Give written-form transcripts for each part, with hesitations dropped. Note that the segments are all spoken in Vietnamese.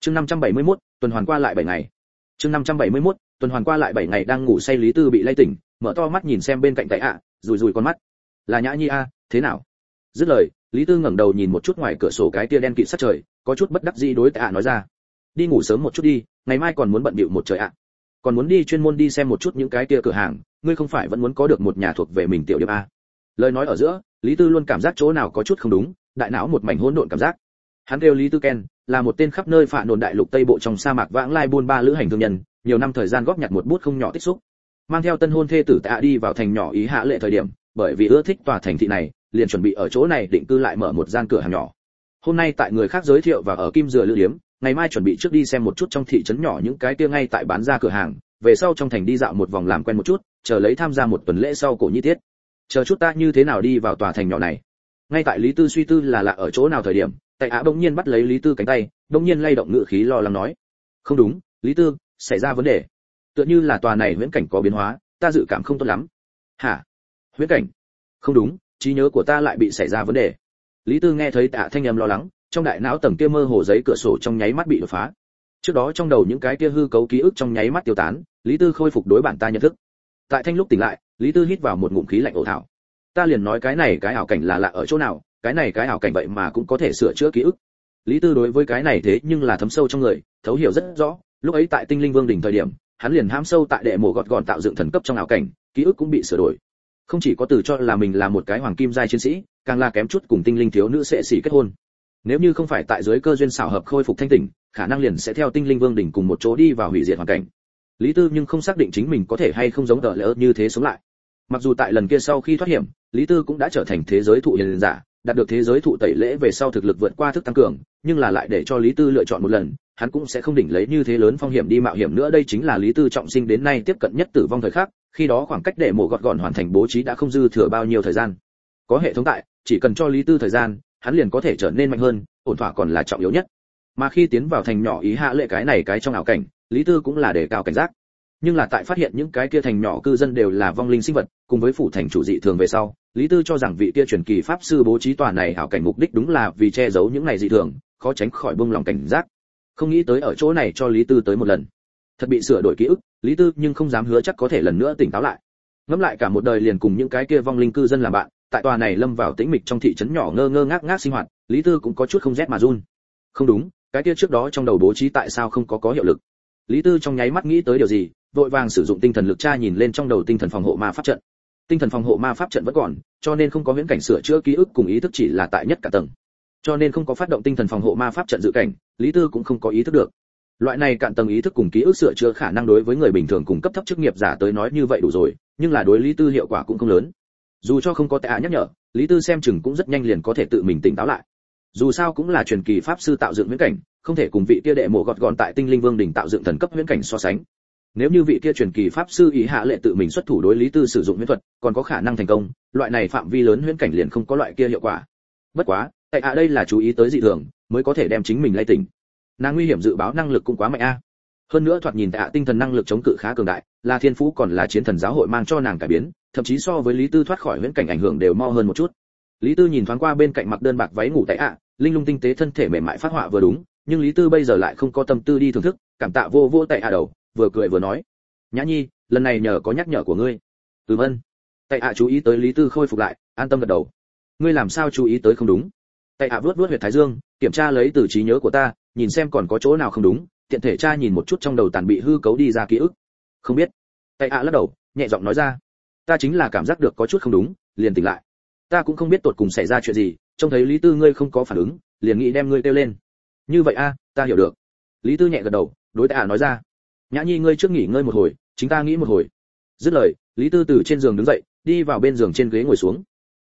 Chương 571, tuần hoàn qua lại 7 ngày. Chương 571, tuần hoàn qua lại 7 ngày đang ngủ say Lý Tư bị lay tỉnh, mở to mắt nhìn xem bên cạnh Tại ạ, rùi rùi con mắt. Là Nhã Nhi a, thế nào? Dứt lời, Lý Tư ngẩng đầu nhìn một chút ngoài cửa sổ cái tia đen kịt sát trời, có chút bất đắc dĩ đối Tại ạ nói ra. Đi ngủ sớm một chút đi, ngày mai còn muốn bận bịu một trời ạ. Còn muốn đi chuyên môn đi xem một chút những cái tia cửa hàng, ngươi không phải vẫn muốn có được một nhà thuộc về mình tiểu điếm a? Lời nói ở giữa, Lý Tư luôn cảm giác chỗ nào có chút không đúng, đại não một mảnh hỗn độn cảm giác. Hắn kêu Lý Tư Ken, là một tên khắp nơi phạ nổn đại lục tây bộ trong sa mạc vãng lai buôn ba lữ hành thương nhân, nhiều năm thời gian góp nhặt một bút không nhỏ tích xúc. Mang theo tân hôn thê tử Tạ đi vào thành nhỏ Ý Hạ Lệ thời điểm, bởi vì ưa thích tòa thành thị này, liền chuẩn bị ở chỗ này định cư lại mở một gian cửa hàng nhỏ. Hôm nay tại người khác giới thiệu và ở Kim Dừa Lữ Điếm, ngày mai chuẩn bị trước đi xem một chút trong thị trấn nhỏ những cái kia ngay tại bán ra cửa hàng, về sau trong thành đi dạo một vòng làm quen một chút, chờ lấy tham gia một tuần lễ sau cổ nhi tiết. Chờ chút ta như thế nào đi vào tòa thành nhỏ này. Ngay tại Lý Tư suy tư là lạ ở chỗ nào thời điểm, Tại Á bỗng nhiên bắt lấy Lý Tư cánh tay, bỗng nhiên lay động ngữ khí lo lắng nói: "Không đúng, Lý Tư, xảy ra vấn đề. Tựa như là tòa này huyễn cảnh có biến hóa, ta dự cảm không tốt lắm." "Hả? Huyễn cảnh?" "Không đúng, trí nhớ của ta lại bị xảy ra vấn đề." Lý Tư nghe thấy Tạ thanh âm lo lắng, trong đại não tầng kia mơ hồ giấy cửa sổ trong nháy mắt bị đột phá. Trước đó trong đầu những cái kia hư cấu ký ức trong nháy mắt tiêu tán, Lý Tư khôi phục đối bản ta nhận thức. Tại thanh lúc tỉnh lại, Lý Tư hít vào một ngụm khí lạnh ồ thảo. Ta liền nói cái này cái ảo cảnh là lạ ở chỗ nào, cái này cái ảo cảnh vậy mà cũng có thể sửa chữa ký ức. Lý Tư đối với cái này thế nhưng là thấm sâu trong người, thấu hiểu rất rõ, lúc ấy tại Tinh Linh Vương đỉnh thời điểm, hắn liền hãm sâu tại đệ mộ gọt gọn tạo dựng thần cấp trong ảo cảnh, ký ức cũng bị sửa đổi. Không chỉ có từ cho là mình là một cái hoàng kim giai chiến sĩ, càng là kém chút cùng tinh linh thiếu nữ sẽ xỉ kết hôn. Nếu như không phải tại dưới cơ duyên xảo hợp khôi phục thanh tỉnh, khả năng liền sẽ theo Tinh Linh Vương đỉnh cùng một chỗ đi vào hủy diệt hoàn cảnh. Lý Tư nhưng không xác định chính mình có thể hay không giống tờ lỡ như thế sống lại. Mặc dù tại lần kia sau khi thoát hiểm, Lý Tư cũng đã trở thành thế giới thụ hiền giả, đạt được thế giới thụ tẩy lễ về sau thực lực vượt qua thức tăng cường, nhưng là lại để cho Lý Tư lựa chọn một lần, hắn cũng sẽ không đỉnh lấy như thế lớn phong hiểm đi mạo hiểm nữa. Đây chính là Lý Tư trọng sinh đến nay tiếp cận nhất tử vong thời khắc, khi đó khoảng cách để mổ gọt gọn hoàn thành bố trí đã không dư thừa bao nhiêu thời gian. Có hệ thống tại, chỉ cần cho Lý Tư thời gian, hắn liền có thể trở nên mạnh hơn, ổn thỏa còn là trọng yếu nhất. Mà khi tiến vào thành nhỏ Ý Hạ Lệ cái này cái trong ảo cảnh, Lý Tư cũng là đề cao cảnh giác. Nhưng là tại phát hiện những cái kia thành nhỏ cư dân đều là vong linh sinh vật, cùng với phủ thành chủ dị thường về sau, Lý Tư cho rằng vị kia truyền kỳ pháp sư bố trí tòa này ảo cảnh mục đích đúng là vì che giấu những này dị thường, khó tránh khỏi buông lòng cảnh giác. Không nghĩ tới ở chỗ này cho Lý Tư tới một lần. Thật bị sửa đổi ký ức, Lý Tư nhưng không dám hứa chắc có thể lần nữa tỉnh táo lại. Ngẫm lại cả một đời liền cùng những cái kia vong linh cư dân làm bạn, tại tòa này lâm vào tĩnh mịch trong thị trấn nhỏ ngơ ngơ ngác ngác sinh hoạt, Lý Tư cũng có chút không rét mà run. Không đúng, cái kia trước đó trong đầu bố trí tại sao không có hiệu lực? Lý Tư trong nháy mắt nghĩ tới điều gì, vội vàng sử dụng tinh thần lực tra nhìn lên trong đầu tinh thần phòng hộ ma pháp trận. Tinh thần phòng hộ ma pháp trận vẫn còn, cho nên không có huyễn cảnh sửa chữa ký ức cùng ý thức chỉ là tại nhất cả tầng. Cho nên không có phát động tinh thần phòng hộ ma pháp trận dự cảnh, Lý Tư cũng không có ý thức được. Loại này cạn tầng ý thức cùng ký ức sửa chữa khả năng đối với người bình thường cùng cấp thấp chức nghiệp giả tới nói như vậy đủ rồi, nhưng là đối Lý Tư hiệu quả cũng không lớn. Dù cho không có Tạ nhắc nhở, Lý Tư xem chừng cũng rất nhanh liền có thể tự mình tỉnh táo lại. Dù sao cũng là truyền kỳ pháp sư tạo dựng huyễn cảnh, không thể cùng vị kia đệ mộ gọt gọn tại Tinh Linh Vương đỉnh tạo dựng thần cấp huyễn cảnh so sánh. Nếu như vị kia truyền kỳ pháp sư Ý Hạ Lệ tự mình xuất thủ đối Lý Tư sử dụng huyễn thuật, còn có khả năng thành công, loại này phạm vi lớn huyễn cảnh liền không có loại kia hiệu quả. Bất quá, tại đây là chú ý tới dị thường, mới có thể đem chính mình lay tỉnh. Nàng nguy hiểm dự báo năng lực cũng quá mạnh a. Hơn nữa thoạt nhìn tại tinh thần năng lực chống cự khá cường đại, là thiên phú còn là chiến thần giáo hội mang cho nàng cải biến, thậm chí so với Lý Tư thoát khỏi huyễn cảnh ảnh hưởng đều mo hơn một chút. Lý Tư nhìn thoáng qua bên cạnh mặc đơn bạc váy ngủ tại linh lung tinh tế thân thể mềm mại phát họa vừa đúng, nhưng Lý Tư bây giờ lại không có tâm tư đi thưởng thức, cảm tạ vô vô tại đầu, vừa cười vừa nói: "Nhã Nhi, lần này nhờ có nhắc nhở của ngươi." Ân. Tại chú ý tới Lý Tư khôi phục lại, an tâm gật đầu. "Ngươi làm sao chú ý tới không đúng?" Tại vuốt vuốt huyệt thái dương, kiểm tra lấy từ trí nhớ của ta, nhìn xem còn có chỗ nào không đúng, tiện thể tra nhìn một chút trong đầu tàn bị hư cấu đi ra ký ức. "Không biết." Tại lắc đầu, nhẹ giọng nói ra: "Ta chính là cảm giác được có chút không đúng, liền tỉnh lại. Ta cũng không biết tột cùng xảy ra chuyện gì, trông thấy Lý Tư ngươi không có phản ứng, liền nghĩ đem ngươi kêu lên." "Như vậy a, ta hiểu được." Lý Tư nhẹ gật đầu, đối Tại nói ra: "Nhã Nhi ngươi trước nghỉ ngơi một hồi, chính ta nghĩ một hồi." Dứt lời, Lý Tư từ trên giường đứng dậy, đi vào bên giường trên ghế ngồi xuống.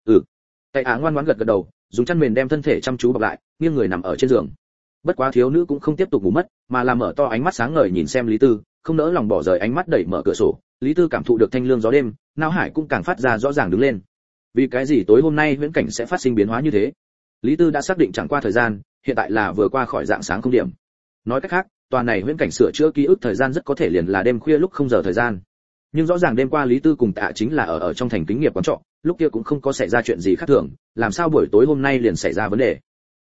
Tại ngoan ngoãn gật gật đầu, dùng chăn mền đem thân thể chăm chú bọc lại, nghiêng người nằm ở trên giường. Bất quá thiếu nữ cũng không tiếp tục ngủ mất, mà là mở to ánh mắt sáng ngời nhìn xem Lý Tư, không nỡ lòng bỏ rời ánh mắt đẩy mở cửa sổ. Lý Tư cảm thụ được thanh lương gió đêm, não hải cũng càng phát ra rõ ràng đứng lên. Vì cái gì tối hôm nay huyễn cảnh sẽ phát sinh biến hóa như thế? Lý Tư đã xác định chẳng qua thời gian, hiện tại là vừa qua khỏi dạng sáng không điểm. Nói cách khác, tòa này huyễn cảnh sửa chữa ký ức thời gian rất có thể liền là đêm khuya lúc không giờ thời gian. Nhưng rõ ràng đêm qua Lý Tư cùng Tạ chính là ở trong thành kính nghiệp quán trọ, lúc kia cũng không có xảy ra chuyện gì khác thường, làm sao buổi tối hôm nay liền xảy ra vấn đề?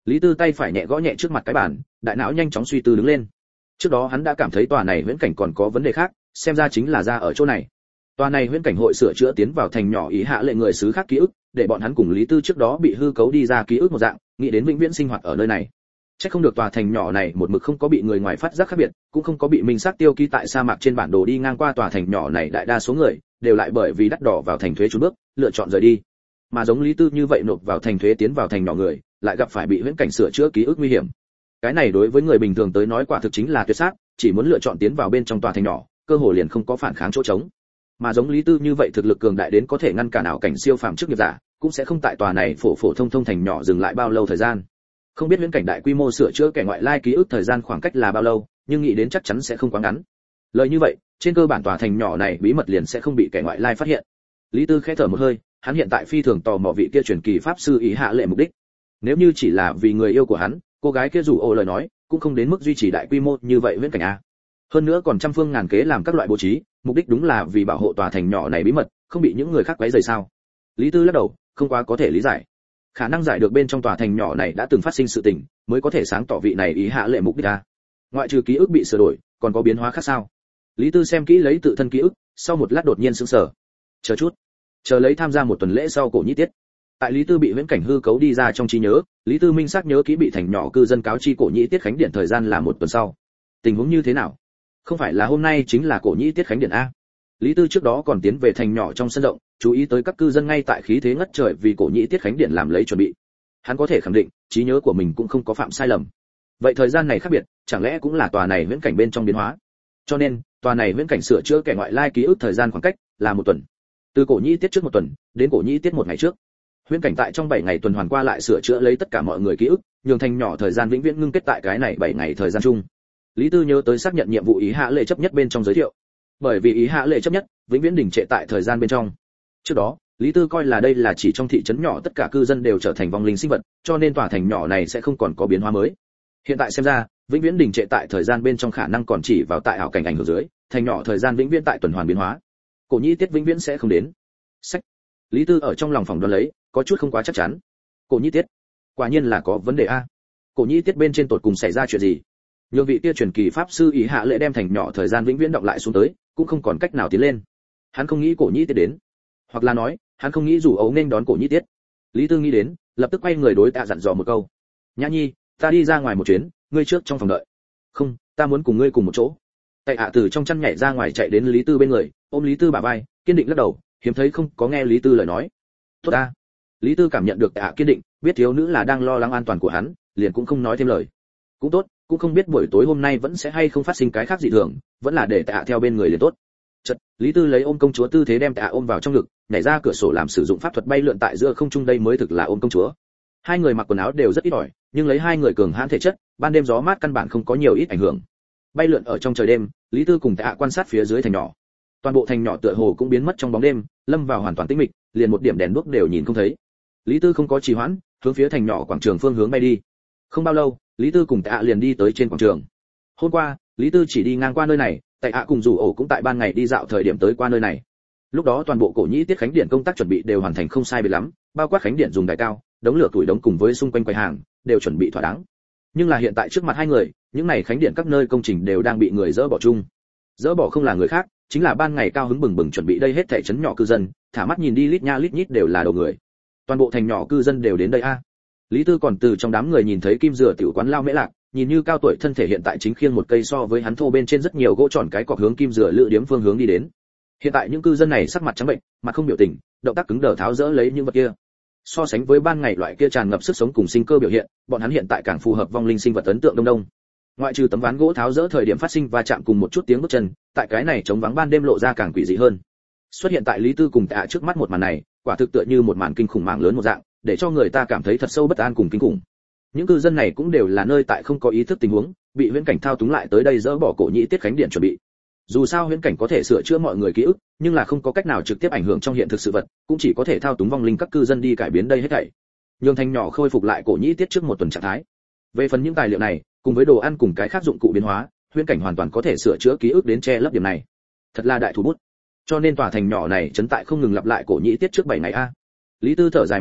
Lý Tư tay phải nhẹ gõ nhẹ trước mặt cái bàn, đại não nhanh chóng suy tư đứng lên. Trước đó hắn đã cảm thấy tòa này huyễn cảnh còn có vấn đề khác, xem ra chính là ra ở chỗ này. Tòa này huyễn cảnh hội sửa chữa tiến vào thành nhỏ ý hạ lệ người xứ khác ký ức, để bọn hắn cùng Lý Tư trước đó bị hư cấu đi ra ký ức một dạng, nghĩ đến vĩnh viễn sinh hoạt ở nơi này. Chắc không được tòa thành nhỏ này một mực không có bị người ngoài phát giác khác biệt, cũng không có bị minh xác tiêu ký tại sa mạc trên bản đồ đi ngang qua tòa thành nhỏ này, đại đa số người đều lại bởi vì đắt đỏ vào thành thuế trốn bước, lựa chọn rời đi. Mà giống Lý Tư như vậy nộp vào thành thuế tiến vào thành nhỏ người, lại gặp phải bị huyễn cảnh sửa chữa ký ức nguy hiểm. Cái này đối với người bình thường tới nói quả thực chính là tuyệt sát, chỉ muốn lựa chọn tiến vào bên trong tòa thành nhỏ, cơ hội liền không có phản kháng chỗ trống. Mà giống Lý Tư như vậy thực lực cường đại đến có thể ngăn cản ảo cảnh siêu phàm trước nghiệp giả, cũng sẽ không tại tòa này phổ thông thành nhỏ dừng lại bao lâu thời gian. Không biết huyễn cảnh đại quy mô sửa chữa kẻ ngoại lai ký ức thời gian khoảng cách là bao lâu, nhưng nghĩ đến chắc chắn sẽ không quá ngắn. Lời như vậy, trên cơ bản tòa thành nhỏ này bí mật liền sẽ không bị kẻ ngoại lai phát hiện. Lý Tư khẽ thở một hơi, hắn hiện tại phi thường tò mò vị kia truyền kỳ pháp sư ý hạ lệ mục đích. Nếu như chỉ là vì người yêu của hắn, cô gái kia dù ô lời nói, cũng không đến mức duy trì đại quy mô như vậy huyễn cảnh a. Hơn nữa còn trăm phương ngàn kế làm các loại bố trí, mục đích đúng là vì bảo hộ tòa thành nhỏ này bí mật, không bị những người khác quấy rầy sao? Lý Tư lắc đầu, không quá có thể lý giải. Khả năng giải được bên trong tòa thành nhỏ này đã từng phát sinh sự tình, mới có thể sáng tỏ vị này ý hạ lệ mục đích a. Ngoại trừ ký ức bị sửa đổi, còn có biến hóa khác sao? Lý Tư xem kỹ lấy tự thân ký ức, sau một lát đột nhiên sững sờ. Chờ chút, chờ lấy tham gia một tuần lễ sau cổ nhĩ tiết. Tại Lý Tư bị huyễn cảnh hư cấu đi ra trong trí nhớ, Lý Tư minh xác nhớ kỹ bị thành nhỏ cư dân cáo chi cổ nhĩ tiết khánh điện thời gian là một tuần sau. Tình huống như thế nào? Không phải là hôm nay chính là cổ nhĩ tiết khánh điện a? Lý Tư trước đó còn tiến về thành nhỏ trong sân rộng, chú ý tới các cư dân ngay tại khí thế ngất trời vì cổ nhĩ tiết khánh điện làm lấy chuẩn bị. Hắn có thể khẳng định, trí nhớ của mình cũng không có phạm sai lầm. Vậy thời gian này khác biệt, chẳng lẽ cũng là tòa này huyễn cảnh bên trong biến hóa? Cho nên, tòa này huyễn cảnh sửa chữa kẻ ngoại lai ký ức thời gian khoảng cách là một tuần. Từ cổ nhĩ tiết trước một tuần đến cổ nhĩ tiết một ngày trước. Huyễn cảnh tại trong 7 ngày tuần hoàn qua lại sửa chữa lấy tất cả mọi người ký ức, nhường thành nhỏ thời gian vĩnh viễn ngưng kết tại cái này 7 ngày thời gian chung. Lý Tư nhớ tới xác nhận nhiệm vụ ý hạ lệ chấp nhất bên trong giới thiệu. Bởi vì ý hạ lệ chấp nhất, vĩnh viễn đình trệ tại thời gian bên trong. Trước đó, Lý Tư coi là đây là chỉ trong thị trấn nhỏ tất cả cư dân đều trở thành vong linh sinh vật, cho nên tòa thành nhỏ này sẽ không còn có biến hóa mới. Hiện tại xem ra, vĩnh viễn đình trệ tại thời gian bên trong khả năng còn chỉ vào tại ảo cảnh ảnh hưởng dưới, thành nhỏ thời gian vĩnh viễn tại tuần hoàn biến hóa. Cổ nhĩ tiết vĩnh viễn sẽ không đến. Sách. Lý Tư ở trong lòng phỏng đoán lấy, có chút không quá chắc chắn. Cổ nhĩ tiết, quả nhiên là có vấn đề a. Cổ nhĩ tiết bên trên tột cùng xảy ra chuyện gì? Nhường vị kia truyền kỳ pháp sư ý hạ lệ đem thành nhỏ thời gian vĩnh viễn động lại xuống tới, cũng không còn cách nào tiến lên. Hắn không nghĩ cổ nhĩ tiết đến, hoặc là nói, hắn không nghĩ rủ ấu nên đón cổ nhĩ tiết. Lý Tư nghĩ đến, lập tức quay người đối Tạ dặn dò một câu. Nhã Nhi, ta đi ra ngoài một chuyến, ngươi trước trong phòng đợi. Không, ta muốn cùng ngươi cùng một chỗ. Tại ạ từ trong chăn nhảy ra ngoài chạy đến Lý Tư bên người, ôm Lý Tư bả vai, kiên định lắc đầu, hiếm thấy không có nghe Lý Tư lời nói. Tốt ta. Lý Tư cảm nhận được Tạ kiên định, biết thiếu nữ là đang lo lắng an toàn của hắn, liền cũng không nói thêm lời. Cũng tốt, cũng không biết buổi tối hôm nay vẫn sẽ hay không phát sinh cái khác dị thường, vẫn là để Tạ theo bên người liền tốt. Chợt, Lý Tư lấy ôm công chúa tư thế đem Tạ ôm vào trong ngực, nhảy ra cửa sổ làm sử dụng pháp thuật bay lượn tại giữa không trung, đây mới thực là ôm công chúa. Hai người mặc quần áo đều rất ít ỏi, nhưng lấy hai người cường hãn thể chất, ban đêm gió mát căn bản không có nhiều ít ảnh hưởng. Bay lượn ở trong trời đêm, Lý Tư cùng Tạ quan sát phía dưới thành nhỏ. Toàn bộ thành nhỏ tựa hồ cũng biến mất trong bóng đêm, lâm vào hoàn toàn tĩnh mịch, liền một điểm đèn đuốc đều nhìn không thấy. Lý Tư không có trì hoãn, hướng phía thành nhỏ quảng trường phương hướng bay đi. Không bao lâu, Lý Tư cùng Tạ liền đi tới trên quảng trường. Hôm qua, Lý Tư chỉ đi ngang qua nơi này, Tạ cùng Dù Ổ cũng tại ban ngày đi dạo thời điểm tới qua nơi này. Lúc đó toàn bộ cổ nhĩ tiết khánh điện công tác chuẩn bị đều hoàn thành không sai biệt lắm, bao quát khánh điện dùng đài cao, đống lửa tuổi đống cùng với xung quanh quầy hàng đều chuẩn bị thỏa đáng. Nhưng là hiện tại trước mặt hai người, những này khánh điện các nơi công trình đều đang bị người dỡ bỏ chung. Dỡ bỏ không là người khác, chính là ban ngày cao hứng bừng bừng chuẩn bị đây hết thảy trấn nhỏ cư dân, thả mắt nhìn đi lít nha lít nhít đều là đầu người. Toàn bộ thành nhỏ cư dân đều đến đây a. Lý Tư còn từ trong đám người nhìn thấy kim dừa tiểu quán Lao Mễ Lạc, nhìn như cao tuổi thân thể hiện tại chính khiêng một cây so với hắn thô bên trên rất nhiều gỗ tròn cái cọc hướng kim dừa lựa điếm phương hướng đi đến. Hiện tại những cư dân này sắc mặt trắng bệnh, mặt không biểu tình, động tác cứng đờ tháo dỡ lấy những vật kia. So sánh với ban ngày loại kia tràn ngập sức sống cùng sinh cơ biểu hiện, bọn hắn hiện tại càng phù hợp vong linh sinh vật ấn tượng đông đông. Ngoại trừ tấm ván gỗ tháo dỡ thời điểm phát sinh va chạm cùng một chút tiếng bước chân, tại cái này trống vắng ban đêm lộ ra càng quỷ dị hơn. Xuất hiện tại Lý Tư cùng Tạ trước mắt một màn này, quả thực tựa như một màn kinh khủng mạng lớn một dạng, để cho người ta cảm thấy thật sâu bất an cùng kinh khủng. Những cư dân này cũng đều là nơi tại không có ý thức tình huống, bị huyễn cảnh thao túng lại tới đây dỡ bỏ cổ nhĩ tiết khánh điện chuẩn bị. Dù sao huyễn cảnh có thể sửa chữa mọi người ký ức, nhưng là không có cách nào trực tiếp ảnh hưởng trong hiện thực sự vật, cũng chỉ có thể thao túng vong linh các cư dân đi cải biến đây hết thảy. Nhường thành nhỏ khôi phục lại cổ nhĩ tiết trước một tuần trạng thái. Về phần những tài liệu này, cùng với đồ ăn cùng cái khác dụng cụ biến hóa, huyễn cảnh hoàn toàn có thể sửa chữa ký ức đến che lấp điểm này. Thật là đại thủ bút. Cho nên tòa thành nhỏ này trấn tại không ngừng lặp lại cổ nhĩ tiết trước 7 ngày a. Lý Tư thở dài một hơi,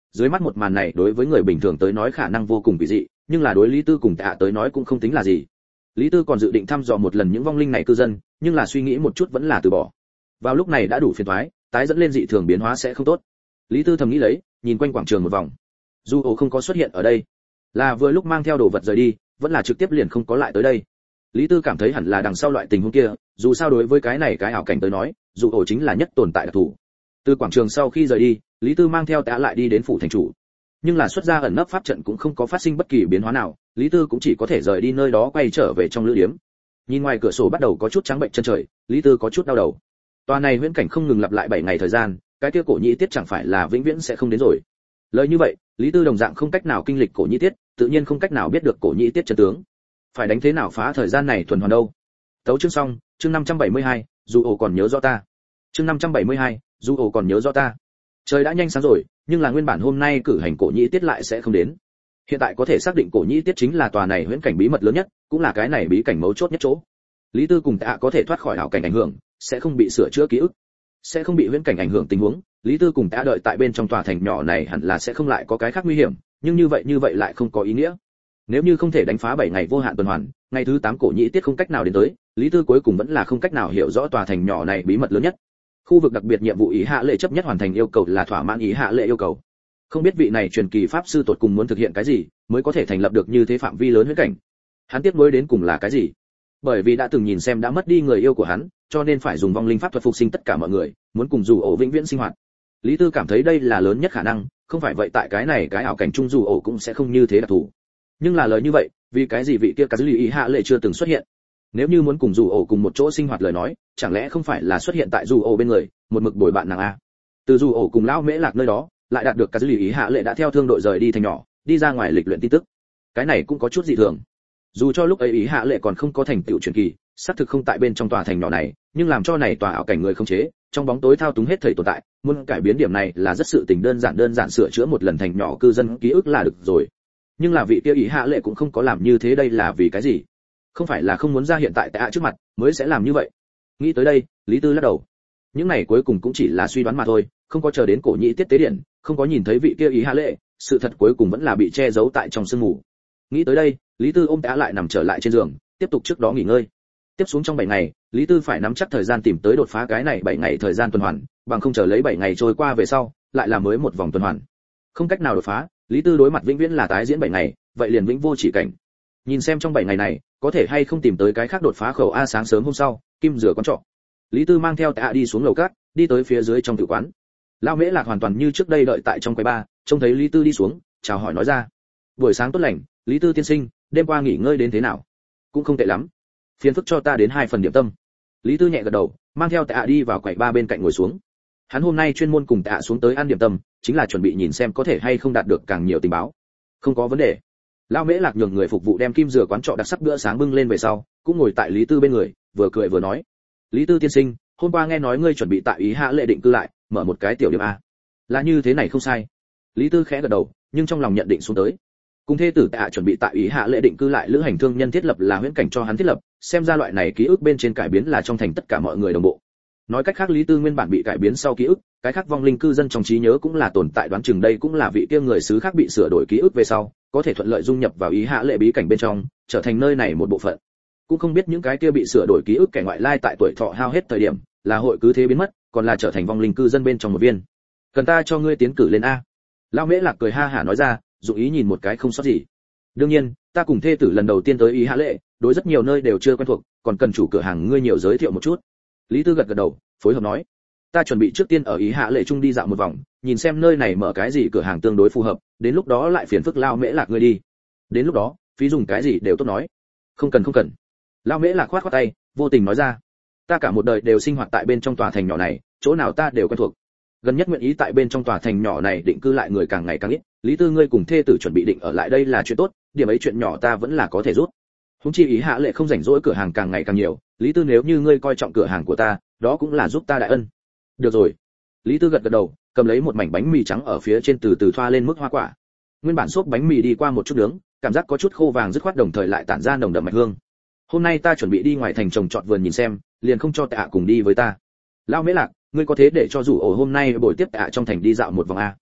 Dưới mắt một màn này đối với người bình thường tới nói khả năng vô cùng kỳ dị, nhưng là đối Lý Tư cùng Tạ tới nói cũng không tính là gì. Lý Tư còn dự định thăm dò một lần những vong linh này cư dân, nhưng là suy nghĩ một chút vẫn là từ bỏ. Vào lúc này đã đủ phiền toái, tái dẫn lên dị thường biến hóa sẽ không tốt. Lý Tư thầm nghĩ lấy, nhìn quanh quảng trường một vòng. Du ổ không có xuất hiện ở đây, là vừa lúc mang theo đồ vật rời đi, vẫn là trực tiếp liền không có lại tới đây. Lý Tư cảm thấy hẳn là đằng sau loại tình huống kia, dù sao đối với cái này cái ảo cảnh tới nói, Du ổ chính là nhất tồn tại đặc thù. Từ quảng trường sau khi rời đi, Lý Tư mang theo Tạ lại đi đến phủ thành chủ. Nhưng là xuất ra ẩn nấp pháp trận cũng không có phát sinh bất kỳ biến hóa nào, Lý Tư cũng chỉ có thể rời đi nơi đó quay trở về trong lữ điếm. Nhìn ngoài cửa sổ bắt đầu có chút trắng bệnh chân trời, Lý Tư có chút đau đầu. Tòa này huyễn cảnh không ngừng lặp lại 7 ngày thời gian, cái kia cổ nhĩ tiết chẳng phải là vĩnh viễn sẽ không đến rồi. Lời như vậy, Lý Tư đồng dạng không cách nào kinh lịch cổ nhĩ tiết, tự nhiên không cách nào biết được cổ nhĩ tiết chân tướng. Phải đánh thế nào phá thời gian này tuần hoàn đâu? Tấu chương xong, chương 572, dù ổ còn nhớ rõ ta. Chương 572, dù ổ còn nhớ rõ ta. Trời đã nhanh sáng rồi, nhưng là nguyên bản hôm nay cử hành cổ nhĩ tiết lại sẽ không đến. Hiện tại có thể xác định cổ nhĩ tiết chính là tòa này huyễn cảnh bí mật lớn nhất, cũng là cái này bí cảnh mấu chốt nhất chỗ. Lý Tư cùng Tạ có thể thoát khỏi ảo cảnh ảnh hưởng, sẽ không bị sửa chữa ký ức, sẽ không bị huyễn cảnh ảnh hưởng tình huống. Lý Tư cùng Tạ đợi tại bên trong tòa thành nhỏ này hẳn là sẽ không lại có cái khác nguy hiểm, nhưng như vậy lại không có ý nghĩa. Nếu như không thể đánh phá 7 ngày vô hạn tuần hoàn, ngày thứ 8 cổ nhĩ tiết không cách nào đến tới, Lý Tư cuối cùng vẫn là không cách nào hiểu rõ tòa thành nhỏ này bí mật lớn nhất. Khu vực đặc biệt nhiệm vụ ý hạ lệ chấp nhất hoàn thành yêu cầu là thỏa mãn ý hạ lệ yêu cầu. Không biết vị này truyền kỳ pháp sư tột cùng muốn thực hiện cái gì, mới có thể thành lập được như thế phạm vi lớn huyễn cảnh. Hắn tiếp nối đến cùng là cái gì? Bởi vì đã từng nhìn xem đã mất đi người yêu của hắn, cho nên phải dùng vong linh pháp thuật phục sinh tất cả mọi người, muốn cùng dù ổ vĩnh viễn sinh hoạt. Lý Tư cảm thấy đây là lớn nhất khả năng, không phải vậy tại cái này cái ảo cảnh chung dù ổ cũng sẽ không như thế đặc thù. Nhưng là lời như vậy, vì cái gì vị kia cả dư ý hạ lệ chưa từng xuất hiện? Nếu như muốn cùng dù ổ cùng một chỗ sinh hoạt lời nói, chẳng lẽ không phải là xuất hiện tại dù ổ bên người, một mực bồi bạn nàng a? Từ dù ổ cùng lão mễ lạc nơi đó, lại đạt được cả dư ý hạ lệ đã theo thương đội rời đi thành nhỏ, đi ra ngoài lịch luyện tin tức. Cái này cũng có chút dị thường. Dù cho lúc ấy ý hạ lệ còn không có thành tựu truyền kỳ, xác thực không tại bên trong tòa thành nhỏ này, nhưng làm cho này tòa ảo cảnh người không chế, trong bóng tối thao túng hết thảy tồn tại, muốn cải biến điểm này là rất sự tình đơn giản sửa chữa một lần thành nhỏ cư dân ký ức là được rồi. Nhưng là vị kia ý hạ lệ cũng không có làm như thế, đây là vì cái gì? Không phải là không muốn ra hiện tại Tạ trước mặt mới sẽ làm như vậy. Nghĩ tới đây, Lý Tư lắc đầu. Những này cuối cùng cũng chỉ là suy đoán mà thôi, không có chờ đến cổ nhĩ tiết tế điện, không có nhìn thấy vị kia ý hạ lệ, sự thật cuối cùng vẫn là bị che giấu tại trong sương mù. Nghĩ tới đây, Lý Tư ôm Tạ lại nằm trở lại trên giường, tiếp tục trước đó nghỉ ngơi. Tiếp xuống trong 7 ngày, Lý Tư phải nắm chắc thời gian tìm tới đột phá cái này 7 ngày thời gian tuần hoàn, bằng không chờ lấy 7 ngày trôi qua về sau, lại là mới một vòng tuần hoàn. Không cách nào đột phá, Lý Tư đối mặt vĩnh viễn là tái diễn 7 ngày, vậy liền vĩnh vô chỉ cảnh. Nhìn xem trong 7 ngày này, có thể hay không tìm tới cái khác đột phá khẩu a. Sáng sớm hôm sau, Kim rửa quán trọ. Lý Tư mang theo Tạ đi xuống lầu cát, đi tới phía dưới trong tử quán. Lão Mễ Lạc hoàn toàn như trước đây đợi tại trong quầy bar, trông thấy Lý Tư đi xuống, chào hỏi nói ra: "Buổi sáng tốt lành, Lý Tư tiên sinh, đêm qua nghỉ ngơi đến thế nào?" "Cũng không tệ lắm. Phiền phức cho ta đến 2 phần điểm tâm." Lý Tư nhẹ gật đầu, mang theo Tạ đi vào quầy bar bên cạnh ngồi xuống. Hắn hôm nay chuyên môn cùng Tạ xuống tới ăn điểm tâm, chính là chuẩn bị nhìn xem có thể hay không đạt được càng nhiều tình báo. Không có vấn đề. Lão Mễ Lạc nhường người phục vụ đem kim rửa quán trọ đặc sắc bữa sáng bưng lên về sau, cũng ngồi tại Lý Tư bên người, vừa cười vừa nói: "Lý Tư tiên sinh, hôm qua nghe nói ngươi chuẩn bị tại ý hạ lệ định cư lại, mở một cái tiểu điểm a." "Là như thế này không sai." Lý Tư khẽ gật đầu, nhưng trong lòng nhận định xuống tới. Cùng thê tử Tạ chuẩn bị tại ý hạ lệ định cư lại lữ hành thương nhân thiết lập là huyễn cảnh cho hắn thiết lập, xem ra loại này ký ức bên trên cải biến là trong thành tất cả mọi người đồng bộ. Nói cách khác Lý Tư nguyên bản bị cải biến sau ký ức, cái khác vong linh cư dân trong trí nhớ cũng là tồn tại, đoán chừng đây cũng là vị kia người xứ khác bị sửa đổi ký ức về sau, có thể thuận lợi dung nhập vào ý hạ lệ bí cảnh bên trong, trở thành nơi này một bộ phận. Cũng không biết những cái kia bị sửa đổi ký ức kẻ ngoại lai tại tuổi thọ hao hết thời điểm, là hội cứ thế biến mất, còn là trở thành vong linh cư dân bên trong một viên. "Cần ta cho ngươi tiến cử lên a?" Lão Mễ Lạc cười ha hả nói ra, dụng ý nhìn một cái không sót gì. "Đương nhiên, ta cùng thê tử lần đầu tiên tới ý hạ lệ, đối rất nhiều nơi đều chưa quen thuộc, còn cần chủ cửa hàng ngươi nhiều giới thiệu một chút." Lý Tư gật gật đầu, phối hợp nói: "Ta chuẩn bị trước tiên ở ý hạ lệ trung đi dạo một vòng, nhìn xem nơi này mở cái gì cửa hàng tương đối phù hợp, đến lúc đó lại phiền phức Lão Mễ Lạc ngươi đi. Đến lúc đó, phí dùng cái gì đều tốt nói." Không cần." Lão Mễ Lạc khoát khoát tay, vô tình nói ra: "Ta cả một đời đều sinh hoạt tại bên trong tòa thành nhỏ này, chỗ nào ta đều quen thuộc. Gần nhất nguyện ý tại bên trong tòa thành nhỏ này định cư lại người càng ngày càng ít, Lý Tư ngươi cùng thê tử chuẩn bị định ở lại đây là chuyện tốt, điểm ấy chuyện nhỏ ta vẫn là có thể rút. Huống chi ý hạ lệ không rảnh rỗi cửa hàng càng ngày càng nhiều, Lý Tư nếu như ngươi coi trọng cửa hàng của ta, đó cũng là giúp ta đại ân." "Được rồi." Lý Tư gật gật đầu, cầm lấy một mảnh bánh mì trắng ở phía trên từ từ thoa lên mức hoa quả. Nguyên bản xốp bánh mì đi qua một chút nướng, cảm giác có chút khô vàng dứt khoát, đồng thời lại tản ra nồng đậm mạch hương. "Hôm nay ta chuẩn bị đi ngoài thành trồng trọt vườn nhìn xem, liền không cho Tạ cùng đi với ta." "Lão Mễ Lạc, ngươi có thế để cho rủ ổ hôm nay buổi tiếp Tạ trong thành đi dạo một vòng a?"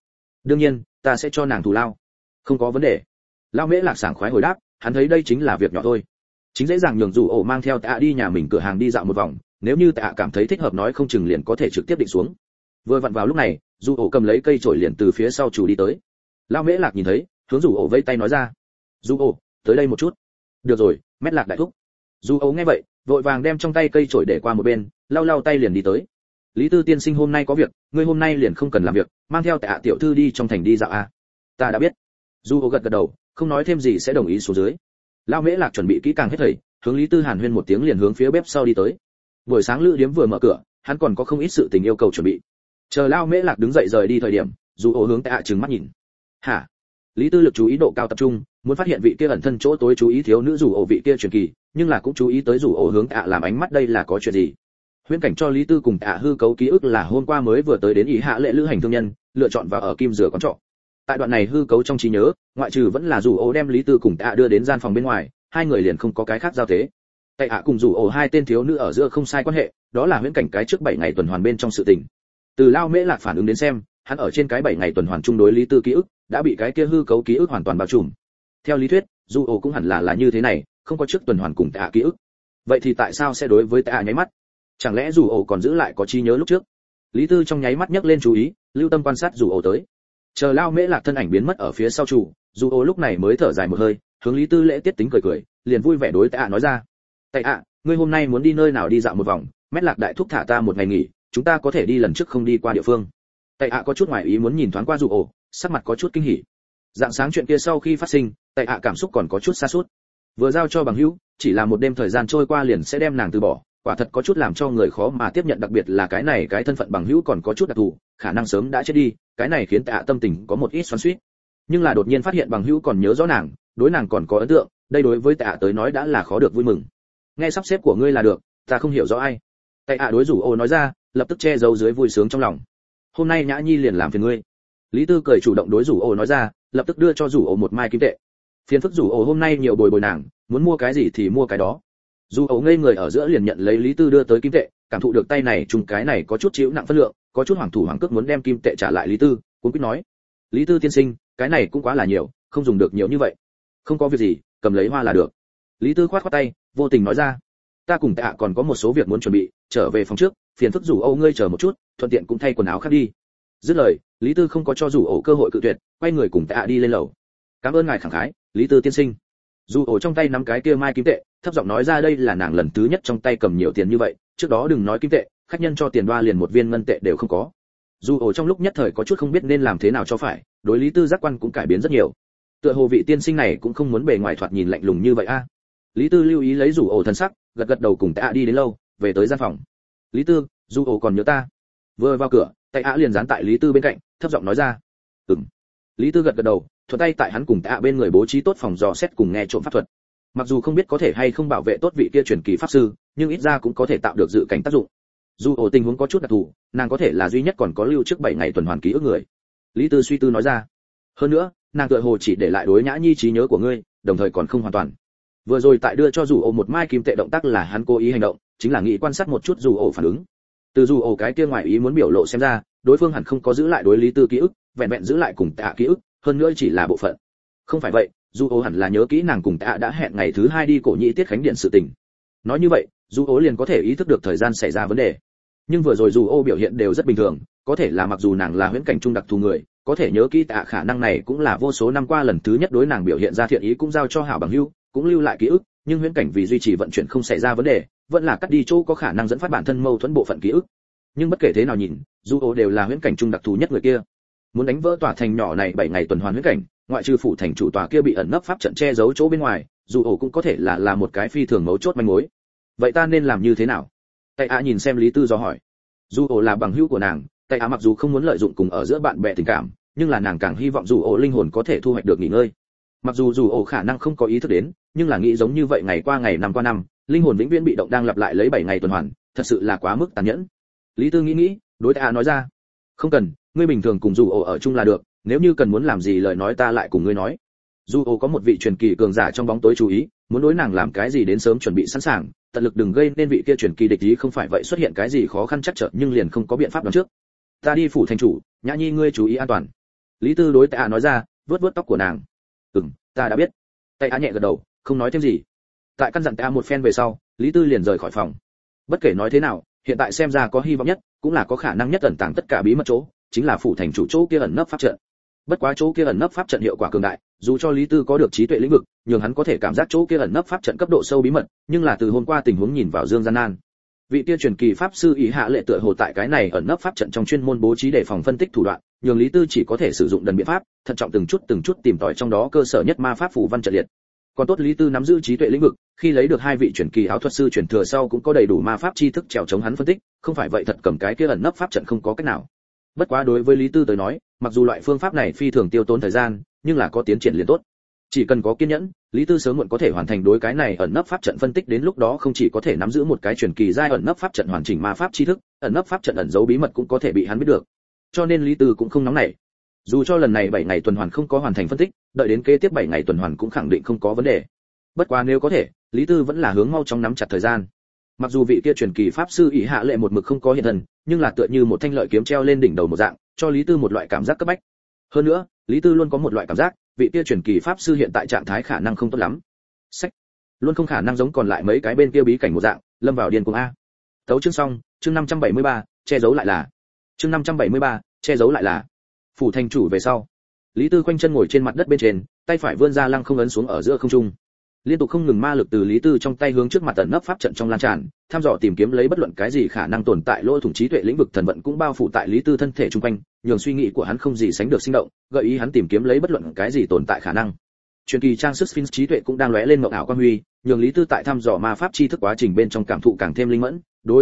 đương nhiên ta sẽ cho nàng thù lao. Không có vấn đề. Lão Mễ Lạc sảng khoái hồi đáp, hắn thấy đây chính là việc nhỏ thôi. Chính dễ dàng nhường dù ổ mang theo Tạ đi nhà mình cửa hàng đi dạo một vòng, nếu như Tạ cảm thấy thích hợp nói không chừng liền có thể trực tiếp định xuống. Vừa vặn vào lúc này, dù ổ cầm lấy cây chổi liền từ phía sau chủ đi tới. Lão Mễ Lạc nhìn thấy, hướng dù ổ vẫy tay nói ra, dù ổ, tới đây một chút. Được rồi, Mét Lạc đại thúc. Dù ổ nghe vậy, vội vàng đem trong tay cây chổi để qua một bên, lau lau tay liền đi tới. Lý Tư tiên sinh hôm nay có việc, ngươi hôm nay liền không cần làm việc, mang theo Tạ tiểu thư đi trong thành đi dạo a. Ta đã biết. Dù ổ gật gật đầu, không nói thêm gì sẽ đồng ý xuống dưới. Lão Mễ Lạc chuẩn bị kỹ càng hết thảy, hướng Lý Tư Hàn huyên một tiếng liền hướng phía bếp sau đi tới. Buổi sáng lữ điếm vừa mở cửa, hắn còn có không ít sự tình yêu cầu chuẩn bị. Chờ Lão Mễ Lạc đứng dậy rời đi thời điểm, dù ổ hướng Tạ trừng mắt nhìn. Hả? Lý Tư lực chú ý độ cao tập trung, muốn phát hiện vị kia ẩn thân chỗ tối chú ý thiếu nữ dù ổ vị kia truyền kỳ, nhưng là cũng chú ý tới dù ổ hướng Tạ làm ánh mắt đây là có chuyện gì. Huyễn cảnh cho Lý Tư cùng Tạ hư cấu ký ức là hôm qua mới vừa tới đến ý hạ lệ lữ hành thương nhân, lựa chọn vào ở Kim Dừa quán trọ. Tại đoạn này hư cấu trong trí nhớ, ngoại trừ vẫn là dù ổ đem Lý Tư cùng Tạ đưa đến gian phòng bên ngoài, hai người liền không có cái khác giao tế. Tạ cùng dù ổ hai tên thiếu nữ ở giữa không sai quan hệ, đó là huyễn cảnh cái trước 7 ngày tuần hoàn bên trong sự tình. Từ Lao Mễ Lạc phản ứng đến xem, hắn ở trên cái 7 ngày tuần hoàn chung đối Lý Tư ký ức đã bị cái kia hư cấu ký ức hoàn toàn bao trùm. Theo lý thuyết, dù ổ cũng hẳn là như thế này, không có trước tuần hoàn cùng Tạ ký ức. Vậy thì tại sao sẽ đối với Tạ nháy mắt? Chẳng lẽ dù ổ còn giữ lại có trí nhớ lúc trước? Lý Tư trong nháy mắt nhấc lên chú ý, lưu tâm quan sát dù ổ tới. Chờ Lao Mễ Lạc thân ảnh biến mất ở phía sau chủ, dù ổ lúc này mới thở dài một hơi, hướng Lý Tư lễ tiết tính cười cười, liền vui vẻ đối Tạ nói ra: "Tạ, ngươi hôm nay muốn đi nơi nào đi dạo một vòng, Mét Lạc đại thúc thả ta một ngày nghỉ, chúng ta có thể đi lần trước không đi qua địa phương." Tạ có chút ngoài ý muốn nhìn thoáng qua dù ổ, sắc mặt có chút kinh hỉ. Dạng sáng chuyện kia sau khi phát sinh, Tạ cảm xúc còn có chút sa sút. Vừa giao cho bằng hữu, chỉ là một đêm thời gian trôi qua liền sẽ đem nàng từ bỏ, quả thật có chút làm cho người khó mà tiếp nhận, đặc biệt là cái này cái thân phận bằng hữu còn có chút đặc thù, khả năng sớm đã chết đi, cái này khiến Tạ tâm tình có một ít xoắn xuýt. Nhưng là đột nhiên phát hiện bằng hữu còn nhớ rõ nàng, đối nàng còn có ấn tượng, đây đối với Tạ tới nói đã là khó được vui mừng. Nghe sắp xếp của ngươi là được, ta không hiểu rõ ai. Tạ đối rủ ô nói ra, lập tức che giấu dưới vui sướng trong lòng. Hôm nay Nhã Nhi liền làm phiền ngươi. Lý Tư cười chủ động đối rủ ô nói ra, lập tức đưa cho rủ ô một mai kim tệ. Phiền phức rủ ô hôm nay nhiều bồi nàng, muốn mua cái gì thì mua cái đó. Dù ấu ngây người ở giữa liền nhận lấy Lý Tư đưa tới kim tệ, cảm thụ được tay này trùng cái này có chút chịu nặng phân lượng, có chút hoảng thủ hoảng cước muốn đem kim tệ trả lại Lý Tư, cũng quyết nói: "Lý Tư tiên sinh, cái này cũng quá là nhiều, không dùng được nhiều như vậy." "Không có việc gì, cầm lấy hoa là được." Lý Tư khoát khoát tay, vô tình nói ra: "Ta cùng Tạ còn có một số việc muốn chuẩn bị, trở về phòng trước, phiền phức rủ Âu ngươi chờ một chút, thuận tiện cũng thay quần áo khác đi." Dứt lời, Lý Tư không có cho rủ Âu cơ hội cự tuyệt, quay người cùng Tạ đi lên lầu. "Cảm ơn ngài khẳng khái, Lý Tư tiên sinh." Dù ổ trong tay nắm cái kia mai kim tệ, thấp giọng nói ra đây là nàng lần thứ nhất trong tay cầm nhiều tiền như vậy, trước đó đừng nói kim tệ, khách nhân cho tiền đoa liền một viên ngân tệ đều không có. Dù ổ trong lúc nhất thời có chút không biết nên làm thế nào cho phải, đối Lý Tư giác quan cũng cải biến rất nhiều. Tựa hồ vị tiên sinh này cũng không muốn bề ngoài thoạt nhìn lạnh lùng như vậy a. Lý Tư lưu ý lấy dù ổ thân sắc, gật gật đầu cùng Tạ đi đến lâu, về tới gian phòng. "Lý Tư, dù ổ còn nhớ ta." Vừa vào cửa, Tạ liền dán tại Lý Tư bên cạnh, thấp giọng nói ra: "Ừm." Lý Tư gật gật đầu, thuận tay tại hắn cùng Tạ bên người bố trí tốt phòng dò xét cùng nghe trộm pháp thuật. Mặc dù không biết có thể hay không bảo vệ tốt vị kia truyền kỳ pháp sư, nhưng ít ra cũng có thể tạo được dự cảnh tác dụng. Dù ổ tình huống có chút đặc thù, nàng có thể là duy nhất còn có lưu trước 7 ngày tuần hoàn ký ức người. Lý Tư suy tư nói ra: "Hơn nữa, nàng tựa hồ chỉ để lại đối Nhã Nhi trí nhớ của ngươi, đồng thời còn không hoàn toàn." Vừa rồi tại đưa cho dù ổ một mai kim tệ động tác là hắn cố ý hành động, chính là nghĩ quan sát một chút dù ổ phản ứng. Từ dù ổ cái kia ngoài ý muốn biểu lộ xem ra, đối phương hẳn không có giữ lại đối Lý Tư ký ức, vẹn vẹn giữ lại cùng Tạ ký ức, hơn nữa chỉ là bộ phận. Không phải vậy, dù ổ hẳn là nhớ kỹ nàng cùng Tạ đã hẹn ngày thứ 2 đi cổ nhĩ tiết khánh điện sự tình. Nói như vậy, dù ổ liền có thể ý thức được thời gian xảy ra vấn đề. Nhưng vừa rồi dù ổ biểu hiện đều rất bình thường, có thể là mặc dù nàng là huyễn cảnh trung đặc thù người, có thể nhớ kỹ Tạ khả năng này cũng là vô số năm qua lần thứ nhất đối nàng biểu hiện ra thiện ý cũng giao cho hảo bằng hữu, cũng lưu lại ký ức, nhưng huyễn cảnh vì duy trì vận chuyển không xảy ra vấn đề, vẫn là cắt đi chỗ có khả năng dẫn phát bản thân mâu thuẫn bộ phận ký ức. Nhưng bất kể thế nào nhìn, dù ổ đều là huyễn cảnh trung đặc thù nhất người kia. Muốn đánh vỡ tòa thành nhỏ này 7 ngày tuần hoàn huyễn cảnh, ngoại trừ phủ thành chủ tòa kia bị ẩn nấp pháp trận che giấu chỗ bên ngoài, dù ổ cũng có thể là một cái phi thường mấu chốt manh mối. Vậy ta nên làm như thế nào? Tạ nhìn xem Lý Tư do hỏi. Dù ổ là bằng hữu của nàng, Tạ mặc dù không muốn lợi dụng cùng ở giữa bạn bè tình cảm, nhưng là nàng càng hy vọng dù ổ linh hồn có thể thu hoạch được nghỉ ngơi. Mặc dù dù ổ khả năng không có ý thức đến, nhưng là nghĩ giống như vậy ngày qua ngày năm qua năm, linh hồn vĩnh viễn bị động đang lặp lại lấy 7 ngày tuần hoàn, thật sự là quá mức tàn nhẫn. Lý Tư nghĩ, đối Tạ nói ra: "Không cần, ngươi bình thường cùng dù ổ ở chung là được, nếu như cần muốn làm gì lời nói ta lại cùng ngươi nói." Dù ổ có một vị truyền kỳ cường giả trong bóng tối chú ý, muốn đối nàng làm cái gì đến sớm chuẩn bị sẵn sàng, tận lực đừng gây nên vị kia truyền kỳ địch ý, không phải vậy xuất hiện cái gì khó khăn chắc trở nhưng liền không có biện pháp đoán trước. "Ta đi phủ thành chủ, Nhã Nhi ngươi chú ý an toàn." Lý Tư đối Tạ nói ra, vuốt vuốt tóc của nàng. Ta đã biết. Tạ nhẹ gật đầu, không nói thêm gì. Tại căn dặn Tạ một phen về sau, Lý Tư liền rời khỏi phòng. Bất kể nói thế nào, hiện tại xem ra có hy vọng nhất, cũng là có khả năng nhất ẩn tàng tất cả bí mật chỗ, chính là phủ thành chủ chỗ kia ẩn nấp pháp trận. Bất quá chỗ kia ẩn nấp pháp trận hiệu quả cường đại, dù cho Lý Tư có được trí tuệ lĩnh vực, nhưng hắn có thể cảm giác chỗ kia ẩn nấp pháp trận cấp độ sâu bí mật, nhưng là từ hôm qua tình huống nhìn vào Dương gian nan. Vị kia truyền kỳ pháp sư ý hạ lệ tựa hồ tại cái này ẩn nấp pháp trận trong chuyên môn bố trí để phòng phân tích thủ đoạn, nhường Lý Tư chỉ có thể sử dụng đần biện pháp, thận trọng từng chút tìm tòi trong đó cơ sở nhất ma pháp phù văn trận liệt. Còn tốt Lý Tư nắm giữ trí tuệ lĩnh vực, khi lấy được hai vị truyền kỳ áo thuật sư truyền thừa sau cũng có đầy đủ ma pháp tri thức trèo chống hắn phân tích, không phải vậy thật cầm cái kia ẩn nấp pháp trận không có cách nào. Bất quá đối với Lý Tư tới nói, mặc dù loại phương pháp này phi thường tiêu tốn thời gian, nhưng là có tiến triển liền tốt. Chỉ cần có kiên nhẫn, Lý Tư sớm muộn có thể hoàn thành đối cái này ẩn nấp pháp trận phân tích, đến lúc đó không chỉ có thể nắm giữ một cái truyền kỳ giai ẩn nấp pháp trận hoàn chỉnh ma pháp tri thức, ẩn nấp pháp trận ẩn giấu bí mật cũng có thể bị hắn biết được. Cho nên Lý Tư cũng không nóng nảy. Dù cho lần này 7 ngày tuần hoàn không có hoàn thành phân tích, đợi đến kế tiếp 7 ngày tuần hoàn cũng khẳng định không có vấn đề. Bất quá nếu có thể, Lý Tư vẫn là hướng mau chóng nắm chặt thời gian. Mặc dù vị kia truyền kỳ pháp sư ỷ hạ lệ một mực không có hiện thân, nhưng là tựa như một thanh lợi kiếm treo lên đỉnh đầu một dạng, cho Lý Tư một loại cảm giác cấp bách. Hơn nữa, Lý Tư luôn có một loại cảm giác, vị kia truyền kỳ pháp sư hiện tại trạng thái khả năng không tốt lắm. Sách, luôn không khả năng giống còn lại mấy cái bên kia bí cảnh một dạng, lâm vào điên cuồng a. Tấu chương xong, chương 573, che giấu lại là. Chương 573, che giấu lại là. Phủ thành chủ về sau, Lý Tư khoanh chân ngồi trên mặt đất bên trên, tay phải vươn ra lăng không ấn xuống ở giữa không trung. Liên tục không ngừng ma lực từ Lý Tư trong tay hướng trước mặt ẩn nấp pháp trận trong lan tràn, thăm dò tìm kiếm lấy bất luận cái gì khả năng tồn tại lỗ thủng trí tuệ lĩnh vực thần vận cũng bao phủ tại Lý Tư thân thể trung quanh, nhường suy nghĩ của hắn không gì sánh được sinh động, gợi ý hắn tìm kiếm lấy bất luận cái gì tồn tại khả năng. Truyền kỳ trang sức Sphinx trí tuệ cũng đang lóe lên mộng ảo quang huy, nhường Lý Tư tại thăm dò ma pháp chi thức quá trình bên trong cảm thụ càng thêm linh mẫn.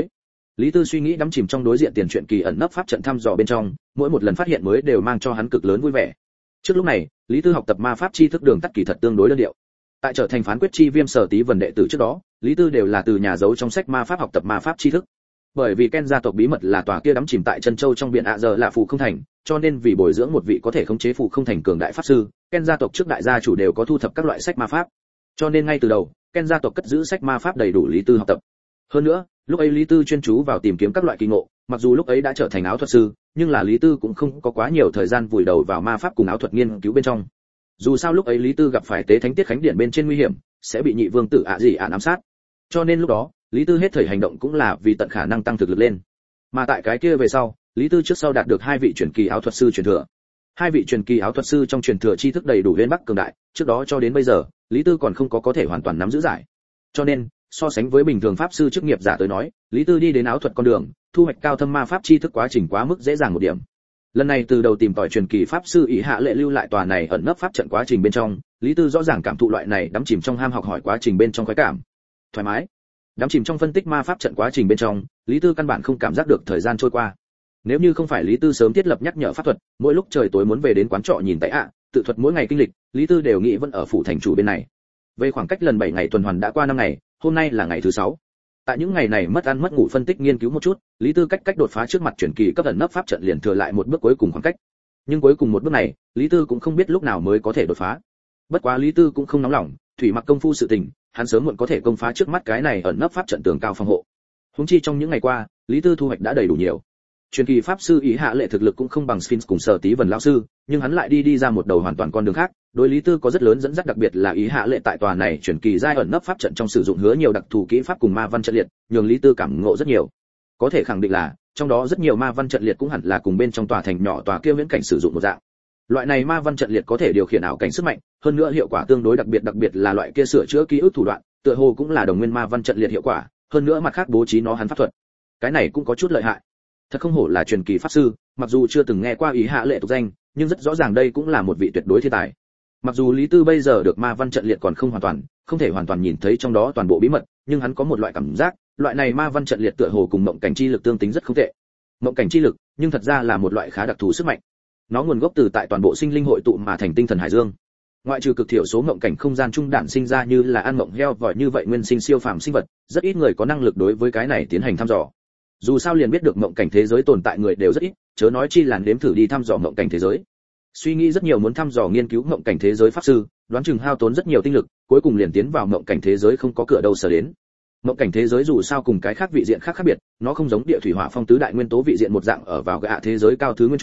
Lý Tư suy nghĩ đắm chìm trong đối diện tiền truyện kỳ ẩn nấp pháp trận thăm dò bên trong, mỗi một lần phát hiện mới đều mang cho hắn cực lớn vui vẻ. Trước lúc này, Lý Tư học tập ma pháp chi thức đường tắt kỳ thật tương đối đơn điệu. Tại trở thành phán quyết chi viêm sở tí vần đệ tử trước đó, Lý Tư đều là từ nhà giấu trong sách ma pháp học tập ma pháp chi thức. Bởi vì Ken gia tộc bí mật là tòa kia đắm chìm tại chân châu trong biển ạ giờ là phù không thành, cho nên vì bồi dưỡng một vị có thể khống chế phù không thành cường đại pháp sư, Ken gia tộc trước đại gia chủ đều có thu thập các loại sách ma pháp. Cho nên ngay từ đầu, Ken gia tộc cất giữ sách ma pháp đầy đủ Lý Tư học tập. Hơn nữa, lúc ấy Lý Tư chuyên chú vào tìm kiếm các loại kỳ ngộ, mặc dù lúc ấy đã trở thành áo thuật sư, nhưng là Lý Tư cũng không có quá nhiều thời gian vùi đầu vào ma pháp cùng áo thuật nghiên cứu bên trong. Dù sao lúc ấy Lý Tư gặp phải tế thánh tiết khánh điện bên trên nguy hiểm, sẽ bị nhị vương tử ám sát. Cho nên lúc đó, Lý Tư hết thời hành động cũng là vì tận khả năng tăng thực lực lên. Mà tại cái kia về sau, Lý Tư trước sau đạt được hai vị truyền kỳ áo thuật sư truyền thừa. Hai vị truyền kỳ áo thuật sư trong truyền thừa tri thức đầy đủ uyên bắc cường đại, trước đó cho đến bây giờ, Lý Tư còn không có thể hoàn toàn nắm giữ giải. Cho nên, so sánh với bình thường pháp sư chức nghiệp giả tới nói, Lý Tư đi đến áo thuật con đường, thu hoạch cao thâm ma pháp tri thức quá trình quá mức dễ dàng một điểm. Lần này từ đầu tìm tòi truyền kỳ pháp sư ỷ hạ lệ lưu lại tòa này ẩn nấp pháp trận quá trình bên trong, Lý Tư rõ ràng cảm thụ loại này đắm chìm trong ham học hỏi quá trình bên trong khoái cảm, thoải mái. Đắm chìm trong phân tích ma pháp trận quá trình bên trong, Lý Tư căn bản không cảm giác được thời gian trôi qua. Nếu như không phải Lý Tư sớm thiết lập nhắc nhở pháp thuật, mỗi lúc trời tối muốn về đến quán trọ nhìn tại tự thuật mỗi ngày kinh lịch, Lý Tư đều nghĩ vẫn ở phủ thành chủ bên này. Về khoảng cách lần 7 ngày tuần hoàn đã qua 5 ngày, hôm nay là ngày thứ 6. Tại những ngày này mất ăn mất ngủ phân tích nghiên cứu một chút, Lý Tư cách đột phá trước mặt truyền kỳ cấp ẩn nấp pháp trận liền thừa lại một bước cuối cùng khoảng cách. Nhưng cuối cùng một bước này, Lý Tư cũng không biết lúc nào mới có thể đột phá. Bất quá Lý Tư cũng không nóng lòng, thủy mặc công phu sự tình, hắn sớm muộn có thể công phá trước mắt cái này ẩn nấp pháp trận tường cao phòng hộ. Huống chi trong những ngày qua, Lý Tư thu hoạch đã đầy đủ nhiều. Truyền kỳ pháp sư ý hạ lệ thực lực cũng không bằng Sphinx cùng Sở Tí Vân lão sư, nhưng hắn lại đi ra một đầu hoàn toàn con đường khác, đối Lý Tư có rất lớn dẫn dắt, đặc biệt là ý hạ lệ tại tòa này truyền kỳ giai ẩn nấp pháp trận trong sử dụng hứa nhiều đặc thù kỹ pháp cùng ma văn trận liệt, nhường Lý Tư cảm ngộ rất nhiều. Có thể khẳng định là, trong đó rất nhiều ma văn trận liệt cũng hẳn là cùng bên trong tòa thành nhỏ tòa kia viễn cảnh sử dụng một dạng. Loại này ma văn trận liệt có thể điều khiển ảo cảnh sức mạnh, hơn nữa hiệu quả tương đối đặc biệt là loại kia sửa chữa ký ức thủ đoạn, tựa hồ cũng là đồng nguyên ma văn trận liệt hiệu quả, hơn nữa mặt khác bố trí nó hắn pháp thuật. Cái này cũng có chút lợi hại. Thật không hổ là truyền kỳ pháp sư, mặc dù chưa từng nghe qua ý hạ lệ tục danh, nhưng rất rõ ràng đây cũng là một vị tuyệt đối thiên tài. Mặc dù Lý Tư bây giờ được ma văn trận liệt còn không hoàn toàn, không thể hoàn toàn nhìn thấy trong đó toàn bộ bí mật, nhưng hắn có một loại cảm giác, loại này ma văn trận liệt tựa hồ cùng mộng cảnh chi lực tương tính rất không tệ. Mộng cảnh chi lực, nhưng thật ra là một loại khá đặc thù sức mạnh. Nó nguồn gốc từ tại toàn bộ sinh linh hội tụ mà thành tinh thần hải dương. Ngoại trừ cực thiểu số mộng cảnh không gian trung đản sinh ra như là ăn mộng heo vòi như vậy nguyên sinh siêu phàm sinh vật, rất ít người có năng lực đối với cái này tiến hành thăm dò. Dù sao liền biết được mộng cảnh thế giới tồn tại người đều rất ít, chớ nói chi là nếm thử đi thăm dò mộng cảnh thế giới. Suy nghĩ rất nhiều muốn thăm dò nghiên cứu mộng cảnh thế giới pháp sư, đoán chừng hao tốn rất nhiều tinh lực, cuối cùng liền tiến vào mộng cảnh thế giới không có cửa đâu sở đến. Mộng cảnh thế giới dù sao cùng cái khác vị diện khác biệt, nó không giống địa thủy hỏa phong tứ đại nguyên tố vị diện một dạng ở vào gạ thế giới cao thứ nguyên trung,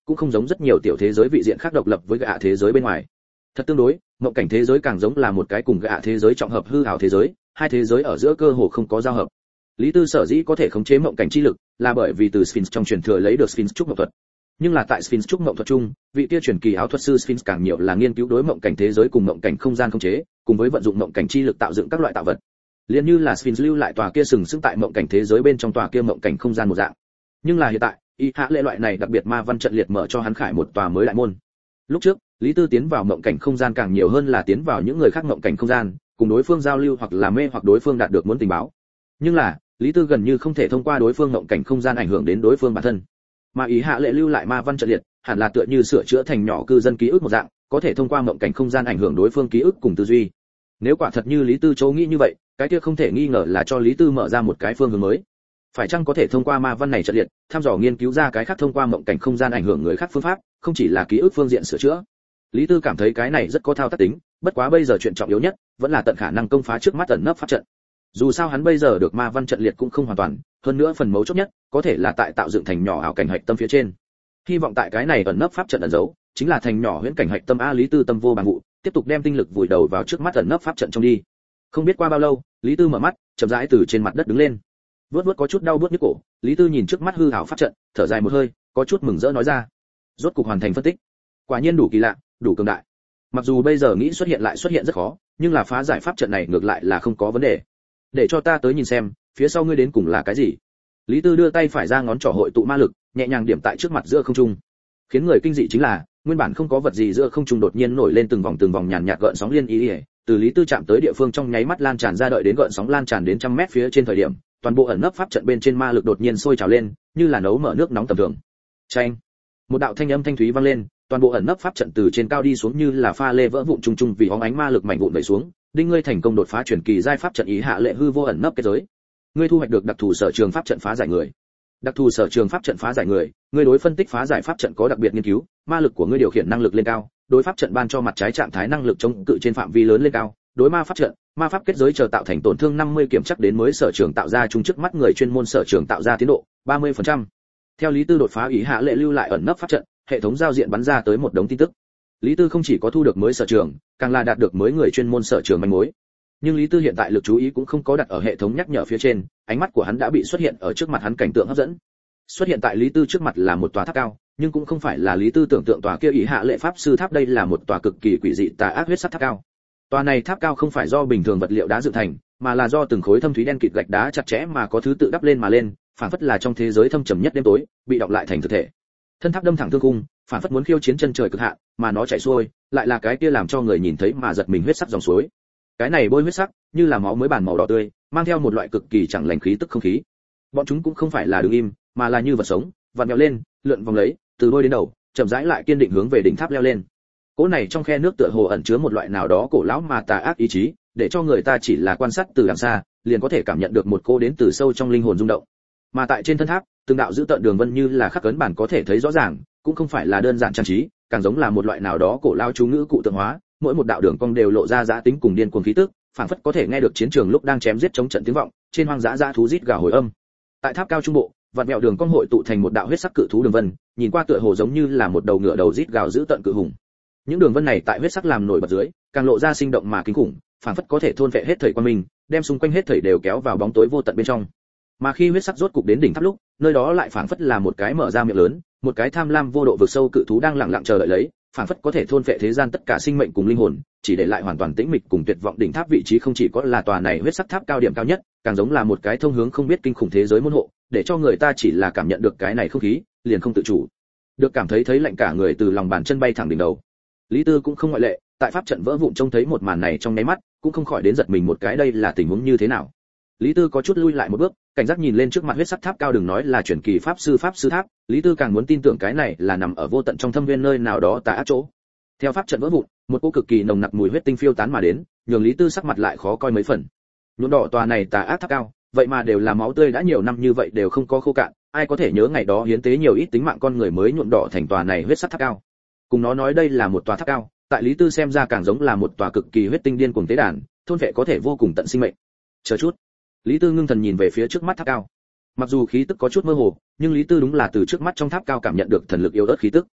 cũng không giống rất nhiều tiểu thế giới vị diện khác độc lập với gạ thế giới bên ngoài. Thật tương đối, mộng cảnh thế giới càng giống là một cái cùng gạ thế giới trọng hợp hư ảo thế giới, hai thế giới ở giữa cơ hồ không có giao hợp. Lý Tư sở dĩ có thể khống chế mộng cảnh chi lực, là bởi vì từ Sphinx trong truyền thừa lấy được Sphinx trúc mộng thuật. Nhưng là tại Sphinx trúc mộng thuật chung, vị kia truyền kỳ áo thuật sư Sphinx càng nhiều là nghiên cứu đối mộng cảnh thế giới cùng mộng cảnh không gian khống chế, cùng với vận dụng mộng cảnh chi lực tạo dựng các loại tạo vật. Liên như là Sphinx lưu lại tòa kia sừng sững tại mộng cảnh thế giới bên trong tòa kia mộng cảnh không gian một dạng. Nhưng là hiện tại, y hạ lệ loại này đặc biệt ma văn trận liệt mở cho hắn khải một tòa mới đại môn. Lúc trước, Lý Tư tiến vào mộng cảnh không gian càng nhiều hơn là tiến vào những người khác mộng cảnh không gian, cùng đối phương giao lưu hoặc là mê hoặc đối phương đạt được muốn tình báo. Nhưng là, Lý Tư gần như không thể thông qua đối phương mộng cảnh không gian ảnh hưởng đến đối phương bản thân. Mà ý hạ lệ lưu lại ma văn trận liệt, hẳn là tựa như sửa chữa thành nhỏ cư dân ký ức một dạng, có thể thông qua mộng cảnh không gian ảnh hưởng đối phương ký ức cùng tư duy. Nếu quả thật như Lý Tư châu nghĩ như vậy, cái kia không thể nghi ngờ là cho Lý Tư mở ra một cái phương hướng mới. Phải chăng có thể thông qua ma văn này trận liệt, thăm dò nghiên cứu ra cái khác thông qua mộng cảnh không gian ảnh hưởng người khác phương pháp, không chỉ là ký ức phương diện sửa chữa. Lý Tư cảm thấy cái này rất có thao tác tính, bất quá bây giờ chuyện trọng yếu nhất vẫn là tận khả năng công phá trước mắt ẩn nấp pháp trận. Dù sao hắn bây giờ được ma văn trận liệt cũng không hoàn toàn, hơn nữa phần mấu chốt nhất có thể là tại tạo dựng thành nhỏ ảo cảnh hạch tâm phía trên. Hy vọng tại cái này ẩn nấp pháp trận ẩn giấu, chính là thành nhỏ huyễn cảnh hạch tâm. A Lý Tư tâm vô bằng vụ, tiếp tục đem tinh lực vùi đầu vào trước mắt ẩn nấp pháp trận trong đi. Không biết qua bao lâu, Lý Tư mở mắt, chậm rãi từ trên mặt đất đứng lên. Vuốt có chút đau buốt nhức cổ, Lý Tư nhìn trước mắt hư ảo pháp trận, thở dài một hơi, có chút mừng rỡ nói ra: rốt cục hoàn thành phân tích. Quả nhiên đủ kỳ lạ, đủ cường đại. Mặc dù bây giờ nghĩ xuất hiện lại xuất hiện rất khó, nhưng là phá giải pháp trận này ngược lại là không có vấn đề. Để cho ta tới nhìn xem, phía sau ngươi đến cùng là cái gì? Lý Tư đưa tay phải ra ngón trỏ hội tụ ma lực, nhẹ nhàng điểm tại trước mặt giữa không trung. Khiến người kinh dị chính là, nguyên bản không có vật gì giữa không trung đột nhiên nổi lên từng vòng nhàn nhạt gợn sóng liên y, từ Lý Tư chạm tới địa phương trong nháy mắt lan tràn ra, đợi đến gợn sóng lan tràn đến trăm mét phía trên thời điểm, toàn bộ ẩn nấp pháp trận bên trên ma lực đột nhiên sôi trào lên, như là nấu mở nước nóng tầm thường. Chanh! Một đạo thanh âm thanh thúy vang lên, toàn bộ ẩn nấp pháp trận từ trên cao đi xuống như là pha lê vỡ vụn trung trung vì hóng ánh ma lực mảnh vụn vẩy xuống. Đinh, ngươi thành công đột phá truyền kỳ giai pháp trận ý hạ lệ hư vô ẩn nấp kết giới. Ngươi thu hoạch được đặc thù sở trường pháp trận phá giải người. Đặc thù sở trường pháp trận phá giải người, ngươi đối phân tích phá giải pháp trận có đặc biệt nghiên cứu, ma lực của ngươi điều khiển năng lực lên cao, đối pháp trận ban cho mặt trái trạng thái năng lực chống cự trên phạm vi lớn lên cao, đối ma pháp trận, ma pháp kết giới chờ tạo thành tổn thương 50 kiểm chắc đến mới sở trường tạo ra chung trước mắt người chuyên môn sở trường tạo ra tiến độ 30%. Theo Lý Tư đột phá ý hạ lệ lưu lại ẩn nấp pháp trận, hệ thống giao diện bắn ra tới một đống tin tức. Lý Tư không chỉ có thu được mới sở trường, càng là đạt được mới người chuyên môn sở trường manh mối. Nhưng Lý Tư hiện tại lực chú ý cũng không có đặt ở hệ thống nhắc nhở phía trên, ánh mắt của hắn đã bị xuất hiện ở trước mặt hắn cảnh tượng hấp dẫn. Xuất hiện tại Lý Tư trước mặt là một tòa tháp cao, nhưng cũng không phải là Lý Tư tưởng tượng tòa kia ý hạ lệ pháp sư tháp, đây là một tòa cực kỳ quỷ dị tà ác huyết sắc tháp cao. Tòa này tháp cao không phải do bình thường vật liệu đá dựng thành, mà là do từng khối thâm thúy đen kịt gạch đá chặt chẽ mà có thứ tự đắp lên mà lên, phản phất là trong thế giới thâm trầm nhất đêm tối, bị đọng lại thành thực thể. Thân tháp đâm thẳng thương cung, phản phất muốn khiêu chiến chân trời cực hạn, mà nó chảy xuôi, lại là cái kia làm cho người nhìn thấy mà giật mình huyết sắc dòng suối. Cái này bôi huyết sắc, như là máu mới bản màu đỏ tươi, mang theo một loại cực kỳ chẳng lành khí tức không khí. Bọn chúng cũng không phải là đứng im, mà là như vật sống, vặn vẹo lên, lượn vòng lấy, từ đuôi đến đầu, chậm rãi lại kiên định hướng về đỉnh tháp leo lên. Cỗ này trong khe nước tựa hồ ẩn chứa một loại nào đó cổ lão mà tà ác ý chí, để cho người ta chỉ là quan sát từ đằng xa, liền có thể cảm nhận được một cô đến từ sâu trong linh hồn rung động. Mà tại trên thân tháp, từng đạo giữ tợn đường vân như là khắc ấn bản có thể thấy rõ ràng, cũng không phải là đơn giản trang trí, càng giống là một loại nào đó cổ lão chú ngữ cụ tượng hóa, mỗi một đạo đường cong đều lộ ra dã tính cùng điên cuồng khí tức, phảng phất có thể nghe được chiến trường lúc đang chém giết chống trận tiếng vọng, trên hoang dã dã thú rít gào hồi âm. Tại tháp cao trung bộ, vạn mèo đường cong hội tụ thành một đạo huyết sắc cự thú đường vân, nhìn qua tựa hồ giống như là một đầu ngựa đầu rít gào giữ tợn cự hùng. Những đường vân này tại huyết sắc làm nổi bật dưới, càng lộ ra sinh động mà kinh khủng, phảng phất có thể thôn phệ hết thảy quan minh, đem xung quanh hết thảy đều kéo vào bóng tối vô tận bên trong. Mà khi huyết sắc rốt cục đến đỉnh tháp lúc, nơi đó lại phảng phất là một cái mở ra miệng lớn, một cái tham lam vô độ vực sâu cự thú đang lặng lặng chờ đợi lấy, phảng phất có thể thôn phệ thế gian tất cả sinh mệnh cùng linh hồn, chỉ để lại hoàn toàn tĩnh mịch cùng tuyệt vọng. Đỉnh tháp vị trí không chỉ có là tòa này huyết sắc tháp cao điểm cao nhất, càng giống là một cái thông hướng không biết kinh khủng thế giới môn hộ, để cho người ta chỉ là cảm nhận được cái này không khí, liền không tự chủ được cảm thấy lạnh cả người từ lòng bàn chân bay thẳng đỉnh đầu. Lý Tư cũng không ngoại lệ, tại pháp trận vỡ vụn trông thấy một màn này trong nháy mắt, cũng không khỏi đến giật mình một cái, đây là tình huống như thế nào. Lý Tư có chút lui lại một bước, cảnh giác nhìn lên trước mặt huyết sắc tháp cao, đừng nói là truyền kỳ pháp sư tháp, Lý Tư càng muốn tin tưởng cái này là nằm ở vô tận trong thâm viên nơi nào đó tà ác chỗ. Theo pháp trận vỡ vụn, một cỗ cực kỳ nồng nặc mùi huyết tinh phiêu tán mà đến, nhường Lý Tư sắc mặt lại khó coi mấy phần. Nhuộm đỏ tòa này tà ác tháp cao, vậy mà đều là máu tươi, đã nhiều năm như vậy đều không có khô cạn, ai có thể nhớ ngày đó hiến tế nhiều ít tính mạng con người mới nhuộm đỏ thành tòa này huyết sắc tháp cao. Cùng nó nói đây là một tòa tháp cao, tại Lý Tư xem ra càng giống là một tòa cực kỳ huyết tinh điên cuồng tế đàn, thôn vệ có thể vô cùng tận sinh mệnh. Chờ chút. Lý Tư ngưng thần nhìn về phía trước mắt tháp cao. Mặc dù khí tức có chút mơ hồ, nhưng Lý Tư đúng là từ trước mắt trong tháp cao cảm nhận được thần lực yếu ớt khí tức.